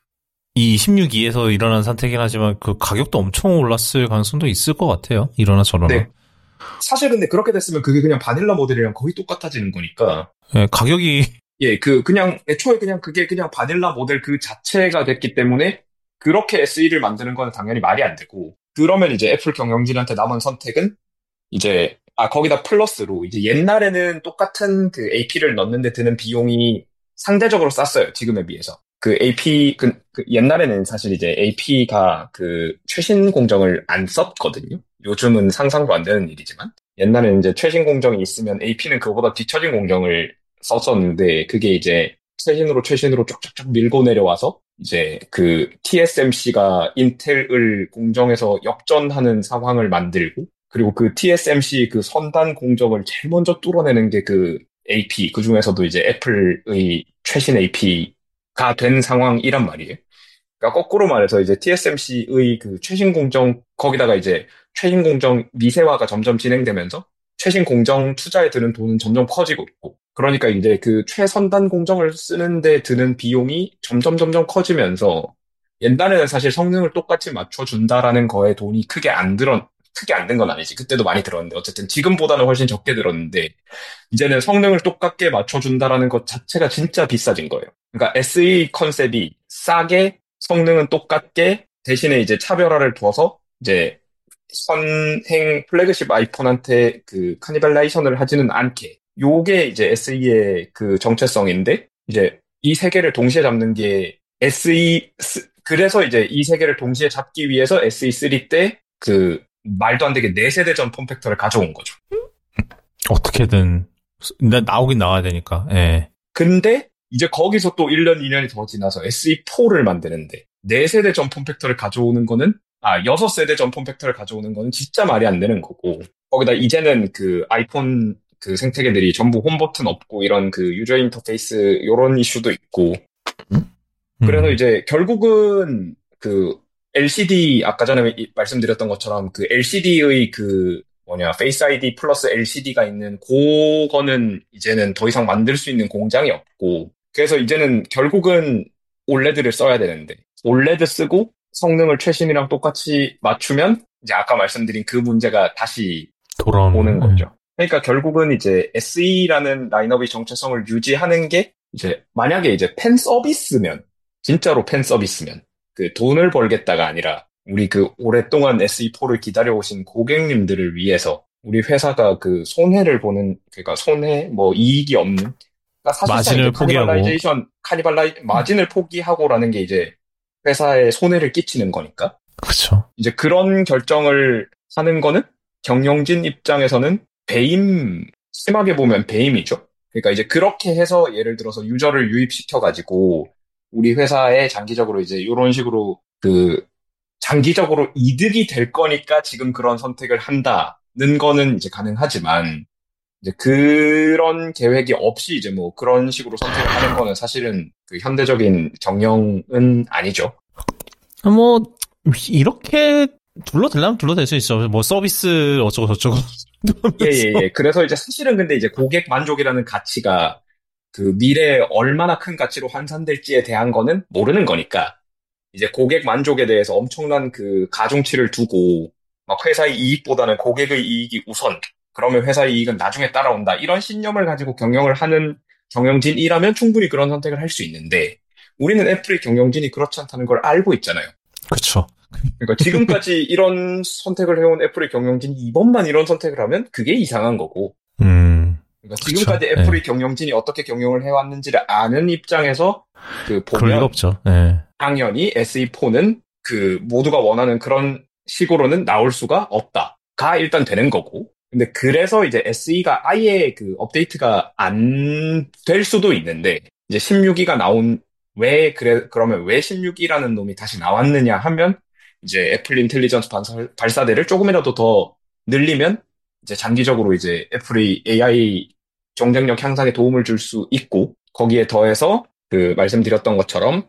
이 16기에서 일어난 선택이긴 하지만 그 가격도 엄청 올랐을 가능성도 있을 것 같아요. 이러나 저러나. 네. 사실 근데 그렇게 됐으면 그게 그냥 바닐라 모델이랑 거의 똑같아지는 거니까. 네, 가격이 예, 그냥 애초에 그냥 그게 그냥 바닐라 모델 그 자체가 됐기 때문에 그렇게 SE를 만드는 건 당연히 말이 안 되고. 그러면 이제 애플 경영진한테 남은 선택은 이제 거기다 플러스로 이제 옛날에는 똑같은 그 AP를 넣는데 드는 비용이 상대적으로 쌌어요. 지금에 비해서. 그 AP 그 옛날에는 사실 이제 AP가 그 최신 공정을 안 썼거든요. 요즘은 상상도 안 되는 일이지만 옛날에는 이제 최신 공정이 있으면 AP는 그거보다 뒤처진 공정을 썼었는데 그게 이제 최신으로 쫙쫙쫙 밀고 내려와서 이제 그 TSMC가 인텔을 공정에서 역전하는 상황을 만들고 그리고 그 TSMC 그 선단 공정을 제일 먼저 뚫어내는 게 그 AP, 그 중에서도 이제 애플의 최신 AP가 된 상황이란 말이에요. 그러니까 거꾸로 말해서 이제 TSMC의 그 최신 공정, 거기다가 이제 최신 공정 미세화가 점점 진행되면서 최신 공정 투자에 드는 돈은 점점 커지고 있고, 그러니까 이제 그 최선단 공정을 쓰는데 드는 비용이 점점 커지면서 옛날에는 사실 성능을 똑같이 맞춰준다라는 거에 돈이 크게 안 든 건 아니지. 그때도 많이 들었는데, 어쨌든 지금보다는 훨씬 적게 들었는데, 이제는 성능을 똑같게 맞춰준다라는 것 자체가 진짜 비싸진 거예요. 그러니까 SE 컨셉이 싸게 성능은 똑같게 대신에 이제 차별화를 두어서 이제 선행 플래그십 아이폰한테 그 카니발라이션을 하지는 않게. 요게 이제 SE의 그 정체성인데, 이제 이 세 개를 동시에 잡는 게 그래서 이제 이 세 개를 동시에 잡기 위해서 SE3 때 그 말도 안 되게 4세대 전 폼팩터를 가져온 거죠. 어떻게든 나오긴 나와야 되니까. 예. 근데 이제 거기서 또 1년, 2년이 더 지나서 SE4를 만드는데 4세대 전 폼팩터를 가져오는 거는 6세대 전 폼팩터를 가져오는 거는 진짜 말이 안 되는 거고 거기다 이제는 그 아이폰 그 생태계들이 전부 홈 버튼 없고 이런 그 유저 인터페이스 요런 이슈도 있고 그래서 이제 결국은 그 LCD 아까 전에 말씀드렸던 것처럼 그 LCD의 그 페이스 아이디 플러스 LCD가 있는 그거는 이제는 더 이상 만들 수 있는 공장이 없고 그래서 이제는 결국은 OLED를 써야 되는데 OLED 쓰고 성능을 최신이랑 똑같이 맞추면 이제 아까 말씀드린 그 문제가 다시 돌아오는 거죠. 그러니까 결국은 이제 SE라는 라인업의 정체성을 유지하는 게 이제 만약에 이제 팬 서비스면 진짜로 팬 서비스면 그 돈을 벌겠다가 아니라 우리 그 오랫동안 SE4를 기다려오신 고객님들을 위해서 우리 회사가 그 손해를 보는 그러니까 이익이 없는 그러니까 사실상 마진을 포기하고 마진을 포기하고라는 게 이제 회사에 손해를 끼치는 거니까 그렇죠. 이제 그런 결정을 하는 거는 경영진 입장에서는 심하게 보면 배임이죠. 그러니까 이제 그렇게 해서 예를 들어서 유저를 유입시켜가지고 우리 회사에 장기적으로 이제 이런 식으로 장기적으로 이득이 될 거니까 지금 그런 선택을 한다는 거는 이제 가능하지만 이제 그런 계획이 없이 이제 뭐 그런 식으로 선택을 하는 거는 사실은 그 현대적인 경영은 아니죠. 뭐 이렇게 둘러대려면 둘러댈 수 있어. 뭐 서비스 어쩌고 저쩌고. 예. 그래서 이제 사실은 근데 이제 고객 만족이라는 가치가 그 미래에 얼마나 큰 가치로 환산될지에 대한 거는 모르는 거니까 이제 고객 만족에 대해서 엄청난 그 가중치를 두고 막 회사의 이익보다는 고객의 이익이 우선, 그러면 회사의 이익은 나중에 따라온다, 이런 신념을 가지고 경영을 하는 경영진이라면 충분히 그런 선택을 할 수 있는데 우리는 애플의 경영진이 그렇지 않다는 걸 알고 있잖아요. 그렇죠. 그러니까 지금까지 이런 선택을 해온 애플의 경영진이 이번만 이런 선택을 하면 그게 이상한 거고. 그러니까 지금까지 그쵸. 애플의 경영진이 어떻게 경영을 해왔는지를 아는 입장에서 그럴 리가 보면 없죠. 네. 당연히 SE4는 모두가 원하는 그런 식으로는 나올 수가 없다가 일단 되는 거고. 근데 그래서 이제 SE가 아예 그 업데이트가 안 될 수도 있는데 이제 16기가 그러면 왜 16기라는 놈이 다시 나왔느냐 하면 이제 애플 인텔리전스 발사대를 조금이라도 더 늘리면 이제 장기적으로 이제 애플이 AI 경쟁력 향상에 도움을 줄 수 있고, 거기에 더해서 말씀드렸던 것처럼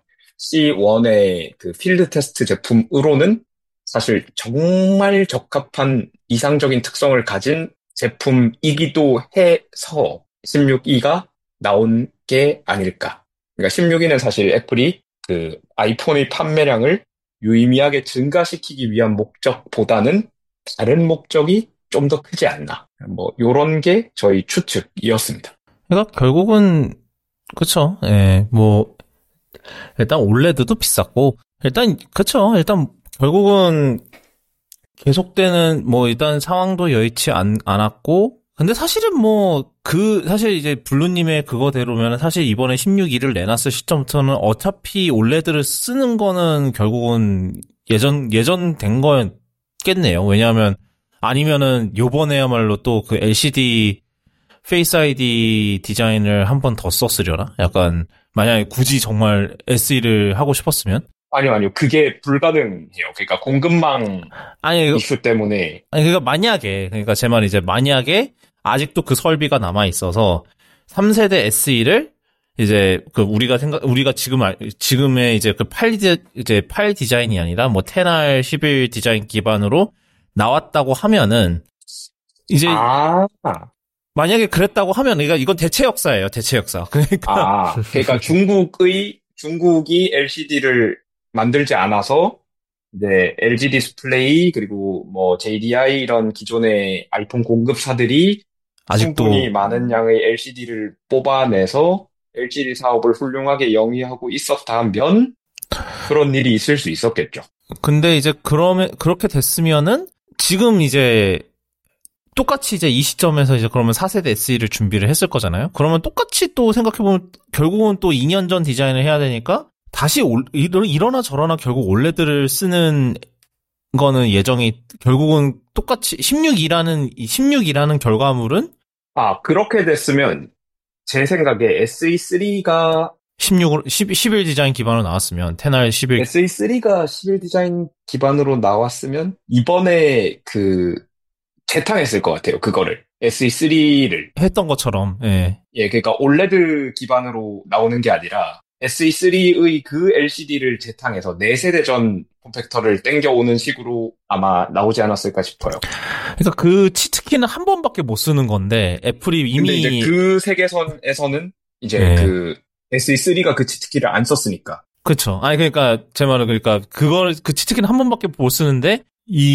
C1의 그 필드 테스트 제품으로는 사실 정말 적합한 이상적인 특성을 가진 제품이기도 해서 16E가 나온 게 아닐까. 그러니까 16E는 사실 애플이 그 아이폰의 판매량을 유의미하게 증가시키기 위한 목적보다는 다른 목적이 좀 더 크지 않나. 뭐 요런 게 저희 추측이었습니다. 그러니까 결국은 그쵸. 예. 뭐 일단 올레드도 비쌌고 일단 결국은 계속되는 뭐 일단 상황도 여의치 않았고, 근데 사실은 사실 이제 블루님의 그거대로면 사실 이번에 16기를 내놨을 시점부터는 어차피 올레드를 쓰는 거는 결국은 예전 된 거겠네요. 왜냐하면 아니면은 요번에야말로 또 그 LCD 페이스 아이디 디자인을 한 번 더 썼으려나? 약간 만약에 굳이 정말 SE를 하고 싶었으면? 아니요. 그게 불가능해요. 그러니까 공급망 이슈 때문에. 그러니까 제 말이 이제 만약에 아직도 그 설비가 남아 있어서 3세대 SE를 이제 우리가 지금의 이제 파일 디자인이 아니라 뭐 10R 11 디자인 기반으로 나왔다고 하면은 이제 만약에 그랬다고 하면 이건 대체 역사예요. 대체 역사. 그러니까 중국이 LCD를 만들지 않아서 이제 LG 디스플레이 그리고 뭐 JDI 이런 기존의 아이폰 공급사들이 아직도 충분히 많은 양의 LCD를 뽑아내서 LCD 사업을 훌륭하게 영위하고 있었다면 그런 일이 있을 수 있었겠죠. 근데 이제 그렇게 됐으면은 지금 이제 똑같이 이제 이 시점에서 이제 그러면 4세대 SE를 준비를 했을 거잖아요. 그러면 똑같이 또 생각해보면 결국은 또 2년 전 디자인을 해야 되니까 다시 이러나 저러나 결국 올레드를 쓰는 거는 예정이 결국은 똑같이 16이라는 결과물은 그렇게 됐으면 제 생각에 SE3가 11 디자인 기반으로 나왔으면 10R 11 SE3가 11 디자인 기반으로 나왔으면 이번에 재탕했을 것 같아요. 그거를 SE3를 했던 것처럼. 예. 그러니까 올레드 기반으로 나오는 게 아니라 SE3의 그 LCD를 재탕해서 4세대 전 폼팩터를 땡겨오는 식으로 아마 나오지 않았을까 싶어요. 그러니까 그 치트키는 한 번밖에 못 쓰는 건데 애플이 이미 근데 이제 그 세계선에서는 이제 그 SE3가 그 치트키를 안 썼으니까. 그렇죠. 그러니까 제 말은 그 치트키는 한 번밖에 못 쓰는데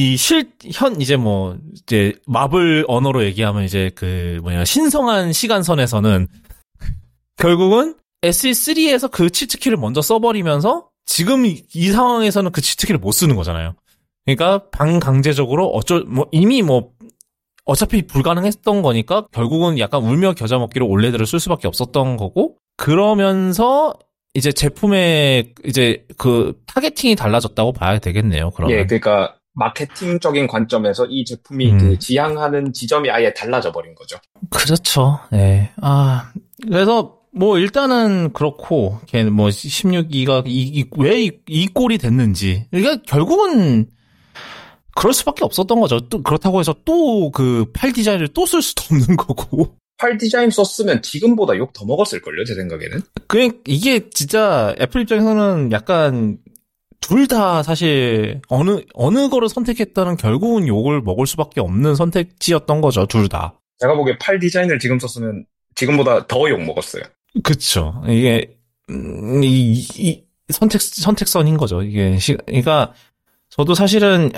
이제 마블 언어로 얘기하면 이제 신성한 시간선에서는 결국은 SE3에서 그 치트키를 먼저 써버리면서 지금 이 상황에서는 그 치트키를 못 쓰는 거잖아요. 그러니까 반강제적으로 이미 어차피 불가능했던 거니까 결국은 약간 울며 겨자 먹기로 올레드를 쓸 수밖에 없었던 거고, 그러면서 이제 제품의 이제 그 타겟팅이 달라졌다고 봐야 되겠네요. 그러면. 예, 그러니까 마케팅적인 관점에서 이 제품이 그 지향하는 지점이 아예 달라져 버린 거죠. 그렇죠. 예. 그래서 뭐 일단은 그렇고 걔 뭐 16기가 왜 이 꼴이 됐는지. 그러니까 결국은 그럴 수밖에 없었던 거죠. 또 그렇다고 해서 또 그 팔 디자인을 또 쓸 수도 없는 거고. 팔 디자인 썼으면 지금보다 욕 더 먹었을걸요, 제 생각에는. 이게 진짜 애플 입장에서는 약간 둘 다 사실 어느 거를 선택했다는 결국은 욕을 먹을 수밖에 없는 선택지였던 거죠, 둘 다. 제가 보기에 팔 디자인을 지금 썼으면 지금보다 더 욕 먹었어요. 그쵸. 이게 이 선택선인 거죠. 그러니까 저도 사실은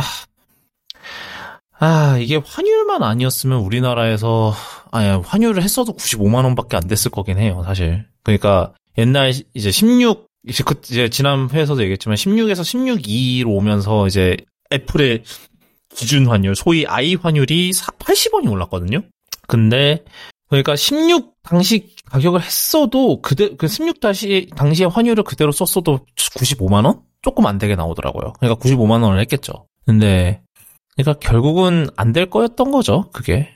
이게 환율만 아니었으면 우리나라에서 환율을 했어도 95만 원밖에 안 됐을 거긴 해요, 사실. 그러니까 옛날 이제 16 이제 지난 회에서도 얘기했지만 16에서 16.2로 오면서 이제 애플의 기준 환율, 소위 I 환율이 80원이 올랐거든요. 근데 그러니까 16 당시 가격을 했어도 그 16 당시의 환율을 그대로 썼어도 95만 원? 조금 안 되게 나오더라고요. 그러니까 95만 원을 했겠죠. 근데 그러니까 결국은 안 될 거였던 거죠, 그게.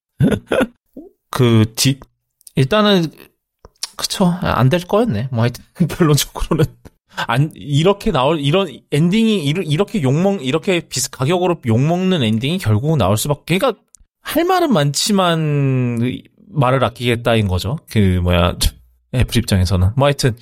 일단은 그쵸, 안 될 거였네. 뭐 하여튼 결론적으로는 이렇게 이런 엔딩이 이렇게 이렇게 가격으로 욕먹는 엔딩이 결국은 나올 수밖에. 그러니까 할 말은 많지만 말을 아끼겠다인 거죠. 애플 입장에서는. 뭐 하여튼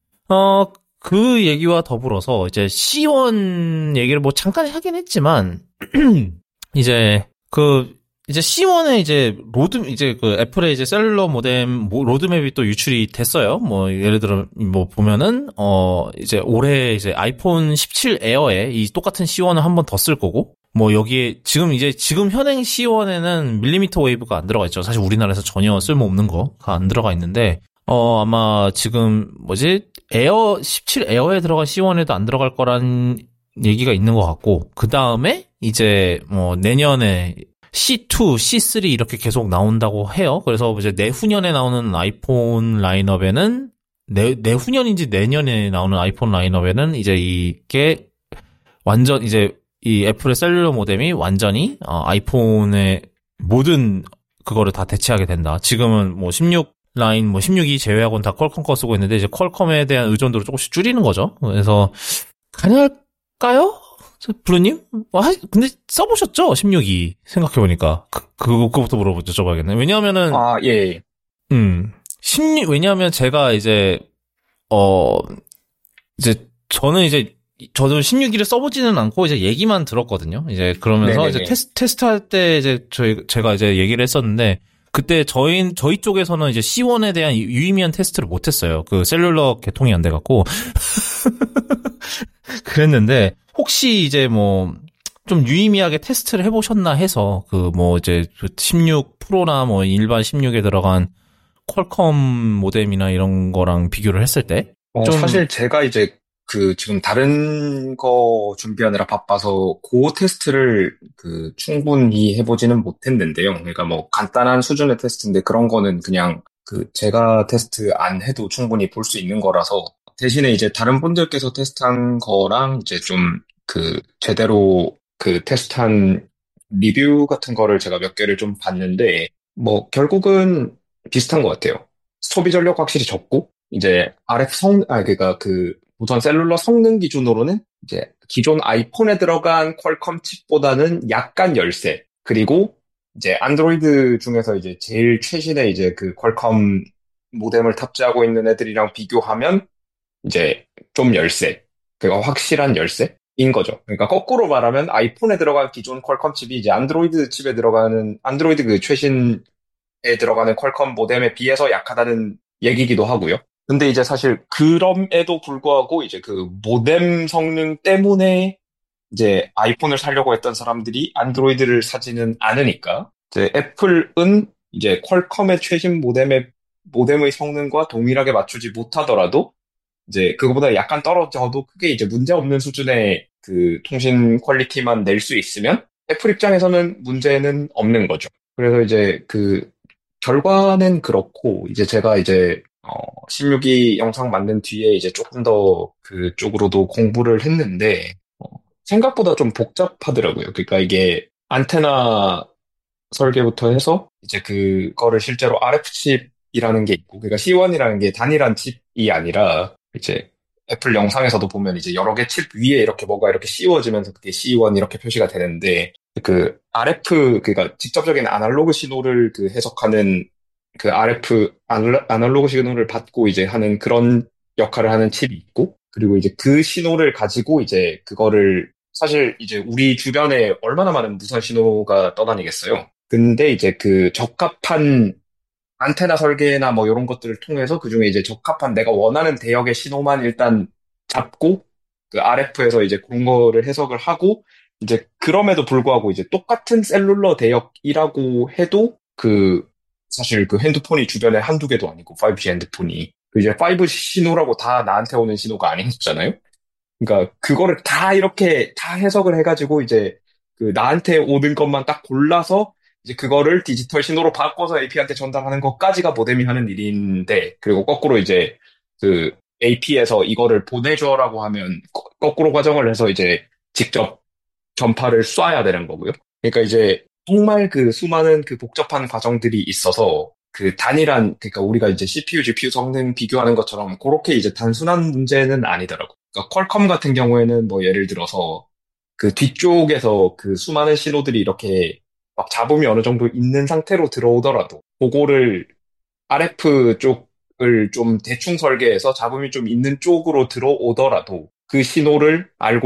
그 얘기와 더불어서 이제 C1 얘기를 뭐 잠깐 하긴 했지만 이제 C1에 이제 애플의 이제 셀룰러 모뎀 로드맵이 또 유출이 됐어요. 뭐 예를 들어 뭐 보면은 이제 올해 이제 아이폰 17 에어에 이 똑같은 C1을 한 번 더 쓸 거고, 뭐 여기에 지금 현행 C1에는 밀리미터 웨이브가 안 들어가 있죠. 사실 우리나라에서 전혀 쓸모없는 거가 안 들어가 있는데 아마 지금 17 에어에 들어간 C1에도 안 들어갈 거란 얘기가 있는 것 같고, 그 다음에 이제 뭐 내년에 C2, C3 이렇게 계속 나온다고 해요. 그래서 이제 내후년에 나오는 아이폰 라인업에는 내후년인지 내년에 나오는 아이폰 라인업에는 이제 이게 완전 이제 이 애플의 셀룰러 모뎀이 완전히 아이폰의 모든 그거를 다 대체하게 된다. 지금은 뭐 16 라인, 뭐 16이 제외하고는 다 퀄컴 거 쓰고 있는데 이제 퀄컴에 대한 의존도를 조금씩 줄이는 거죠. 그래서 가능할까요? 블루님? 근데 써보셨죠? 16이. 생각해보니까. 그거부터 여쭤봐야겠네. 왜냐하면은. 예. 왜냐하면 제가 저도 16기를 써보지는 않고 이제 얘기만 들었거든요. 이제 그러면서 네네네. 이제 테스트할 때 이제 제가 이제 얘기를 했었는데, 그때 저희 쪽에서는 이제 C1에 대한 유의미한 테스트를 못했어요. 그 셀룰러 개통이 안 돼갖고. 그랬는데, 혹시 이제 뭐 좀 유의미하게 테스트를 해보셨나 해서 16 프로나 뭐 일반 16에 들어간 퀄컴 모뎀이나 이런 거랑 비교를 했을 때 사실 제가 이제 지금 다른 거 준비하느라 바빠서 그 테스트를 충분히 해보지는 못했는데요. 그러니까 뭐 간단한 수준의 테스트인데 그런 거는 그냥 제가 테스트 안 해도 충분히 볼 수 있는 거라서, 대신에 이제 다른 분들께서 테스트한 거랑 이제 좀 제대로 테스트한 리뷰 같은 거를 제가 몇 개를 좀 봤는데, 뭐 결국은 비슷한 것 같아요. 소비 전력 확실히 적고, 이제 그러니까 우선 셀룰러 성능 기준으로는 이제 기존 아이폰에 들어간 퀄컴 칩보다는 약간 열세, 그리고 이제 안드로이드 중에서 이제 제일 최신의 이제 퀄컴 모뎀을 탑재하고 있는 애들이랑 비교하면 이제 좀 열세, 그러니까 확실한 열세인 거죠. 그러니까 거꾸로 말하면 아이폰에 들어간 기존 퀄컴 칩이 이제 안드로이드 칩에 들어가는 안드로이드 최신에 들어가는 퀄컴 모뎀에 비해서 약하다는 얘기기도 하고요. 근데 이제 사실 그럼에도 불구하고 이제 모뎀 성능 때문에 이제 아이폰을 사려고 했던 사람들이 안드로이드를 사지는 않으니까, 이제 애플은 이제 퀄컴의 최신 모뎀의 성능과 동일하게 맞추지 못하더라도 이제 그거보다 약간 떨어져도 크게 이제 문제 없는 수준의 통신 퀄리티만 낼 수 있으면 애플 입장에서는 문제는 없는 거죠. 그래서 이제 결과는 그렇고, 이제 제가 이제 16이 영상 만든 뒤에 이제 조금 더 그쪽으로도 공부를 했는데, 생각보다 좀 복잡하더라고요. 그러니까 이게 안테나 설계부터 해서 이제 그거를 실제로 RF 칩이라는 게 있고, 그러니까 C1이라는 게 단일한 칩이 아니라 이제 애플 영상에서도 보면 이제 여러 개 칩 위에 이렇게 뭐가 이렇게 씌워지면서 그게 C1 이렇게 표시가 되는데, 그 RF, 그러니까 직접적인 아날로그 신호를 그 해석하는 그 RF 아날로그 신호를 받고 이제 하는 그런 역할을 하는 칩이 있고, 그리고 이제 그 신호를 가지고 이제 그거를 사실 이제 우리 주변에 얼마나 많은 무선 신호가 떠다니겠어요. 근데 이제 그 적합한 안테나 설계나 뭐 이런 것들을 통해서 그중에 이제 적합한 내가 원하는 대역의 신호만 일단 잡고 그 RF에서 이제 그런 거를 해석을 하고 이제 그럼에도 불구하고 이제 똑같은 셀룰러 대역이라고 해도 그 사실 그 핸드폰이 주변에 한두 개도 아니고 5G 핸드폰이 그 이제 5G 신호라고 다 나한테 오는 신호가 아닌 거잖아요. 그러니까 그거를 다 이렇게 다 해석을 해가지고 이제 그 나한테 오는 것만 딱 골라서 이제 그거를 디지털 신호로 바꿔서 AP한테 전달하는 것까지가 모뎀이 하는 일인데, 그리고 거꾸로 이제 그 AP에서 이거를 보내줘라고 하면 거꾸로 과정을 해서 이제 직접 전파를 쏴야 되는 거고요. 그러니까 이제 정말 그 수많은 그 복잡한 과정들이 있어서 그 단일한, 그러니까 우리가 이제 CPU, GPU 성능 비교하는 것처럼 그렇게 이제 단순한 문제는 아니더라고. 그러니까 퀄컴 같은 경우에는 뭐 예를 들어서 그 뒤쪽에서 그 수많은 신호들이 이렇게 막 잡음이 어느 정도 있는 상태로 들어오더라도 그거를 RF 쪽을 좀 대충 설계해서 잡음이 좀 있는 쪽으로 들어오더라도 그 신호를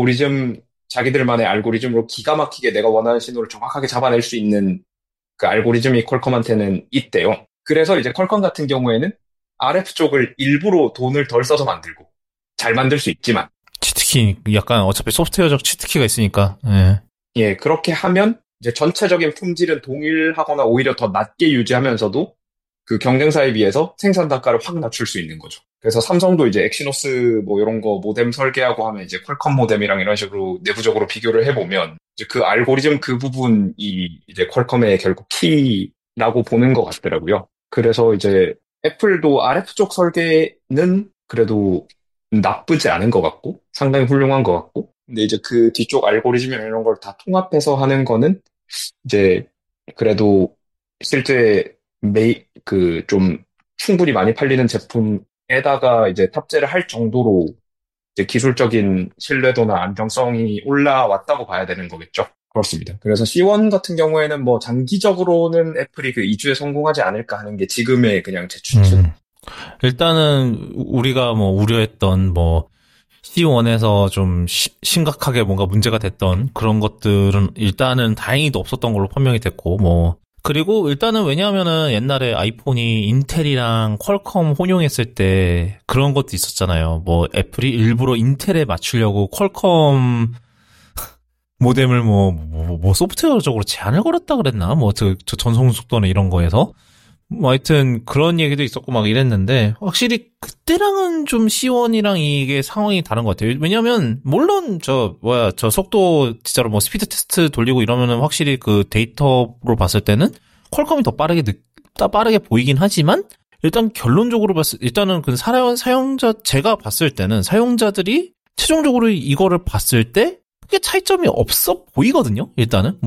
자기들만의 알고리즘으로 기가 막히게 내가 원하는 신호를 정확하게 잡아낼 수 있는 그 알고리즘이 퀄컴한테는 있대요. 그래서 이제 퀄컴 같은 경우에는 RF 쪽을 일부러 돈을 덜 써서 만들고 잘 만들 수 있지만 치트키 약간 어차피 소프트웨어적 치트키가 있으니까. 예. 예, 그렇게 하면 이제 전체적인 품질은 동일하거나 오히려 더 낮게 유지하면서도 그 경쟁사에 비해서 생산 단가를 확 낮출 수 있는 거죠. 그래서 삼성도 이제 엑시노스 뭐 이런 거 모뎀 설계하고 하면 이제 퀄컴 모뎀이랑 이런 식으로 내부적으로 비교를 해보면 이제 그 알고리즘 그 부분이 이제 퀄컴의 결국 키라고 보는 것 같더라고요. 그래서 이제 애플도 RF 쪽 설계는 그래도 나쁘지 않은 것 같고 상당히 훌륭한 것 같고, 근데 이제 그 뒤쪽 알고리즘이나 이런 걸 다 통합해서 하는 거는 이제 그래도 실제 그 좀 충분히 많이 팔리는 제품에다가 이제 탑재를 할 정도로 이제 기술적인 신뢰도나 안정성이 올라왔다고 봐야 되는 거겠죠. 그렇습니다. 그래서 C1 같은 경우에는 뭐 장기적으로는 애플이 그 2주에 성공하지 않을까 하는 게 지금의 그냥 제 추측. 일단은 우리가 뭐 우려했던 뭐 C1에서 좀 심각하게 뭔가 문제가 됐던 그런 것들은 일단은 다행히도 없었던 걸로 판명이 됐고, 뭐 그리고 일단은 왜냐하면은 옛날에 아이폰이 인텔이랑 퀄컴 혼용했을 때 그런 것도 있었잖아요. 뭐 애플이 일부러 인텔에 맞추려고 퀄컴 모뎀을 뭐 소프트웨어적으로 제한을 걸었다 그랬나? 뭐 저 전송 속도나 이런 거에서 뭐 하여튼 그런 얘기도 있었고 막 이랬는데, 확실히 그때랑은 좀 C1이랑 이게 상황이 다른 것 같아요. 왜냐면 물론 저 속도 진짜로 뭐 스피드 테스트 돌리고 이러면은 확실히 그 데이터로 봤을 때는 퀄컴이 더 빠르게 보이긴 하지만, 일단 결론적으로 일단은 그 제가 봤을 때는 사용자들이 최종적으로 이거를 봤을 때 크게 차이점이 없어 보이거든요. 일단은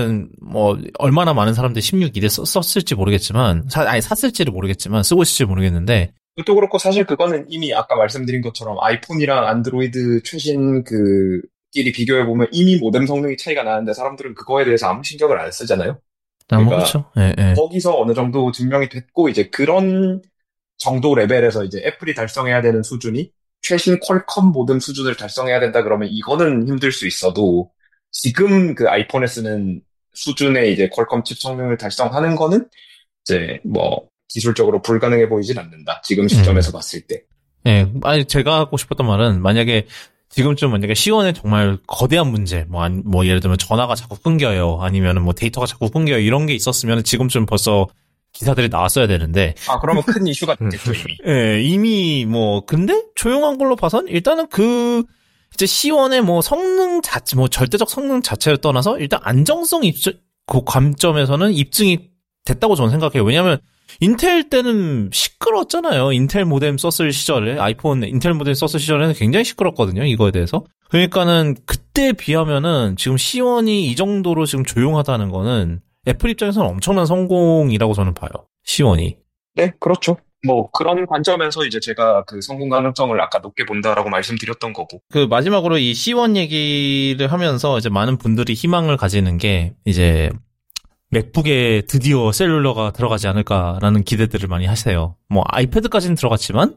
얼마나 많은 사람들이 16 썼을지 모르겠지만, 샀을지를 모르겠지만 쓰고 있을지 모르겠는데, 그것도 그렇고 사실 그거는 이미 아까 말씀드린 것처럼 아이폰이랑 안드로이드 최신 그끼리 비교해 보면 이미 모뎀 성능이 차이가 나는데 사람들은 그거에 대해서 아무 신경을 안 쓰잖아요. 그러니까 그렇죠. 예. 거기서 어느 정도 증명이 됐고 이제 그런 정도 레벨에서 이제 애플이 달성해야 되는 수준이 최신 퀄컴 모뎀 수준을 달성해야 된다 그러면 이거는 힘들 수 있어도, 지금 그 아이폰에 쓰는 수준의 이제 퀄컴 칩 성능을 달성하는 거는 이제 뭐 기술적으로 불가능해 보이진 않는다. 지금 시점에서 봤을 때. 예. 아니 제가 하고 싶었던 말은, 만약에 C1에 정말 거대한 문제, 뭐 예를 들면 전화가 자꾸 끊겨요, 아니면은 뭐 데이터가 자꾸 끊겨요, 이런 게 있었으면 지금쯤 벌써 기사들이 나왔어야 되는데. 그러면 큰 이슈가 됐겠죠, 이미. 예, 이미 근데 조용한 걸로 봐선 일단은 이제 C1의 뭐 절대적 성능 자체를 떠나서 일단 안정성 그 관점에서는 입증이 됐다고 저는 생각해요. 왜냐면 인텔 때는 시끄러웠잖아요. 인텔 모뎀 썼을 시절에, 아이폰 인텔 모뎀 썼을 시절에는 굉장히 시끄럽거든요. 이거에 대해서. 그러니까는 그때 비하면은 지금 C1이 이 정도로 지금 조용하다는 거는 애플 입장에서는 엄청난 성공이라고 저는 봐요. C1이. 네, 그렇죠. 뭐 그런 관점에서 이제 제가 그 성공 가능성을 아까 높게 본다라고 말씀드렸던 거고. 그 마지막으로 이 C1 얘기를 하면서 이제 많은 분들이 희망을 가지는 게 이제 맥북에 드디어 셀룰러가 들어가지 않을까라는 기대들을 많이 하세요. 뭐 아이패드까지는 들어갔지만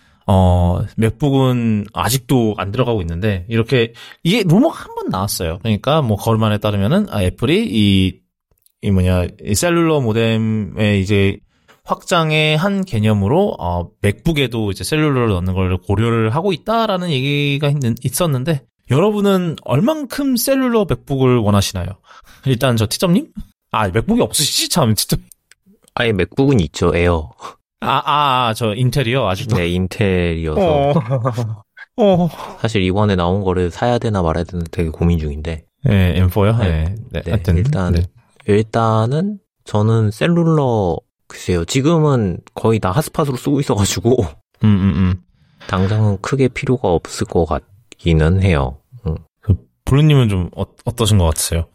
맥북은 아직도 안 들어가고 있는데 이렇게 이게 루머 한 번 나왔어요. 그러니까 뭐 거론에 따르면은 애플이 이 셀룰러 모뎀에 이제 확장의 한 개념으로 맥북에도 이제 셀룰러를 넣는 걸 고려를 하고 있다라는 얘기가 있었는데 여러분은 얼만큼 셀룰러 맥북을 원하시나요? 일단 저 티점님? 맥북이 없으시지 참 진짜. 아예 맥북은 있죠. 에어. 저 인텔이요 아직도. 네, 인텔이어서. 사실 이번에 나온 거를 사야 되나 말아야 되나 되게 고민 중인데. 네, M4요? 네. 하여튼 일단은 저는 셀룰러 글쎄요. 지금은 거의 다 핫스팟으로 쓰고 있어가지고. 당장은 크게 필요가 없을 것 같기는 해요. 블루님은 좀 어떠신 것 같으세요?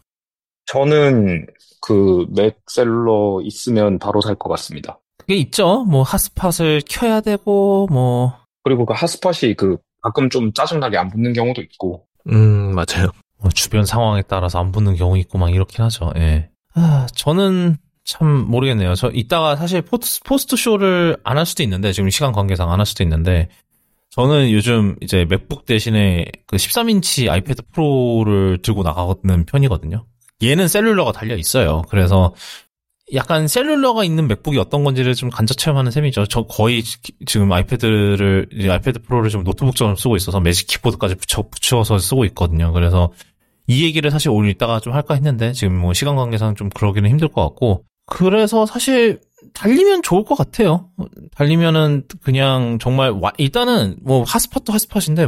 저는 그 맥 셀룰러 있으면 바로 살 것 같습니다. 그게 있죠. 뭐 핫스팟을 켜야 되고 뭐 그리고 그 핫스팟이 그 가끔 좀 짜증나게 안 붙는 경우도 있고. 맞아요. 주변 상황에 따라서 안 붙는 경우 있고 막 이렇긴 하죠. 예. 저는 참 모르겠네요. 저 이따가 사실 포스트 쇼를 안 할 수도 있는데 지금 시간 관계상 안 할 수도 있는데 저는 요즘 이제 맥북 대신에 그 13인치 아이패드 프로를 들고 나가는 편이거든요. 얘는 셀룰러가 달려 있어요. 그래서 약간 셀룰러가 있는 맥북이 어떤 건지를 좀 간접 체험하는 셈이죠. 저 거의 지금 아이패드 프로를 좀 노트북처럼 쓰고 있어서 매직 키보드까지 붙여서 쓰고 있거든요. 그래서 이 얘기를 사실 오늘 이따가 좀 할까 했는데 지금 뭐 시간 관계상 좀 그러기는 힘들 것 같고 그래서 사실 달리면 좋을 것 같아요. 달리면은 그냥 정말 일단은 뭐 핫스팟도 핫스팟인데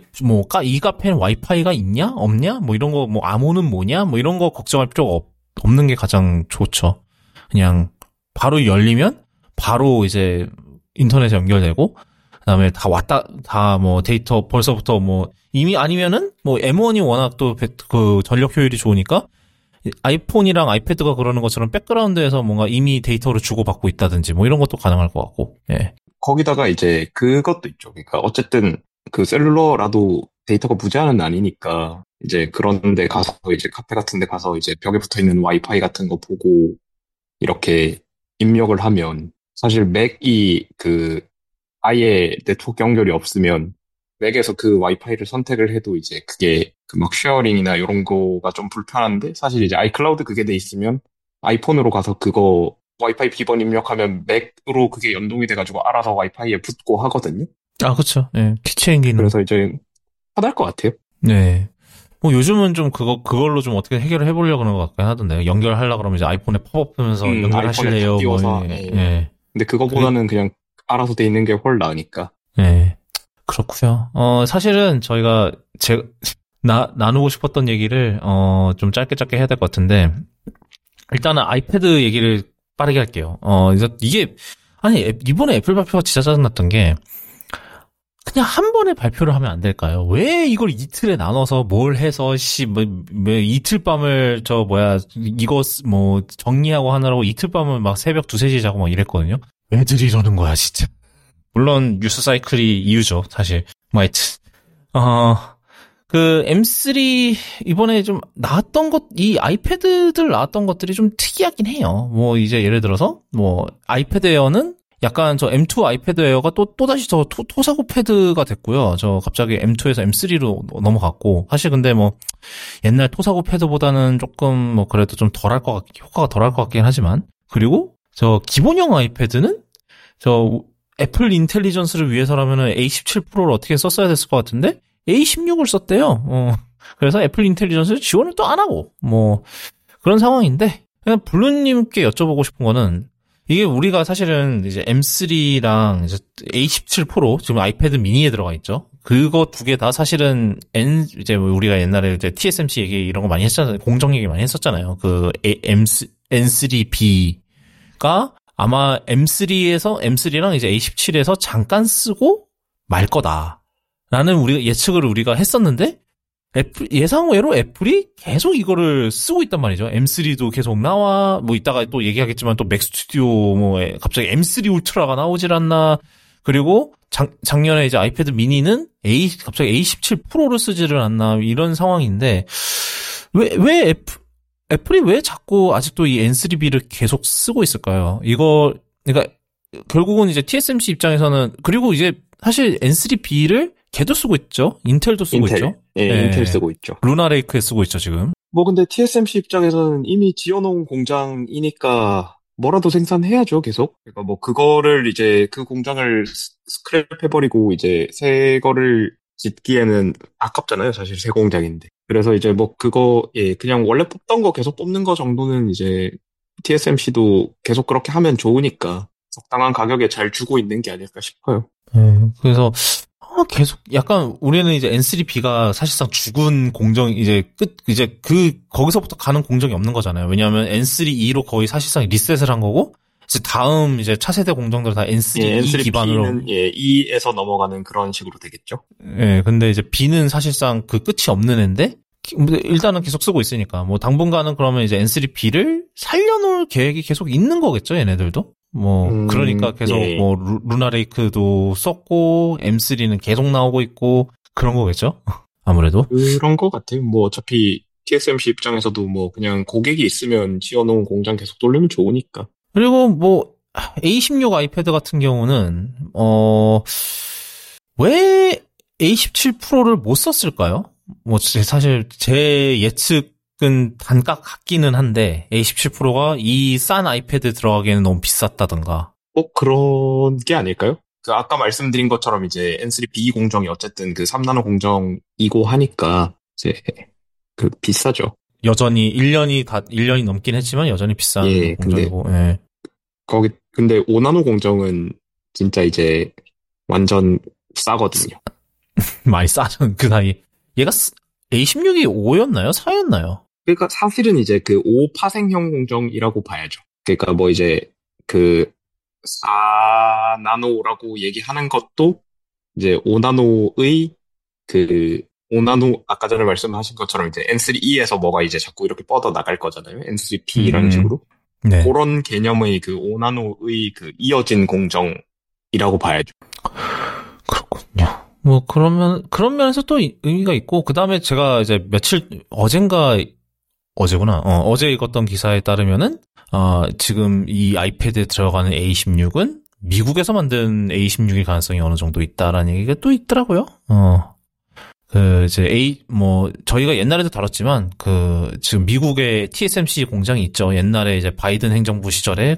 이가펜 와이파이가 있냐 없냐 뭐 이런 거 뭐 암호는 뭐냐 뭐 이런 거 걱정할 필요가 없는 게 가장 좋죠. 그냥 바로 열리면 바로 이제 인터넷에 연결되고 그다음에 다 뭐 데이터 벌써부터 뭐 이미 아니면은 뭐 M1이 워낙 또 그 전력 효율이 좋으니까 아이폰이랑 아이패드가 그러는 것처럼 백그라운드에서 뭔가 이미 데이터를 주고받고 있다든지 뭐 이런 것도 가능할 것 같고. 예. 거기다가 이제 그것도 있죠. 그러니까 어쨌든 그 셀룰러라도 데이터가 무제한은 아니니까 이제 그런 데 가서 이제 카페 같은 데 가서 이제 벽에 붙어 있는 와이파이 같은 거 보고 이렇게 입력을 하면 사실 맥이 그 아예 네트워크 연결이 없으면 맥에서 그 와이파이를 선택을 해도 이제 그게 그 막 쉐어링이나 이런 거가 좀 불편한데 사실 이제 아이클라우드 그게 돼 있으면 아이폰으로 가서 그거 와이파이 비번 입력하면 맥으로 그게 연동이 돼가지고 알아서 와이파이에 붙고 하거든요. 그렇죠. 예. 키체인 기능. 그래서 이제 편할 것 같아요. 네. 뭐 요즘은 좀 그걸로 좀 어떻게 해결을 해보려고 그러는 것 같긴 하던데 연결하려고 그러면 이제 아이폰에 팝업 뜨면서 연결하실래요? 띄워서. 예. 근데 그거보다는 그냥 알아서 돼 있는 게 훨 나으니까. 네. 그렇고요. 사실은 저희가 나누고 싶었던 얘기를 좀 짧게 해야 될 것 같은데 일단은 아이패드 얘기를 빠르게 할게요. 이게 이번에 애플 발표가 진짜 짜증났던 게 그냥 한 번에 발표를 하면 안 될까요? 왜 이걸 이틀에 나눠서 뭘 해서 이틀 밤을 이거 뭐 정리하고 하느라고 이틀 밤을 막 새벽 2-3시에 자고 막 이랬거든요. 왜들 이러는 거야 진짜. 물론 뉴스 사이클이 이유죠 사실. 그 M3 이번에 좀 나왔던 이 아이패드들 나왔던 것들이 좀 특이하긴 해요. 뭐 이제 예를 들어서 뭐 아이패드 에어는 약간 저 M2 아이패드 에어가 또다시 저 토사구 패드가 됐고요. 저 갑자기 M2에서 M3로 넘어갔고 사실 근데 뭐 옛날 토사구 패드보다는 조금 뭐 그래도 좀 효과가 덜할 것 같긴 하지만 그리고 저 기본형 아이패드는 저 애플 인텔리전스를 위해서라면은 A17 프로를 어떻게 썼어야 됐을 것 같은데 A16을 썼대요. 그래서 애플 인텔리전스 지원을 또 안 하고 뭐 그런 상황인데 그냥 블루님께 여쭤보고 싶은 거는 이게 우리가 사실은 이제 M3랑 이제 A17 프로 지금 아이패드 미니에 들어가 있죠. 그거 두 개 다 사실은 이제 우리가 옛날에 이제 TSMC 얘기 이런 거 많이 했잖아요. 공정 얘기 많이 했었잖아요. 그 N3B가 아마 M3랑 이제 A17에서 잠깐 쓰고 말 거다라는 우리가 했었는데 예상외로 애플이 계속 이거를 쓰고 있단 말이죠. M3도 계속 나와, 뭐 이따가 또 얘기하겠지만 또 맥 스튜디오 뭐 갑자기 M3 울트라가 나오질 않나. 그리고 작년에 이제 아이패드 미니는 갑자기 A17 프로를 쓰지를 않나 이런 상황인데 왜 애플이 왜 자꾸 아직도 이 N3B를 계속 쓰고 있을까요? 그러니까 결국은 이제 TSMC 입장에서는 그리고 이제 사실 N3B를 걔도 쓰고 있죠. 인텔도 쓰고 있죠. 예, 네. 인텔 쓰고 있죠. 루나 레이크에 쓰고 있죠, 지금. 뭐 근데 TSMC 입장에서는 이미 지어놓은 공장이니까 뭐라도 생산해야죠, 계속. 그러니까 뭐 그거를 이제 그 공장을 스크랩해버리고 이제 새 거를 짓기에는 아깝잖아요, 사실 새 공장인데. 그래서 이제 뭐 그거, 예, 그냥 원래 뽑던 거 계속 뽑는 거 정도는 이제 TSMC도 계속 그렇게 하면 좋으니까 적당한 가격에 잘 주고 있는 게 아닐까 싶어요. 그래서 계속 약간 우리는 이제 N3B가 사실상 죽은 공정 이제 거기서부터 가는 공정이 없는 거잖아요. 왜냐하면 N3E로 거의 사실상 리셋을 한 거고 이제 다음 이제 차세대 공정들은 다 N3E 기반으로 E에서 넘어가는 그런 식으로 되겠죠. 예, 근데 이제 B는 사실상 그 끝이 없는 앤데 일단은 계속 쓰고 있으니까 뭐 당분간은 그러면 이제 N3B를 살려놓을 계획이 계속 있는 거겠죠, 얘네들도. 뭐 그러니까 계속 예. 뭐 루나 레이크도 썼고 M3는 계속 나오고 있고 그런 거겠죠? 아무래도 그런 거 같아요. 뭐 어차피 TSMC 입장에서도 뭐 그냥 고객이 있으면 지어놓은 공장 계속 돌리면 좋으니까. 그리고 뭐 A16 아이패드 같은 경우는 왜 A17 프로를 못 썼을까요? 뭐 사실 제 예측은 단가 같기는 한데 A17 프로가 이 싼 아이패드 들어가기에는 너무 비쌌다던가. 그런 게 아닐까요? 그 아까 말씀드린 것처럼 이제 N3B 공정이 어쨌든 그 3나노 공정이고 하니까 이제 그 비싸죠. 여전히 1년이 넘긴 했지만 여전히 비싼 공정이고. 예. 근데 5나노 공정은 진짜 이제 완전 싸거든요. 많이 싸죠, 그 사이. 얘가 A16이 5였나요? 4였나요? 그러니까 사실은 이제 그 5 파생형 공정이라고 봐야죠. 그러니까 뭐 이제 그 4나노라고 얘기하는 것도 이제 5나노의 그 5나노 아까 전에 말씀하신 것처럼 이제 N3E에서 뭐가 이제 자꾸 이렇게 뻗어 나갈 거잖아요. N3P 이런 식으로. 네. 그런 개념의 그 5나노의 그 이어진 공정이라고 봐야죠. 그렇군요. 뭐 그런 면에서 또 의미가 있고 그다음에 제가 이제 어제 읽었던 기사에 따르면은 지금 이 아이패드에 들어가는 A16은 미국에서 만든 A16일 가능성이 어느 정도 있다라는 얘기가 또 있더라고요. 저희가 옛날에도 다뤘지만 지금 미국에 TSMC 공장이 있죠. 옛날에 이제 바이든 행정부 시절에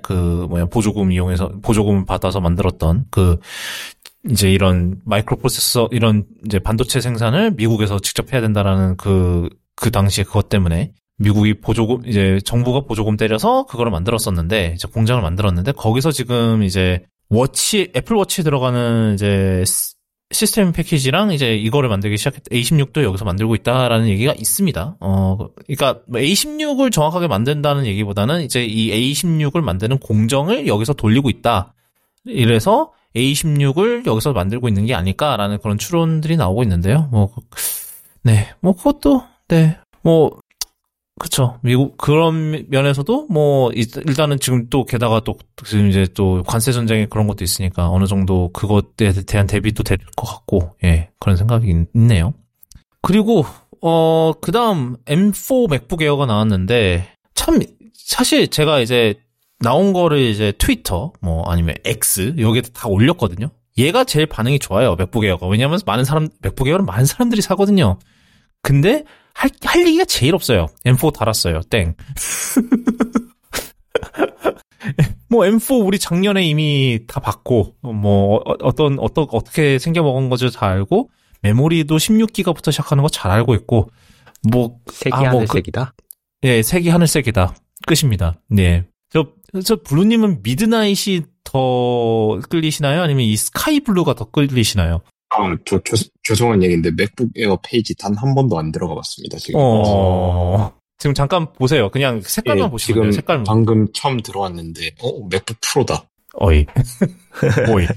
보조금을 받아서 만들었던 이제 이런 마이크로 프로세서 이런 이제 반도체 생산을 미국에서 직접 해야 된다라는 그 당시에 그것 때문에 미국이 이제 정부가 보조금 때려서 그거를 만들었었는데 이제 공장을 만들었는데 거기서 지금 이제 애플 워치에 들어가는 이제 시스템 패키지랑 이제 이거를 만들기 A16도 여기서 만들고 있다라는 얘기가 있습니다. 그러니까 A16을 정확하게 만든다는 얘기보다는 이제 이 A16을 만드는 공정을 여기서 돌리고 있다. 이래서 A16을 여기서 만들고 있는 게 아닐까라는 그런 추론들이 나오고 있는데요. 그것도, 그쵸. 미국, 그런 면에서도, 일단은 지금 또 게다가 지금 이제 또 관세 전쟁에 그런 것도 있으니까 어느 정도 그것에 대한 대비도 될 것 같고, 예, 그런 생각이 있네요. 그리고, 그 다음 M4 맥북 에어가 나왔는데, 참, 사실 제가 이제 나온 거를 이제 트위터, 아니면 X, 여기에 다 올렸거든요. 얘가 제일 반응이 좋아요, 맥북 에어가. 왜냐면 맥북 에어는 많은 사람들이 사거든요. 근데, 할 얘기가 제일 없어요. M4 달았어요, 땡. M4 우리 작년에 이미 다 봤고, 어떻게 생겨먹은 건지 다 알고, 메모리도 16기가부터 시작하는 거 잘 알고 있고, 색이 하늘색이다? 예, 색이 하늘색이다. 끝입니다. 네. 저 블루님은 미드나잇이 더 끌리시나요? 아니면 이 스카이 블루가 더 끌리시나요? 죄송한 얘기인데 맥북 에어 페이지 단 한 번도 안 들어가 봤습니다, 지금. 지금 잠깐 보세요. 그냥 색깔만 예, 보시면 지금 돼요. 색깔만. 방금 처음 들어왔는데, 맥북 프로다. 어이. 오이.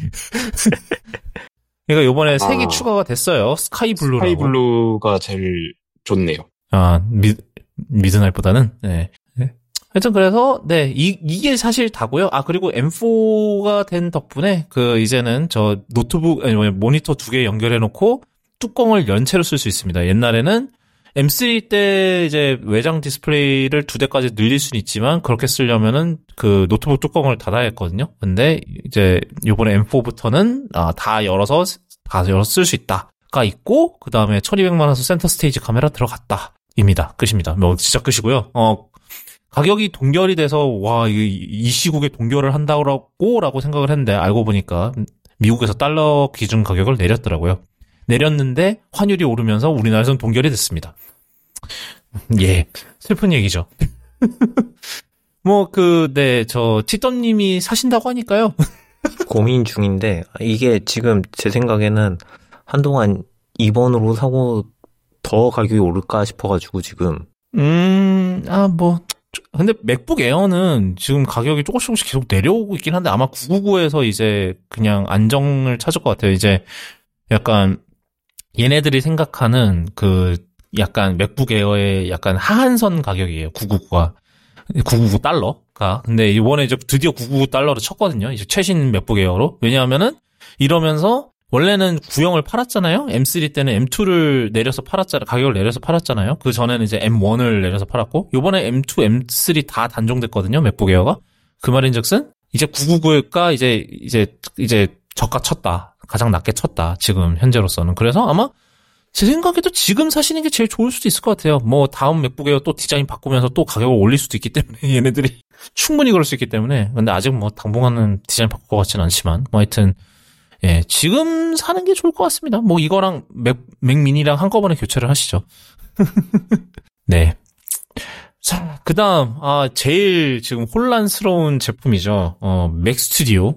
그러니까 요번에 색이 아. 추가가 됐어요. 스카이 블루라고. 스카이 블루가 제일 좋네요. 아, 미드나잇보다는? 네. 네. 하여튼 그래서, 네, 이게 사실 다고요. 아, 그리고 M4가 된 덕분에, 이제는 저 노트북, 아니, 모니터 2개 연결해놓고 뚜껑을 연체로 쓸 수 있습니다. 옛날에는 M3 때 이제 외장 디스플레이를 2대까지 늘릴 수는 있지만, 그렇게 쓰려면은 그 노트북 뚜껑을 닫아야 했거든요. 근데 이제 요번에 M4부터는, 다 열어서 쓸 수 있다가 있고, 그 다음에 1200만 원 센터 스테이지 카메라 들어갔다. 입니다. 끝입니다. 뭐, 진짜 끝이고요. 가격이 동결이 돼서, 와, 이 시국에 동결을 한다고 생각을 했는데, 알고 보니까, 미국에서 달러 기준 가격을 내렸더라고요. 내렸는데, 환율이 오르면서 우리나라에서는 동결이 됐습니다. 예. 슬픈 얘기죠. 치떠님이 사신다고 하니까요. 고민 중인데, 이게 지금 제 생각에는 한동안 2번으로 사고 더 가격이 오를까 싶어가지고 지금. 근데 맥북 에어는 지금 가격이 조금씩 계속 내려오고 있긴 한데 아마 999에서 이제 그냥 안정을 찾을 것 같아요. 이제 약간 얘네들이 생각하는 약간 맥북 에어의 약간 하한선 가격이에요. 999 달러가. 근데 이번에 이제 드디어 999 달러를 쳤거든요. 이제 최신 맥북 에어로. 왜냐하면은 이러면서 원래는 구형을 팔았잖아요. M3 때는 M2를 가격을 내려서 팔았잖아요. 그 전에는 이제 M1을 내려서 팔았고, 요번에 M2, M3 다 단종됐거든요. 맥북 에어가. 그 말인즉슨 이제 999가 이제 저가 쳤다. 가장 낮게 쳤다. 지금 현재로서는. 그래서 아마 제 생각에도 지금 사시는 게 제일 좋을 수도 있을 것 같아요. 뭐 다음 맥북 에어 또 디자인 바꾸면서 또 가격을 올릴 수도 있기 때문에 얘네들이 충분히 그럴 수 있기 때문에. 근데 아직 뭐 당분간은 디자인 바꿀 것 같지는 않지만 뭐 하여튼 예, 지금 사는 게 좋을 것 같습니다. 뭐 이거랑 맥 미니랑 한꺼번에 교체를 하시죠. 네. 자, 그다음 제일 지금 혼란스러운 제품이죠. 맥 스튜디오.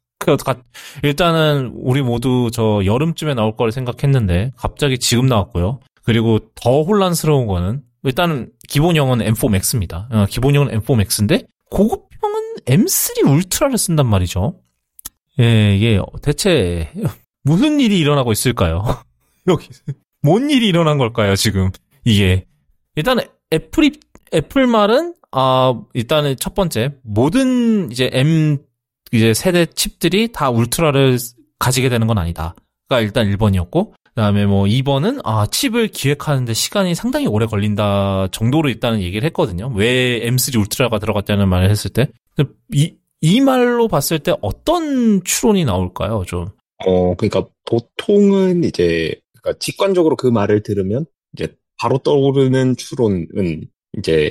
일단은 우리 모두 저 여름쯤에 나올 거를 생각했는데 갑자기 지금 나왔고요. 그리고 더 혼란스러운 거는 일단은 기본형은 M4 Max입니다. 기본형은 M4 Max인데 고급형은 M3 울트라를 쓴단 말이죠. 예, 이게 대체 무슨 일이 일어나고 있을까요? 여기 뭔 일이 일어난 걸까요, 지금? 이게 일단 애플 말은 일단은 첫 번째 모든 이제 이제 세대 칩들이 다 울트라를 가지게 되는 건 아니다.가 일단 1번이었고, 그다음에 뭐 2번은 칩을 기획하는데 시간이 상당히 오래 걸린다 정도로 일단은 얘기를 했거든요. 왜 M3 울트라가 들어갔다는 말을 했을 때. 이 말로 봤을 때 어떤 추론이 나올까요, 좀? 그러니까 보통은 그러니까 직관적으로 그 말을 들으면 이제 바로 떠오르는 추론은 이제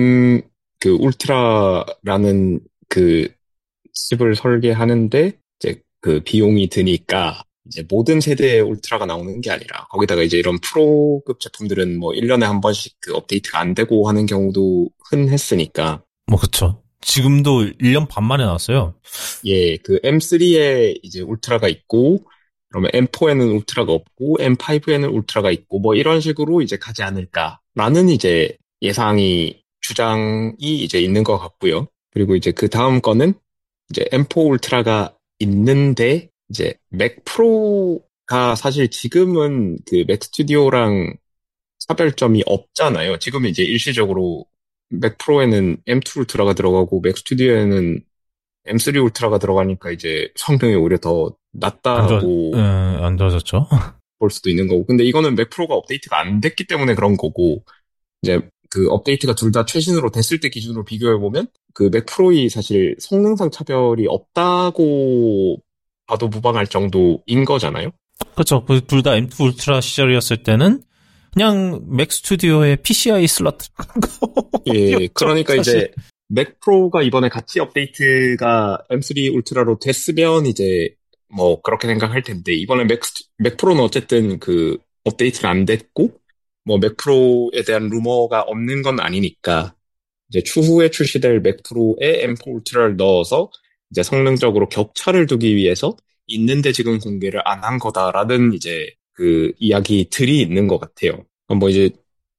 울트라라는 그 칩을 설계하는데 이제 그 비용이 드니까 이제 모든 세대의 울트라가 나오는 게 아니라 거기다가 이제 이런 프로급 제품들은 뭐 1년에 한 번씩 그 업데이트가 안 되고 하는 경우도 흔했으니까. 뭐 그쵸. 지금도 1년 반 만에 나왔어요. 예, 그 M3에 이제 울트라가 있고, 그러면 M4에는 울트라가 없고, M5에는 울트라가 있고, 뭐 이런 식으로 이제 가지 않을까라는 이제 주장이 이제 있는 것 같고요. 그리고 이제 그 다음 거는 이제 M4 울트라가 있는데, 이제 맥 프로가 사실 지금은 그 맥 스튜디오랑 차별점이 없잖아요. 지금은 이제 일시적으로 맥 프로에는 M2 울트라가 들어가고 맥 스튜디오에는 M3 울트라가 들어가니까 이제 성능이 오히려 더 낮다고 안 좋아졌죠. 볼 수도 있는 거고. 근데 이거는 맥 프로가 업데이트가 안 됐기 때문에 그런 거고, 이제 그 업데이트가 둘 다 최신으로 됐을 때 기준으로 비교해보면 그 맥 프로의 사실 성능상 차별이 없다고 봐도 무방할 정도인 거잖아요. 그렇죠. 둘 다 M2 울트라 시절이었을 때는 그냥 맥 스튜디오에 PCI 슬롯. 예, 그러니까 사실. 이제 맥 프로가 이번에 같이 업데이트가 M3 울트라로 됐으면 이제 뭐 그렇게 생각할 텐데, 이번에 맥 프로는 어쨌든 그 업데이트가 안 됐고 뭐 맥 프로에 대한 루머가 없는 건 아니니까 이제 추후에 출시될 맥 프로에 M4 울트라를 넣어서 이제 성능적으로 격차를 두기 위해서 있는데 지금 공개를 안 한 거다라는 이제 그 이야기들이 있는 것 같아요. 뭐 이제 그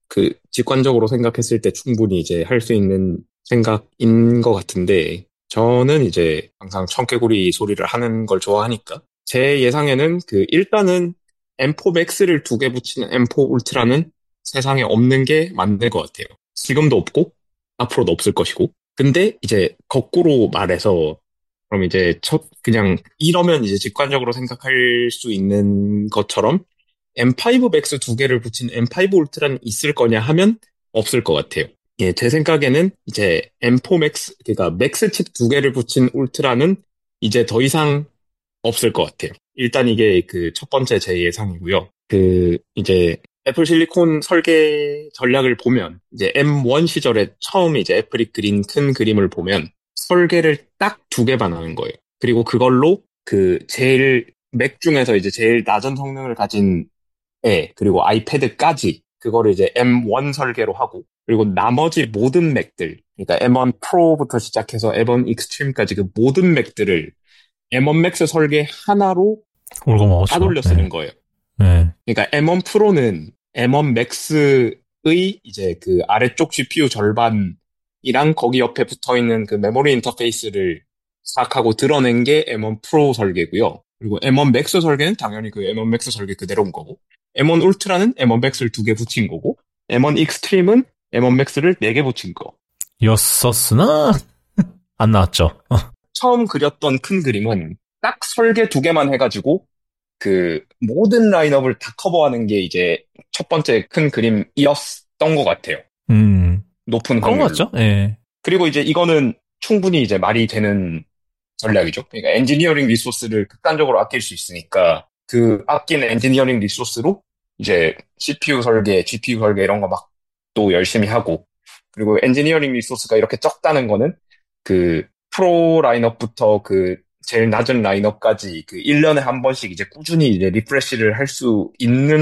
직관적으로 생각했을 때 충분히 이제 할 수 있는 생각인 것 같은데, 저는 이제 항상 청개구리 소리를 하는 걸 좋아하니까, 제 예상에는 일단은 M4 Max를 두 개 붙이는 M4 울트라는 세상에 없는 게 맞는 것 같아요. 지금도 없고, 앞으로도 없을 것이고. 근데 이제 거꾸로 말해서, 그럼 이제 그냥 이러면 이제 직관적으로 생각할 수 있는 것처럼 M5 Max 두 개를 붙인 M5 울트라는 있을 거냐 하면 없을 것 같아요. 예, 제 생각에는 이제 M4 Max, 그러니까 맥스 칩 두 개를 붙인 울트라는 이제 더 이상 없을 것 같아요. 일단 이게 첫 번째 제 예상이고요. 이제 애플 실리콘 설계 전략을 보면, 이제 M1 시절에 처음 이제 애플이 그린 큰 그림을 보면, 설계를 딱 두 개만 하는 거예요. 그리고 그걸로 맥 중에서 이제 제일 낮은 성능을 가진 그리고 아이패드까지 그거를 이제 M1 설계로 하고, 그리고 나머지 모든 맥들, 그러니까 M1 프로부터 시작해서 M1 익스트림까지 그 모든 맥들을 M1 맥스 설계 하나로 올고먹었죠. 따돌려 쓰는 거예요. 네. 그러니까 M1 프로는 M1 맥스의 이제 아래쪽 CPU 절반이랑 거기 옆에 붙어 있는 그 메모리 인터페이스를 싹하고 드러낸 게 M1 프로 설계고요. 그리고 M1 맥스 설계는 당연히 M1 맥스 설계 그대로인 거고, M1 울트라는 M1 맥스를 두 개 붙인 거고, M1 익스트림은 M1 맥스를 네 개 붙인 거. 였었으나 안 나왔죠. 처음 그렸던 큰 그림은 딱 설계 두 개만 해가지고 모든 라인업을 다 커버하는 게 이제 첫 번째 큰 그림이었던 것 같아요. 높은 그런 거 확률로. 같죠? 예. 그리고 이제 이거는 충분히 이제 말이 되는 전략이죠. 그러니까 엔지니어링 리소스를 극단적으로 아낄 수 있으니까 그 아낀 엔지니어링 리소스로 이제 CPU 설계, GPU 설계 이런 거 막 또 열심히 하고, 그리고 엔지니어링 리소스가 이렇게 적다는 거는 프로 라인업부터 제일 낮은 라인업까지 1년에 한 번씩 이제 꾸준히 이제 리프레시를 할 수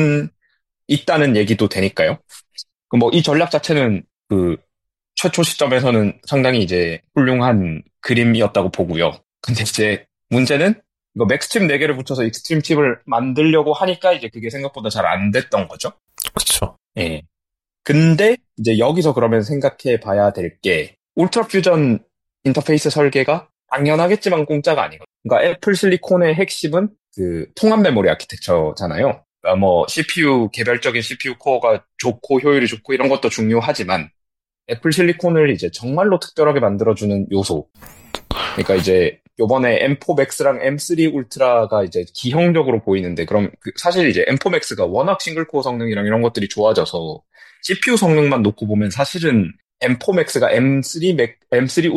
있다는 얘기도 되니까요. 뭐 이 전략 자체는 최초 시점에서는 상당히 이제 훌륭한 그림이었다고 보고요. 근데 이제 문제는 이거 맥스칩 4개를 붙여서 익스트림 칩을 만들려고 하니까 이제 그게 생각보다 잘 안 됐던 거죠. 그쵸. 예. 근데 이제 여기서 그러면 생각해 봐야 될 게, 울트라 퓨전 인터페이스 설계가 당연하겠지만 공짜가 아니거든요. 그러니까 애플 실리콘의 핵심은 통합 메모리 아키텍처잖아요. 그러니까 뭐 CPU, 개별적인 CPU 코어가 좋고 효율이 좋고 이런 것도 중요하지만, 애플 실리콘을 이제 정말로 특별하게 만들어주는 요소. 그러니까 이제 요번에 M4 Max랑 M3 울트라가 이제 기형적으로 보이는데, 그럼 사실 이제 M4 Max가 워낙 싱글코어 성능이랑 이런 것들이 좋아져서 CPU 성능만 놓고 보면 사실은 M4 Max가 M3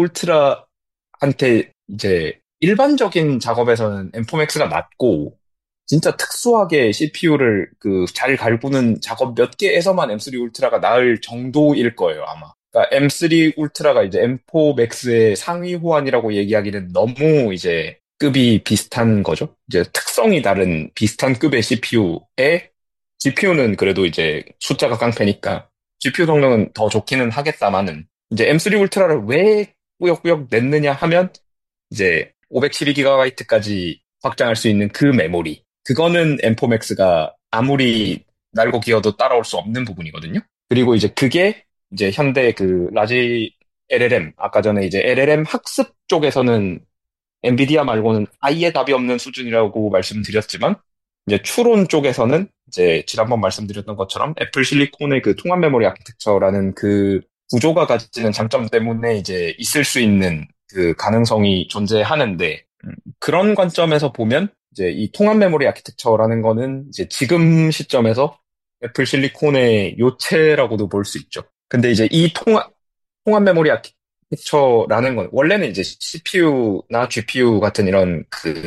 울트라한테 이제 일반적인 작업에서는 M4 Max가 낫고, 진짜 특수하게 CPU를 잘 갈구는 작업 몇 개에서만 M3 울트라가 나을 정도일 거예요, 아마. 그러니까 M3 울트라가 이제 M4 맥스의 상위 호환이라고 얘기하기는 너무 이제 급이 비슷한 거죠. 이제 특성이 다른 비슷한 급의 CPU에, GPU는 그래도 이제 숫자가 깡패니까 GPU 성능은 더 좋기는 하겠다마는, 이제 M3 울트라를 왜 꾸역꾸역 냈느냐 하면 이제 512GB까지 확장할 수 있는 그 메모리. 그거는 M4 Max가 아무리 날고 기어도 따라올 수 없는 부분이거든요. 그리고 이제 그게 이제 현대 라지 LLM, 아까 전에 이제 LLM 학습 쪽에서는 엔비디아 말고는 아예 답이 없는 수준이라고 말씀드렸지만, 이제 추론 쪽에서는 이제 지난번 말씀드렸던 것처럼 애플 실리콘의 통합 메모리 아키텍처라는 구조가 가지는 장점 때문에 이제 있을 수 있는 가능성이 존재하는데, 그런 관점에서 보면 이제 이 통합 메모리 아키텍처라는 거는 이제 지금 시점에서 애플 실리콘의 요체라고도 볼 수 있죠. 근데 이제 이 통합 메모리 아키텍처라는 건 원래는 이제 CPU나 GPU 같은 이런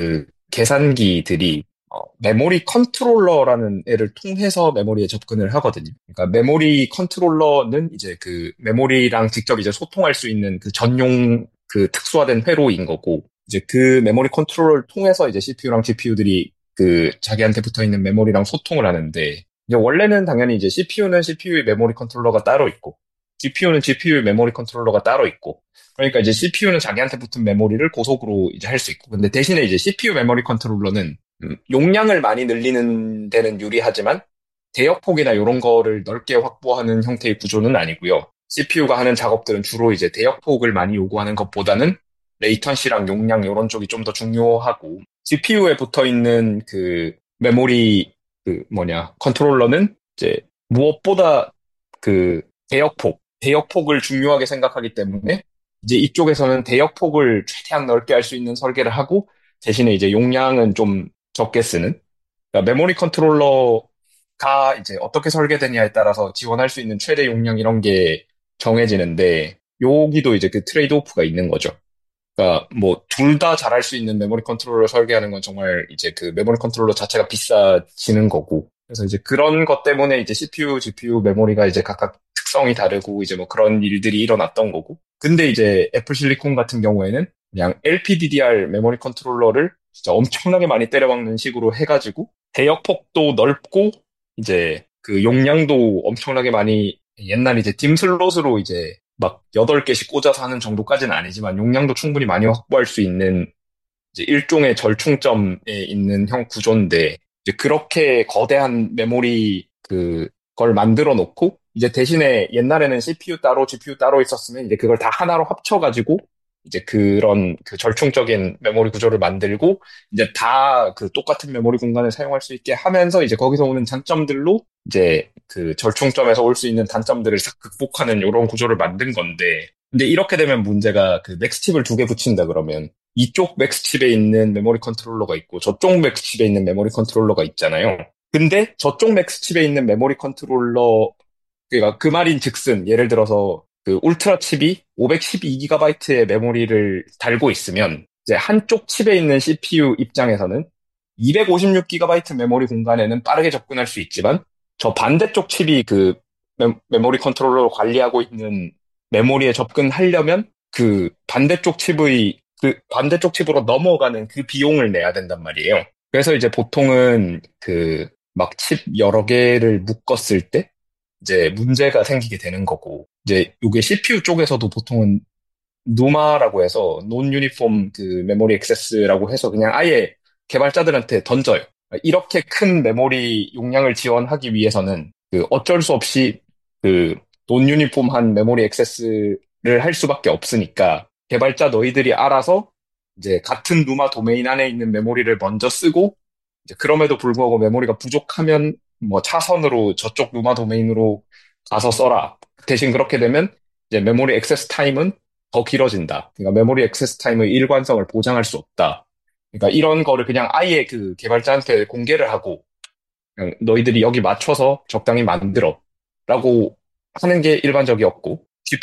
계산기들이 메모리 컨트롤러라는 애를 통해서 메모리에 접근을 하거든요. 그러니까 메모리 컨트롤러는 이제 메모리랑 직접 이제 소통할 수 있는 전용 특수화된 회로인 거고, 이제 메모리 컨트롤러를 통해서 이제 CPU랑 GPU들이 자기한테 붙어 있는 메모리랑 소통을 하는데, 이제 원래는 당연히 이제 CPU는 CPU의 메모리 컨트롤러가 따로 있고, GPU는 GPU의 메모리 컨트롤러가 따로 있고, 그러니까 이제 CPU는 자기한테 붙은 메모리를 고속으로 이제 할 수 있고, 근데 대신에 이제 CPU 메모리 컨트롤러는 용량을 많이 늘리는 데는 유리하지만 대역폭이나 이런 거를 넓게 확보하는 형태의 구조는 아니고요. CPU가 하는 작업들은 주로 이제 대역폭을 많이 요구하는 것보다는 레이턴시랑 용량 이런 쪽이 좀 더 중요하고 GPU에 붙어 있는 그 메모리 컨트롤러는 이제 무엇보다 그 대역폭을 중요하게 생각하기 때문에 이제 이쪽에서는 대역폭을 최대한 넓게 할 수 있는 설계를 하고 대신에 이제 용량은 좀 적게 쓰는 그러니까 메모리 컨트롤러가 이제 어떻게 설계되냐에 따라서 지원할 수 있는 최대 용량 이런 게 정해지는데 여기도 이제 그 트레이드 오프가 있는 거죠. 그러니까 뭐 둘 다 잘할 수 있는 메모리 컨트롤러 설계하는 건 정말 이제 그 메모리 컨트롤러 자체가 비싸지는 거고. 그래서 이제 그런 것 때문에 이제 CPU, GPU, 메모리가 이제 각각 특성이 다르고 이제 뭐 그런 일들이 일어났던 거고. 근데 이제 애플 실리콘 같은 경우에는 그냥 LPDDR 메모리 컨트롤러를 진짜 엄청나게 많이 때려박는 식으로 해가지고 대역폭도 넓고 이제 그 용량도 엄청나게 많이 옛날 이제 딤 슬롯으로 이제 막 8개씩 꽂아서 하는 정도까지는 아니지만 용량도 충분히 많이 확보할 수 있는 이제 일종의 절충점에 있는 형 구조인데 이제 그렇게 거대한 메모리 그걸 만들어 놓고 이제 대신에 옛날에는 CPU 따로 GPU 따로 있었으면 이제 그걸 다 하나로 합쳐가지고 이제 그런 그 절충적인 메모리 구조를 만들고 이제 다 그 똑같은 메모리 공간을 사용할 수 있게 하면서 이제 거기서 오는 장점들로 이제 그 절충점에서 올 수 있는 단점들을 싹 극복하는 이런 구조를 만든 건데 근데 이렇게 되면 문제가 그 맥스칩을 2개 붙인다 그러면 이쪽 맥스칩에 있는 메모리 컨트롤러가 있고 저쪽 맥스칩에 있는 메모리 컨트롤러가 있잖아요. 근데 저쪽 맥스칩에 있는 메모리 컨트롤러 그러니까 그 말인 즉슨 예를 들어서 그 울트라 칩이 512GB의 메모리를 달고 있으면 이제 한쪽 칩에 있는 CPU 입장에서는 256GB 메모리 공간에는 빠르게 접근할 수 있지만 저 반대쪽 칩이 그 메모리 컨트롤러로 관리하고 있는 메모리에 접근하려면 그 반대쪽 칩으로 넘어가는 그 비용을 내야 된단 말이에요. 그래서 이제 보통은 그 막 칩 여러 개를 묶었을 때 이제 문제가 생기게 되는 거고 이제 이게 CPU 쪽에서도 보통은 누마라고 해서 논 유니폼 그 메모리 액세스라고 해서 그냥 아예 개발자들한테 던져요. 이렇게 큰 메모리 용량을 지원하기 위해서는 그 어쩔 수 없이 그 논 유니폼한 메모리 액세스를 할 수밖에 없으니까 개발자 너희들이 알아서 이제 같은 누마 도메인 안에 있는 메모리를 먼저 쓰고 이제 그럼에도 불구하고 메모리가 부족하면 뭐 차선으로 저쪽 누마 도메인으로 가서 써라. 대신 그렇게 되면 이제 메모리 액세스 타임은 더 길어진다. 그러니까 메모리 액세스 타임의 일관성을 보장할 수 없다. 그러니까 이런 거를 그냥 아예 그 개발자한테 공개를 하고 그냥 너희들이 여기 맞춰서 적당히 만들어 라고 하는 게 일반적이었고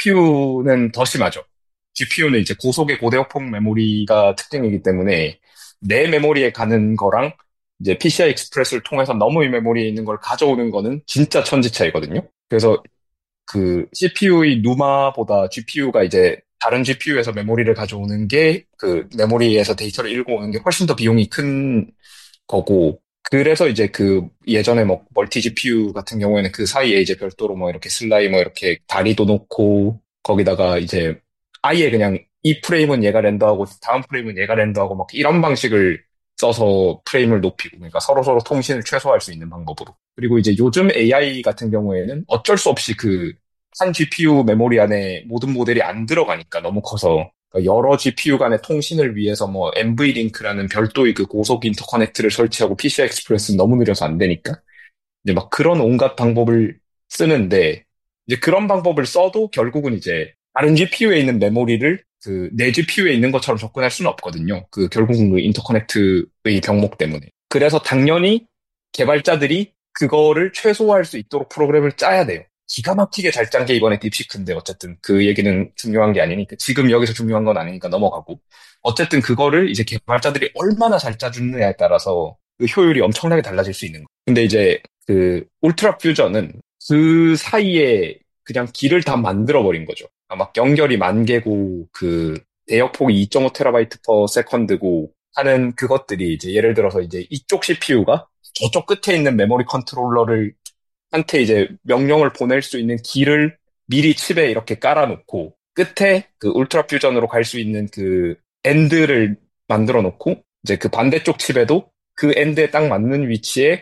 GPU는 더 심하죠. GPU는 이제 고속의 고대역폭 메모리가 특징이기 때문에 내 메모리에 가는 거랑 이제 PCI 익스프레스를 통해서 너머의 메모리에 있는 걸 가져오는 거는 진짜 천지 차이거든요. 그래서 그 CPU의 누마보다 GPU가 이제 다른 GPU에서 메모리를 가져오는 게 그 메모리에서 데이터를 읽어오는 게 훨씬 더 비용이 큰 거고 그래서 이제 그 예전에 뭐 멀티 GPU 같은 경우에는 그 사이에 이제 별도로 뭐 이렇게 슬라이 뭐 이렇게 다리도 놓고 거기다가 이제 아예 그냥 이 프레임은 얘가 렌더하고 다음 프레임은 얘가 렌더하고 막 이런 방식을 써서 프레임을 높이고 그러니까 서로서로 통신을 최소화할 수 있는 방법으로 그리고 이제 요즘 AI 같은 경우에는 어쩔 수 없이 그 한 GPU 메모리 안에 모든 모델이 안 들어가니까 너무 커서 그러니까 여러 GPU 간의 통신을 위해서 뭐 NVLink라는 별도의 그 고속 인터커넥트를 설치하고 PCI 익스프레스는 너무 느려서 안 되니까 이제 막 그런 온갖 방법을 쓰는데 이제 그런 방법을 써도 결국은 이제 다른 GPU에 있는 메모리를 그 내 GPU에 있는 것처럼 접근할 수는 없거든요. 그 결국은 그 인터커넥트의 병목 때문에. 그래서 당연히 개발자들이 그거를 최소화할 수 있도록 프로그램을 짜야 돼요. 기가 막히게 잘 짠 게 이번에 딥시크인데 어쨌든 그 얘기는 중요한 게 아니니까 지금 여기서 중요한 건 아니니까 넘어가고 어쨌든 그거를 이제 개발자들이 얼마나 잘 짜주느냐에 따라서 그 효율이 엄청나게 달라질 수 있는 거예요. 근데 이제 그 울트라 퓨전은 그 사이에 그냥 길을 다 만들어 버린 거죠. 막 연결이 10,000개고 그 대역폭이 2.5TB per second고 하는 그것들이 이제 예를 들어서 이제 이쪽 CPU가 저쪽 끝에 있는 메모리 컨트롤러를 한테 이제 명령을 보낼 수 있는 길을 미리 칩에 이렇게 깔아놓고 끝에 그 울트라 퓨전으로 갈 수 있는 그 엔드를 만들어 놓고 이제 그 반대쪽 칩에도 그 엔드에 딱 맞는 위치에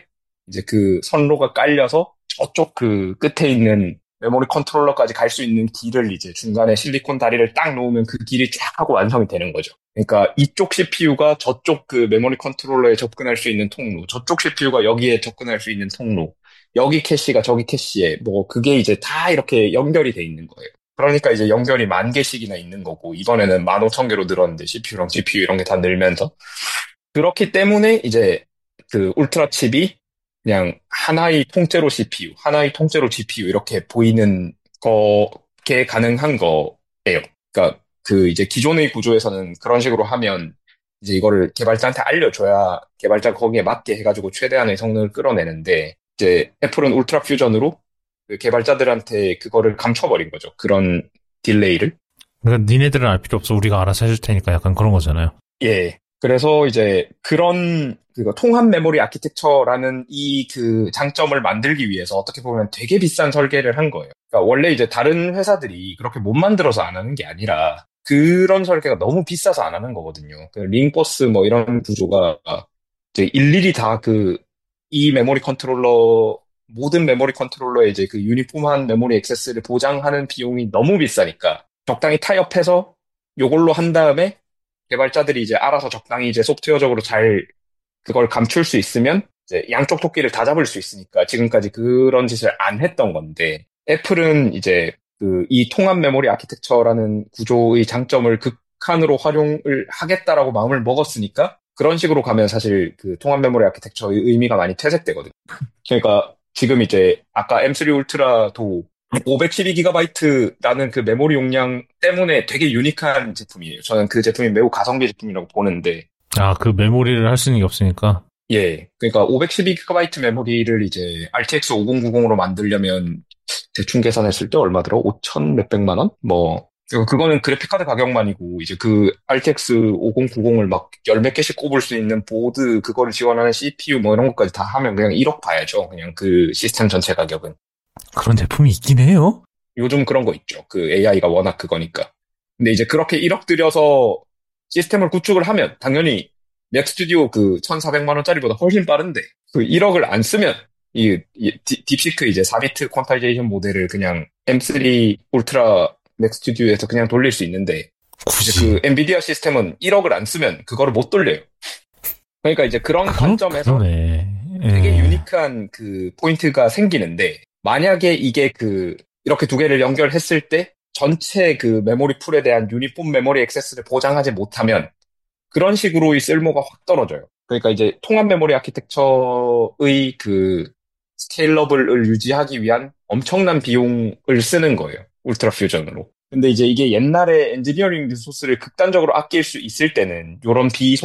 이제 그 선로가 깔려서 저쪽 그 끝에 있는 메모리 컨트롤러까지 갈 수 있는 길을 이제 중간에 실리콘 다리를 딱 놓으면 그 길이 쫙 하고 완성이 되는 거죠. 그러니까 이쪽 CPU가 저쪽 그 메모리 컨트롤러에 접근할 수 있는 통로, 저쪽 CPU가 여기에 접근할 수 있는 통로, 여기 캐시가 저기 캐시에 뭐 그게 이제 다 이렇게 연결이 돼 있는 거예요. 그러니까 이제 연결이 10,000개씩이나 있는 거고 이번에는 15,000개로 늘었는데 CPU랑 GPU 이런 게 다 늘면서 그렇기 때문에 이제 그 울트라 칩이 그냥 하나의 통째로 CPU, 하나의 통째로 GPU 이렇게 보이는 거게 가능한 거예요. 그러니까 그 이제 기존의 구조에서는 그런 식으로 하면 이제 이거를 개발자한테 알려줘야 개발자가 거기에 맞게 해가지고 최대한의 성능을 끌어내는데 이제 애플은 울트라 퓨전으로 그 개발자들한테 그거를 감춰버린 거죠. 그런 딜레이를. 그러니까 니네들은 알 필요 없어. 우리가 알아서 해줄 테니까 약간 그런 거잖아요. 예. 그래서 이제 그런 그 통합 메모리 아키텍처라는 이 그 장점을 만들기 위해서 어떻게 보면 되게 비싼 설계를 한 거예요. 그러니까 원래 이제 다른 회사들이 그렇게 못 만들어서 안 하는 게 아니라 그런 설계가 너무 비싸서 안 하는 거거든요. 그 링버스 뭐 이런 구조가 이제 일일이 다 그 이 메모리 컨트롤러 모든 메모리 컨트롤러에 이제 그 유니폼한 메모리 액세스를 보장하는 비용이 너무 비싸니까 적당히 타협해서 요걸로 한 다음에 개발자들이 이제 알아서 적당히 이제 소프트웨어적으로 잘 그걸 감출 수 있으면 이제 양쪽 토끼를 다 잡을 수 있으니까 지금까지 그런 짓을 안 했던 건데 애플은 이제 그 이 통합 메모리 아키텍처라는 구조의 장점을 극한으로 활용을 하겠다라고 마음을 먹었으니까 그런 식으로 가면 사실 그 통합 메모리 아키텍처의 의미가 많이 퇴색되거든요. 그러니까 지금 이제 아까 M3 울트라도 512GB라는 그 메모리 용량 때문에 되게 유니크한 제품이에요. 저는 그 제품이 매우 가성비 제품이라고 보는데. 아, 그 메모리를 할 수 있는 게 없으니까? 예. 그러니까 512GB 메모리를 이제 RTX 5090으로 만들려면 대충 계산했을 때 얼마 들어? 5천 몇백만 원? 뭐. 그거는 그래픽카드 가격만이고, 이제 그 RTX 5090을 막 열 몇 개씩 꼽을 수 있는 보드, 그거를 지원하는 CPU 뭐 이런 것까지 다 하면 그냥 1억 봐야죠. 그냥 그 시스템 전체 가격은. 그런 제품이 있긴 해요? 요즘 그런 거 있죠. 그 AI가 워낙 그거니까. 근데 이제 그렇게 1억 들여서 시스템을 구축을 하면 당연히 맥 스튜디오 그 1,400만 원짜리보다 훨씬 빠른데 그 1억을 안 쓰면 이 딥시크 이제 4비트 퀀타이제이션 모델을 그냥 M3 울트라 맥 스튜디오에서 그냥 돌릴 수 있는데 굳이. 이제 그 엔비디아 시스템은 1억을 안 쓰면 그거를 못 돌려요. 그러니까 이제 그런 관점에서 그러네. 되게 유니크한 그 포인트가 생기는데 만약에 이게 그 이렇게 두 개를 연결했을 때 전체 그 메모리 풀에 대한 유니폼 메모리 액세스를 보장하지 못하면 그런 식으로의 쓸모가 확 떨어져요. 그러니까 이제 통합 메모리 아키텍처의 그 스케일러블을 유지하기 위한 엄청난 비용을 쓰는 거예요. 울트라 퓨전으로. 근데 이제 이게 옛날에 엔지니어링 리소스를 극단적으로 아낄 수 있을 때는 이런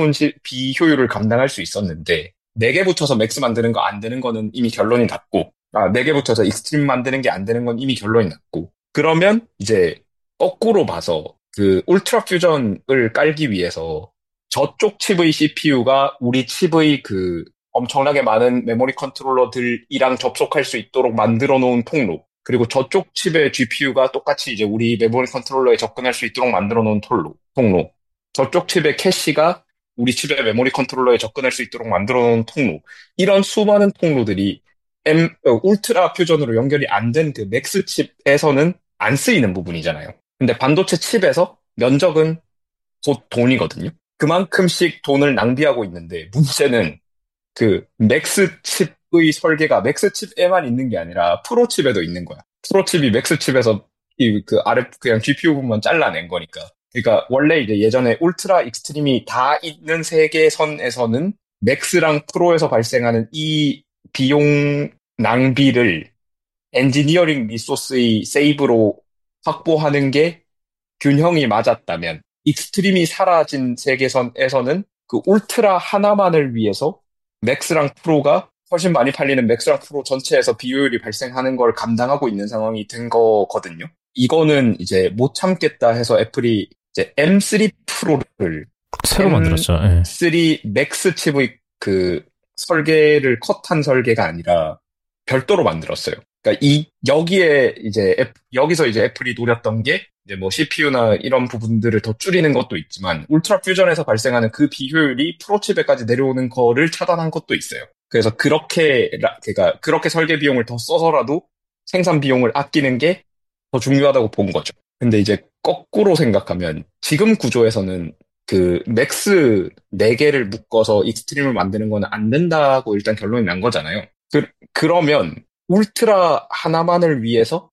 비효율을 감당할 수 있었는데 4개 붙여서 맥스 만드는 거 안 되는 거는 이미 결론이 났고 4개 붙여서 익스트림 만드는 게 안 되는 건 이미 결론이 났고 그러면 이제 거꾸로 봐서 그 울트라 퓨전을 깔기 위해서 저쪽 칩의 CPU가 우리 칩의 그 엄청나게 많은 메모리 컨트롤러들이랑 접속할 수 있도록 만들어 놓은 통로 그리고 저쪽 칩의 GPU가 똑같이 이제 우리 메모리 컨트롤러에 접근할 수 있도록 만들어 놓은 통로 저쪽 칩의 캐시가 우리 칩의 메모리 컨트롤러에 접근할 수 있도록 만들어 놓은 통로 이런 수많은 통로들이 울트라 퓨전으로 연결이 안 된 그 맥스 칩에서는 안 쓰이는 부분이잖아요. 근데 반도체 칩에서 면적은 곧 돈이거든요. 그만큼씩 돈을 낭비하고 있는데 문제는 그 맥스 칩의 설계가 맥스 칩에만 있는 게 아니라 프로 칩에도 있는 거야. 프로 칩이 맥스 칩에서 이 그 아래 그냥 GPU 부분만 잘라낸 거니까. 그러니까 원래 이제 예전에 울트라 익스트림이 다 있는 세계선에서는 맥스랑 프로에서 발생하는 이 비용 낭비를 엔지니어링 리소스의 세이브로 확보하는 게 균형이 맞았다면 익스트림이 사라진 세계선에서는 그 울트라 하나만을 위해서 맥스랑 프로가 훨씬 많이 팔리는 맥스랑 프로 전체에서 비효율이 발생하는 걸 감당하고 있는 상황이 된 거거든요. 이거는 이제 못 참겠다 해서 애플이 이제 M3 프로를 새로 만들었죠. 예. M3 맥스 칩의 그 설계를 컷한 설계가 아니라 별도로 만들었어요. 그러니까 여기서 이제 애플이 노렸던 게 이제 뭐 CPU나 이런 부분들을 더 줄이는 것도 있지만 울트라 퓨전에서 발생하는 그 비효율이 프로 칩에까지 내려오는 거를 차단한 것도 있어요. 그래서 그러니까 그렇게 설계 비용을 더 써서라도 생산 비용을 아끼는 게 더 중요하다고 본 거죠. 근데 이제 거꾸로 생각하면 지금 구조에서는 그 맥스 4개를 묶어서 익스트림을 만드는 건 안 된다고 일단 결론이 난 거잖아요. 그러면 울트라 하나만을 위해서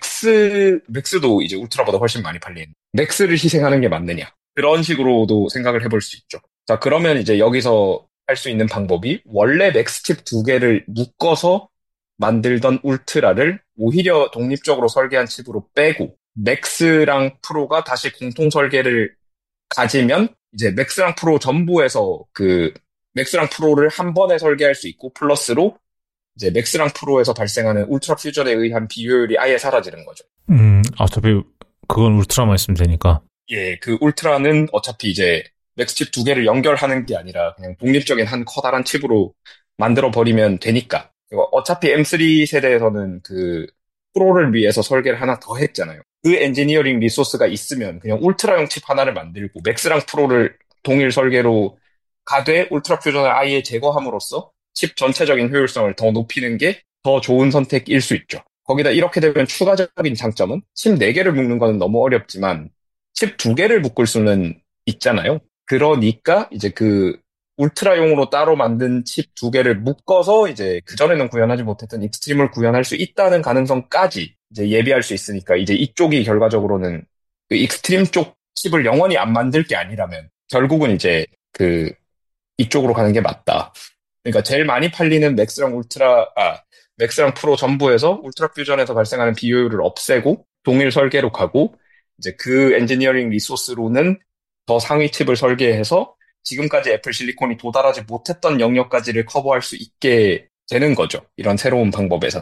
맥스도 이제 울트라보다 훨씬 많이 팔리는 맥스를 희생하는 게 맞느냐. 그런 식으로도 생각을 해볼 수 있죠. 자, 그러면 이제 여기서 할 수 있는 방법이 원래 맥스칩 2개를 묶어서 만들던 울트라를 오히려 독립적으로 설계한 칩으로 빼고 맥스랑 프로가 다시 공통 설계를 가지면 이제 맥스랑 프로 전부에서 그 맥스랑 프로를 한 번에 설계할 수 있고 플러스로 이제 맥스랑 프로에서 발생하는 울트라 퓨전에 의한 비효율이 아예 사라지는 거죠. 어차피 그건 울트라만 있으면 되니까. 예, 그 울트라는 어차피 이제 맥스칩 2개를 연결하는 게 아니라 그냥 독립적인 한 커다란 칩으로 만들어 버리면 되니까. 어차피 M3 세대에서는 그 프로를 위해서 설계를 하나 더 했잖아요. 그 엔지니어링 리소스가 있으면 그냥 울트라용 칩 하나를 만들고 맥스랑 프로를 동일 설계로 가되 울트라 퓨전을 아예 제거함으로써 칩 전체적인 효율성을 더 높이는 게 더 좋은 선택일 수 있죠. 거기다 이렇게 되면 추가적인 장점은 칩 4개를 묶는 거는 너무 어렵지만 칩 2개를 묶을 수는 있잖아요. 그러니까 이제 그 울트라용으로 따로 만든 칩 2개를 묶어서 이제 그전에는 구현하지 못했던 익스트림을 구현할 수 있다는 가능성까지 이제 예비할 수 있으니까 이제 이쪽이 결과적으로는 그 익스트림 쪽 칩을 영원히 안 만들 게 아니라면 결국은 이제 그 이쪽으로 가는 게 맞다. 그러니까 제일 많이 팔리는 맥스랑 프로 전부에서 울트라 퓨전에서 발생하는 비효율을 없애고 동일 설계로 가고 이제 그 엔지니어링 리소스로는 더 상위 칩을 설계해서 지금까지 애플 실리콘이 도달하지 못했던 영역까지를 커버할 수 있게 되는 거죠. 이런 새로운 방법에서는.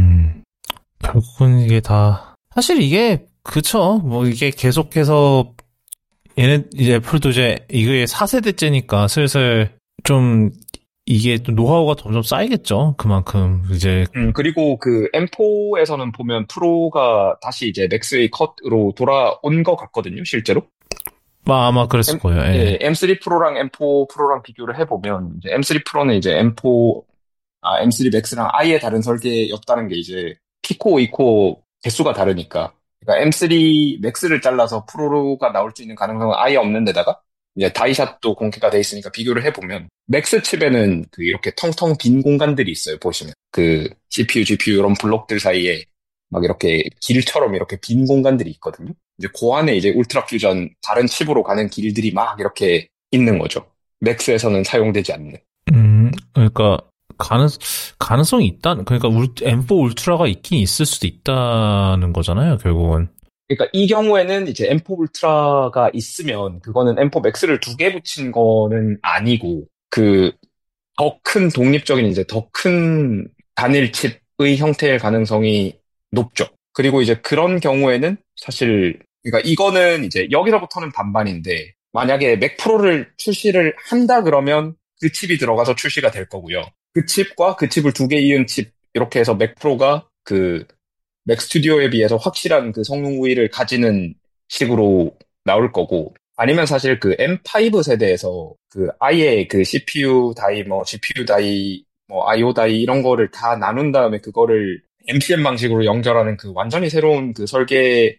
결국은 이게 다 사실 이게 그쵸. 뭐 이게 계속해서 이제 애플도 이제 이게 4세대째니까 슬슬 좀 이게 또 노하우가 점점 쌓이겠죠. 그만큼 이제 그리고 그 M4에서는 보면 프로가 다시 이제 맥스의 컷으로 돌아온 것 같거든요, 실제로. 아마 그랬을 거예요. 예. 예, M3 프로랑 M4 프로랑 비교를 해보면 이제 M3 프로는 이제 M3 맥스랑 아예 다른 설계였다는 게 이제 P코어, E코어 개수가 다르니까. 그러니까 M3 맥스를 잘라서 프로가 나올 수 있는 가능성은 아예 없는 데다가 이제 다이샷도 공개가 돼 있으니까 비교를 해보면 맥스 칩에는 그 이렇게 텅텅 빈 공간들이 있어요. 보시면 그 CPU, GPU 이런 블록들 사이에 막 이렇게 길처럼 이렇게 빈 공간들이 있거든요. 이제 그 안에 이제 울트라 퓨전 다른 칩으로 가는 길들이 막 이렇게 있는 거죠. 맥스에서는 사용되지 않는. 그러니까 가능성이 있다. 그러니까 M4 울트라가 있긴 있을 수도 있다는 거잖아요. 결국은. 그러니까 이 경우에는 이제 M4 울트라가 있으면 그거는 M4 맥스를 2개 붙인 거는 아니고 그 더 큰 독립적인 이제 더 큰 단일 칩의 형태일 가능성이 높죠. 그리고 이제 그런 경우에는 사실 그러니까 이거는 이제 여기서부터는 반반인데 만약에 맥 프로를 출시를 한다 그러면 그 칩이 들어가서 출시가 될 거고요. 그 칩과 그 칩을 2개 이은 칩 이렇게 해서 맥 프로가 그 맥 스튜디오에 비해서 확실한 그 성능 우위를 가지는 식으로 나올 거고 아니면 사실 그 M5 세대에서 그 아예 그 CPU 다이 뭐 GPU 다이 뭐 IO 다이 이런 거를 다 나눈 다음에 그거를 MCM 방식으로 연결하는 그 완전히 새로운 그 설계를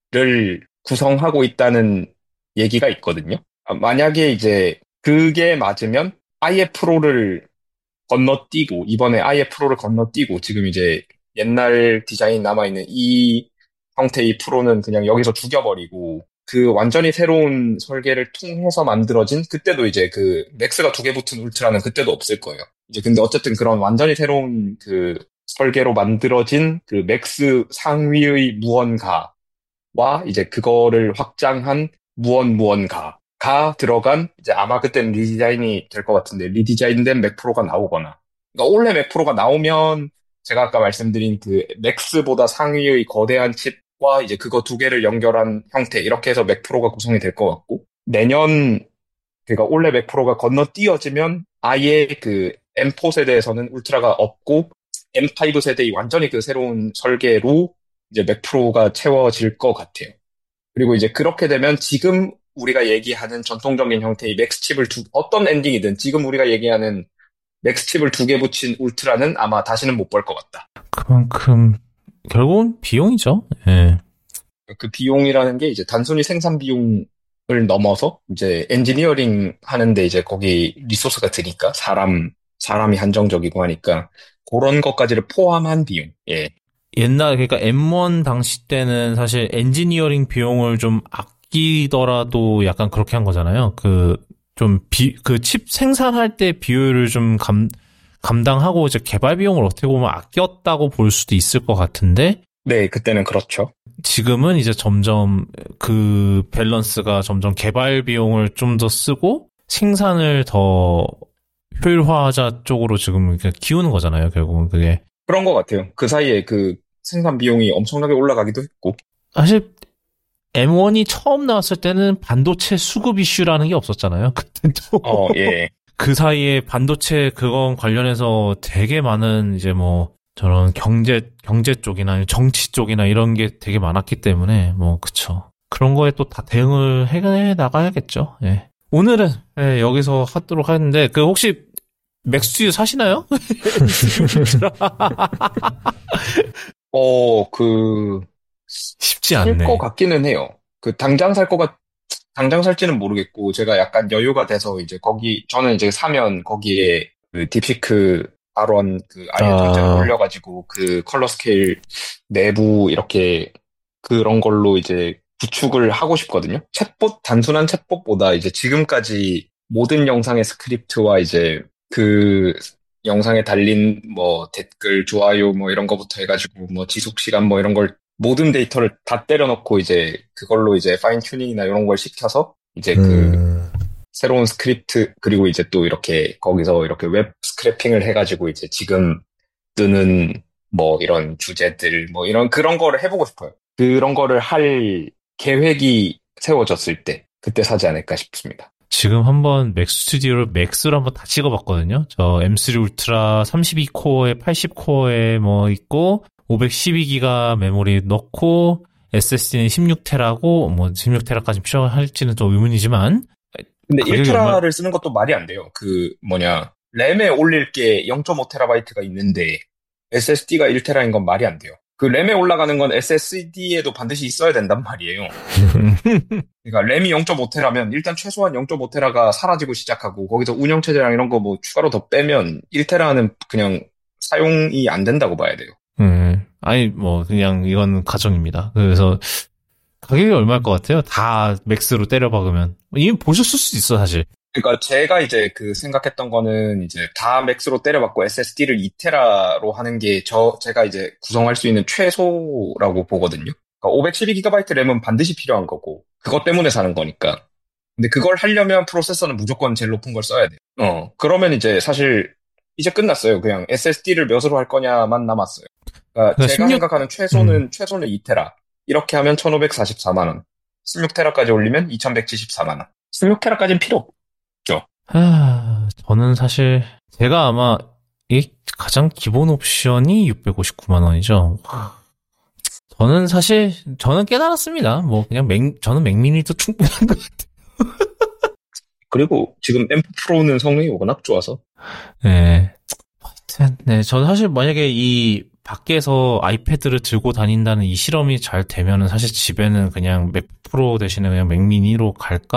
구성하고 있다는 얘기가 있거든요. 만약에 이제 그게 맞으면 아예 프로를 건너뛰고 이번에 아예 프로를 건너뛰고 지금 이제 옛날 디자인 남아있는 이 형태의 프로는 그냥 여기서 죽여버리고 그 완전히 새로운 설계를 통해서 만들어진 그때도 이제 그 맥스가 2개 붙은 울트라는 그때도 없을 거예요. 이제 근데 어쨌든 그런 완전히 새로운 그 설계로 만들어진 그 맥스 상위의 무언가와 이제 그거를 확장한 무언가가 들어간 이제 아마 그때는 리디자인이 될 것 같은데 리디자인된 맥 프로가 나오거나 그러니까 원래 맥 프로가 나오면 제가 아까 말씀드린 그 맥스보다 상위의 거대한 칩과 이제 그거 2개를 연결한 형태 이렇게 해서 맥 프로가 구성이 될 것 같고 내년 그러니까 원래 맥 프로가 건너뛰어지면 아예 그 M4 세대에서는 울트라가 없고 M5 세대의 완전히 그 새로운 설계로 이제 맥 프로가 채워질 것 같아요. 그리고 이제 그렇게 되면 지금 우리가 얘기하는 전통적인 형태의 맥스 칩을 어떤 엔딩이든 지금 우리가 얘기하는 맥스칩을 2개 붙인 울트라는 아마 다시는 못 볼 것 같다. 그만큼 결국은 비용이죠. 예. 그 비용이라는 게 이제 단순히 생산 비용을 넘어서 이제 엔지니어링 하는데 이제 거기 리소스가 드니까 사람이 한정적이고 하니까 그런 것까지를 포함한 비용. 예. 그러니까 M1 당시 때는 사실 엔지니어링 비용을 좀 아끼더라도 약간 그렇게 한 거잖아요. 그 칩 생산할 때 비율을 좀 감당하고 이제 개발 비용을 어떻게 보면 아꼈다고 볼 수도 있을 것 같은데. 네, 그때는 그렇죠. 지금은 이제 점점 그 밸런스가 점점 개발 비용을 좀 더 쓰고 생산을 더 효율화하자 쪽으로 지금 기우는 거잖아요, 결국은 그게. 그런 것 같아요. 그 사이에 그 생산 비용이 엄청나게 올라가기도 했고. 사실 M1이 처음 나왔을 때는 반도체 수급 이슈라는 게 없었잖아요. 그때 또. 예. 그 사이에 반도체 그건 관련해서 되게 많은 이제 뭐 저런 경제 쪽이나 정치 쪽이나 이런 게 되게 많았기 때문에 뭐 그쵸. 그런 거에 또 다 대응을 해 나가야겠죠. 예. 오늘은 여기서 하도록 하는데 그 혹시 맥스튜디오 사시나요? 쉽지 않네. 살 것 같기는 해요. 당장 살지는 모르겠고, 제가 약간 여유가 돼서 이제 저는 이제 사면 거기에 그 딥시크 R1 그 아예 전체를 올려가지고 그 컬러 스케일 내부 이렇게 그런 걸로 이제 구축을 하고 싶거든요. 단순한 챗봇보다 이제 지금까지 모든 영상의 스크립트와 이제 그 영상에 달린 뭐 댓글, 좋아요 뭐 이런 거부터 해가지고 뭐 지속 시간 뭐 이런 걸 모든 데이터를 다 때려넣고 이제 그걸로 이제 파인 튜닝이나 이런 걸 시켜서 이제 그 새로운 스크립트 그리고 이제 또 이렇게 거기서 이렇게 웹 스크래핑을 해가지고 이제 지금 뜨는 뭐 이런 주제들 뭐 이런 그런 거를 해보고 싶어요. 그런 거를 할 계획이 세워졌을 때 그때 사지 않을까 싶습니다. 지금 한번 맥 스튜디오를 맥스로 한번 다 찍어봤거든요. 저 M3 울트라 32코어에 80코어에 뭐 있고 512기가 메모리 넣고 SSD는 16테라고 뭐 16테라까지 필요할지는 좀 의문이지만 근데 1테라를 쓰는 것도 말이 안 돼요. 램에 올릴 게 0.5테라바이트가 있는데 SSD가 1테라인 건 말이 안 돼요. 그 램에 올라가는 건 SSD에도 반드시 있어야 된단 말이에요. 그러니까 램이 0.5테라면 일단 최소한 0.5테라가 사라지고 시작하고 거기서 운영체제랑 이런 거 뭐 추가로 더 빼면 1테라는 그냥 사용이 안 된다고 봐야 돼요. 아니 뭐 그냥 이건 가정입니다. 그래서 가격이 얼마일 것 같아요? 다 맥스로 때려 박으면 이미 보셨을 수도 있어 사실. 그러니까 제가 이제 생각했던 거는 이제 다 맥스로 때려박고 SSD를 2테라로 하는 게 제가 이제 구성할 수 있는 최소라고 보거든요. 그러니까 512GB 램은 반드시 필요한 거고 그것 때문에 사는 거니까. 근데 그걸 하려면 프로세서는 무조건 제일 높은 걸 써야 돼요. 그러면 이제 사실 이제 끝났어요. 그냥 SSD를 몇으로 할 거냐만 남았어요. 그러니까 제가 생각하는 최소는 2테라. 이렇게 하면 1544만 원. 16테라까지 올리면 2174만 원. 16테라까지는 필요 없죠. 저는 사실 제가 아마 이 가장 기본 옵션이 659만 원이죠. 저는 깨달았습니다. 뭐 그냥 저는 맥미니도 충분한 것 같아요. 그리고 지금 M4 프로는 성능이 워낙 좋아서. 네. 하여튼 네, 저는 사실 만약에 이 밖에서 아이패드를 들고 다닌다는 이 실험이 잘 되면은 사실 집에는 그냥 맥 프로 대신에 그냥 맥미니로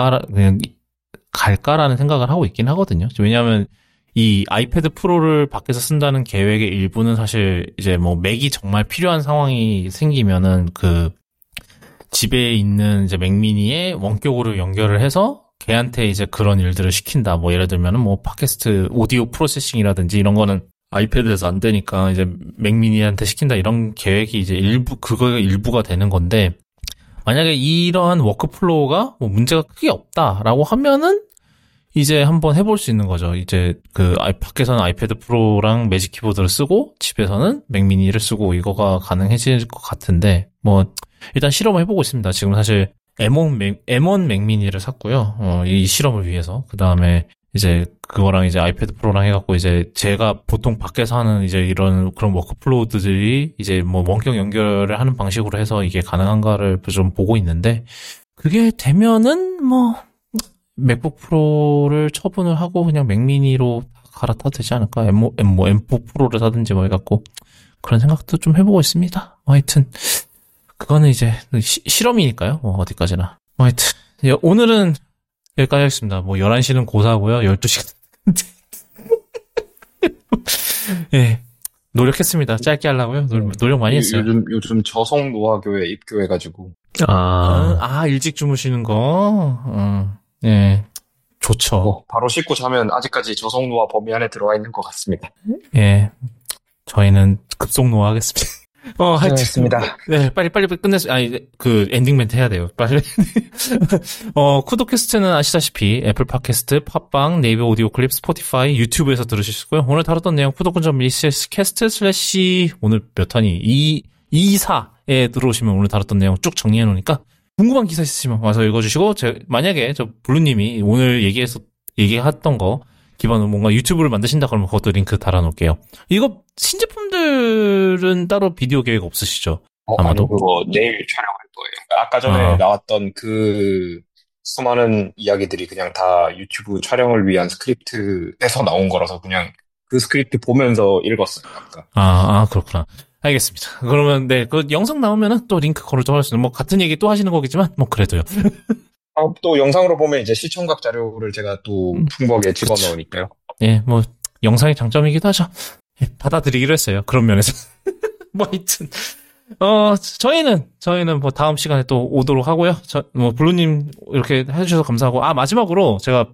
갈까라는 생각을 하고 있긴 하거든요. 왜냐하면 이 아이패드 프로를 밖에서 쓴다는 계획의 일부는 사실 이제 뭐 맥이 정말 필요한 상황이 생기면은 그 집에 있는 이제 맥미니에 원격으로 연결을 해서 걔한테 이제 그런 일들을 시킨다. 뭐 예를 들면은 뭐 팟캐스트 오디오 프로세싱이라든지 이런 거는 아이패드에서 안 되니까 이제 맥미니한테 시킨다 이런 계획이 이제 그거가 일부가 되는 건데 만약에 이러한 워크플로우가 뭐 문제가 크게 없다라고 하면은 이제 한번 해볼 수 있는 거죠. 이제 밖에서는 아이패드 프로랑 매직 키보드를 쓰고 집에서는 맥미니를 쓰고 이거가 가능해질 것 같은데 뭐 일단 실험을 해보고 있습니다. 지금 사실 M1 맥미니를 샀고요. 이 실험을 위해서. 그 다음에 이제 그거랑 이제 아이패드 프로랑 해갖고 이제 제가 보통 밖에서 하는 이제 이런 그런 워크플로우들이 이제 뭐 원격 연결을 하는 방식으로 해서 이게 가능한가를 좀 보고 있는데 그게 되면은 뭐 맥북 프로를 처분을 하고 그냥 맥미니로 갈아타도 되지 않을까? M4 프로를 사든지 뭐 해갖고 그런 생각도 좀 해보고 있습니다. 하여튼 그거는 이제 실험이니까요. 뭐 어디까지나. 하여튼 오늘은 여기까지 하겠습니다. 뭐 11시는 고사고요. 12시간 예. 노력했습니다. 짧게 하려고요. 노력 많이 했어요. 요즘 저성노화교회 입교해가지고. 일찍 주무시는 거. 예. 좋죠. 바로 씻고 자면 아직까지 저성노화 범위 안에 들어와 있는 것 같습니다. 예. 저희는 급속노화 하겠습니다. 하겠습니다. 네, 빨리 끝냈어요. 엔딩 멘트 해야 돼요. 빨리. 쿠도캐스트는 아시다시피 애플 팟캐스트, 팟빵, 네이버 오디오 클립, 스포티파이, 유튜브에서 들으실 수 있고요. 오늘 다뤘던 내용 쿠도군.cast/ 오늘 몇 화니? 224에 들어오시면 오늘 다뤘던 내용 쭉 정리해 놓으니까 궁금한 기사 있으시면 와서 읽어주시고, 만약에 블루님이 오늘 얘기했던 거 기반으로 뭔가 유튜브를 만드신다 그러면 그것도 링크 달아놓을게요. 이거 신제품들은 따로 비디오 계획 없으시죠? 아마도? 아니, 그거 내일 촬영할 거예요. 아까 전에 나왔던 그 수많은 이야기들이 그냥 다 유튜브 촬영을 위한 스크립트에서 나온 거라서 그냥 그 스크립트 보면서 읽었어요, 아까. 그렇구나. 알겠습니다. 그러면 그 영상 나오면은 또 링크 걸어도 할 수 있는, 뭐 같은 얘기 또 하시는 거겠지만 뭐 그래도요. 또 영상으로 보면 이제 시청각 자료를 제가 또 풍부하게 집어넣으니까요. 예, 뭐 영상의 장점이기도 하죠. 예, 받아들이기로 했어요. 그런 면에서. 뭐 하여튼 저희는 뭐 다음 시간에 또 오도록 하고요. 블루님 이렇게 해주셔서 감사하고, 마지막으로 제가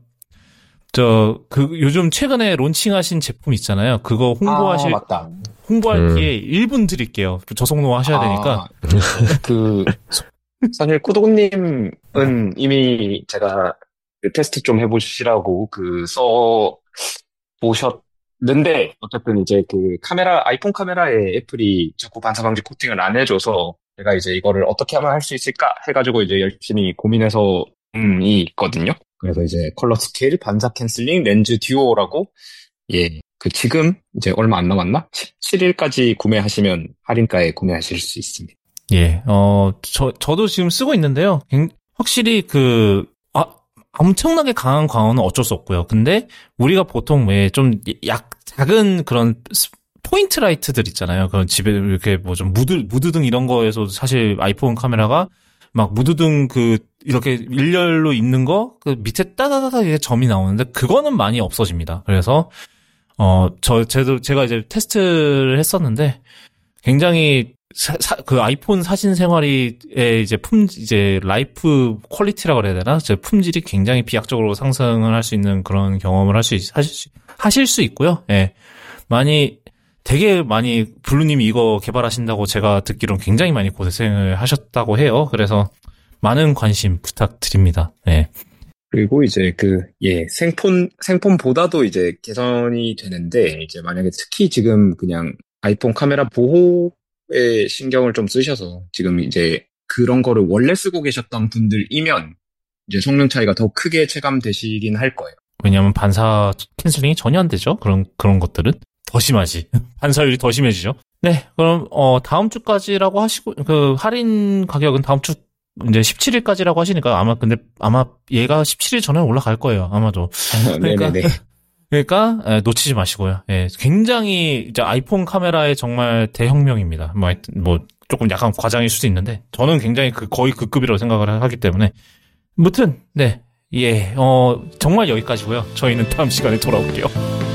요즘 최근에 론칭하신 제품 있잖아요. 그거 맞다. 홍보할 기회 1분 드릴게요. 저속노화 하셔야 되니까. 사실 꾸도님은 이미 제가 테스트 좀 해보시라고 써보셨는데, 어쨌든 이제 아이폰 카메라에 애플이 자꾸 반사방지 코팅을 안 해줘서 제가 이제 이거를 어떻게 하면 할 수 있을까 해가지고 이제 열심히 고민해서 이 있거든요. 그래서 이제 컬러 스케일, 반사 캔슬링, 렌즈 듀오라고, 지금 이제 얼마 안 남았나? 17일까지 구매하시면 할인가에 구매하실 수 있습니다. 예, 저도 지금 쓰고 있는데요. 확실히 엄청나게 강한 광원은 어쩔 수 없고요. 근데 우리가 보통 왜 좀 작은 그런 포인트 라이트들 있잖아요. 그런 집에 이렇게 뭐 좀 무드등 이런 거에서 사실 아이폰 카메라가 막 무드등 이렇게 일렬로 있는 거, 밑에 따다다다 이게 점이 나오는데 그거는 많이 없어집니다. 그래서 제가 이제 테스트를 했었는데 굉장히 아이폰 사진 생활의 이제 라이프 퀄리티라고 그래야 되나? 품질이 굉장히 비약적으로 상승을 할 수 있는 그런 경험을 하실 수 있고요. 예. 되게 많이, 블루님이 이거 개발하신다고 제가 듣기로는 굉장히 많이 고생을 하셨다고 해요. 그래서 많은 관심 부탁드립니다. 예. 그리고 이제 생폰보다도 이제 개선이 되는데, 이제 만약에 특히 지금 그냥 아이폰 카메라 보호에 신경을 좀 쓰셔서 지금 이제 그런 거를 원래 쓰고 계셨던 분들이면 이제 성능 차이가 더 크게 체감되시긴 할 거예요. 왜냐하면 반사 캔슬링이 전혀 안 되죠. 그런 것들은 더 심하지. 반사율이 더 심해지죠. 네, 그럼 다음 주까지라고 하시고 할인 가격은 다음 주 이제 17일까지라고 하시니까 아마 얘가 17일 전에 올라갈 거예요. 아마도. 그러니까 놓치지 마시고요. 예, 굉장히 이제 아이폰 카메라의 정말 대혁명입니다. 뭐 조금 약간 과장일 수도 있는데 저는 굉장히 거의 그 급이라고 생각을 하기 때문에, 무튼 네, 정말 여기까지고요. 저희는 다음 시간에 돌아올게요.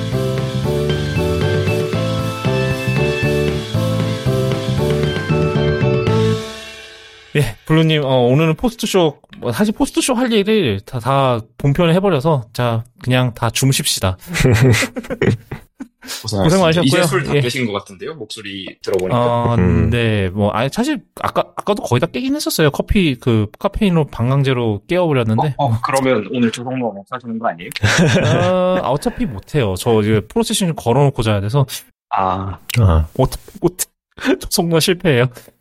예, 블루님, 오늘은 포스트쇼, 사실 포스트쇼 할 일을 다 본편에 해버려서, 자, 그냥 다 주무십시다. 고생 많으셨고요. 이제 술 다 깨신 것 같은데요? 목소리 들어보니까. 네, 사실, 아까도 거의 다 깨긴 했었어요. 카페인으로 방광제로 깨워버렸는데. 그러면 오늘 저성노화 못 사시는 거 아니에요? 어차피 못해요. 저 이제 프로세싱을 걸어놓고 자야 돼서. 저성노화 실패해요.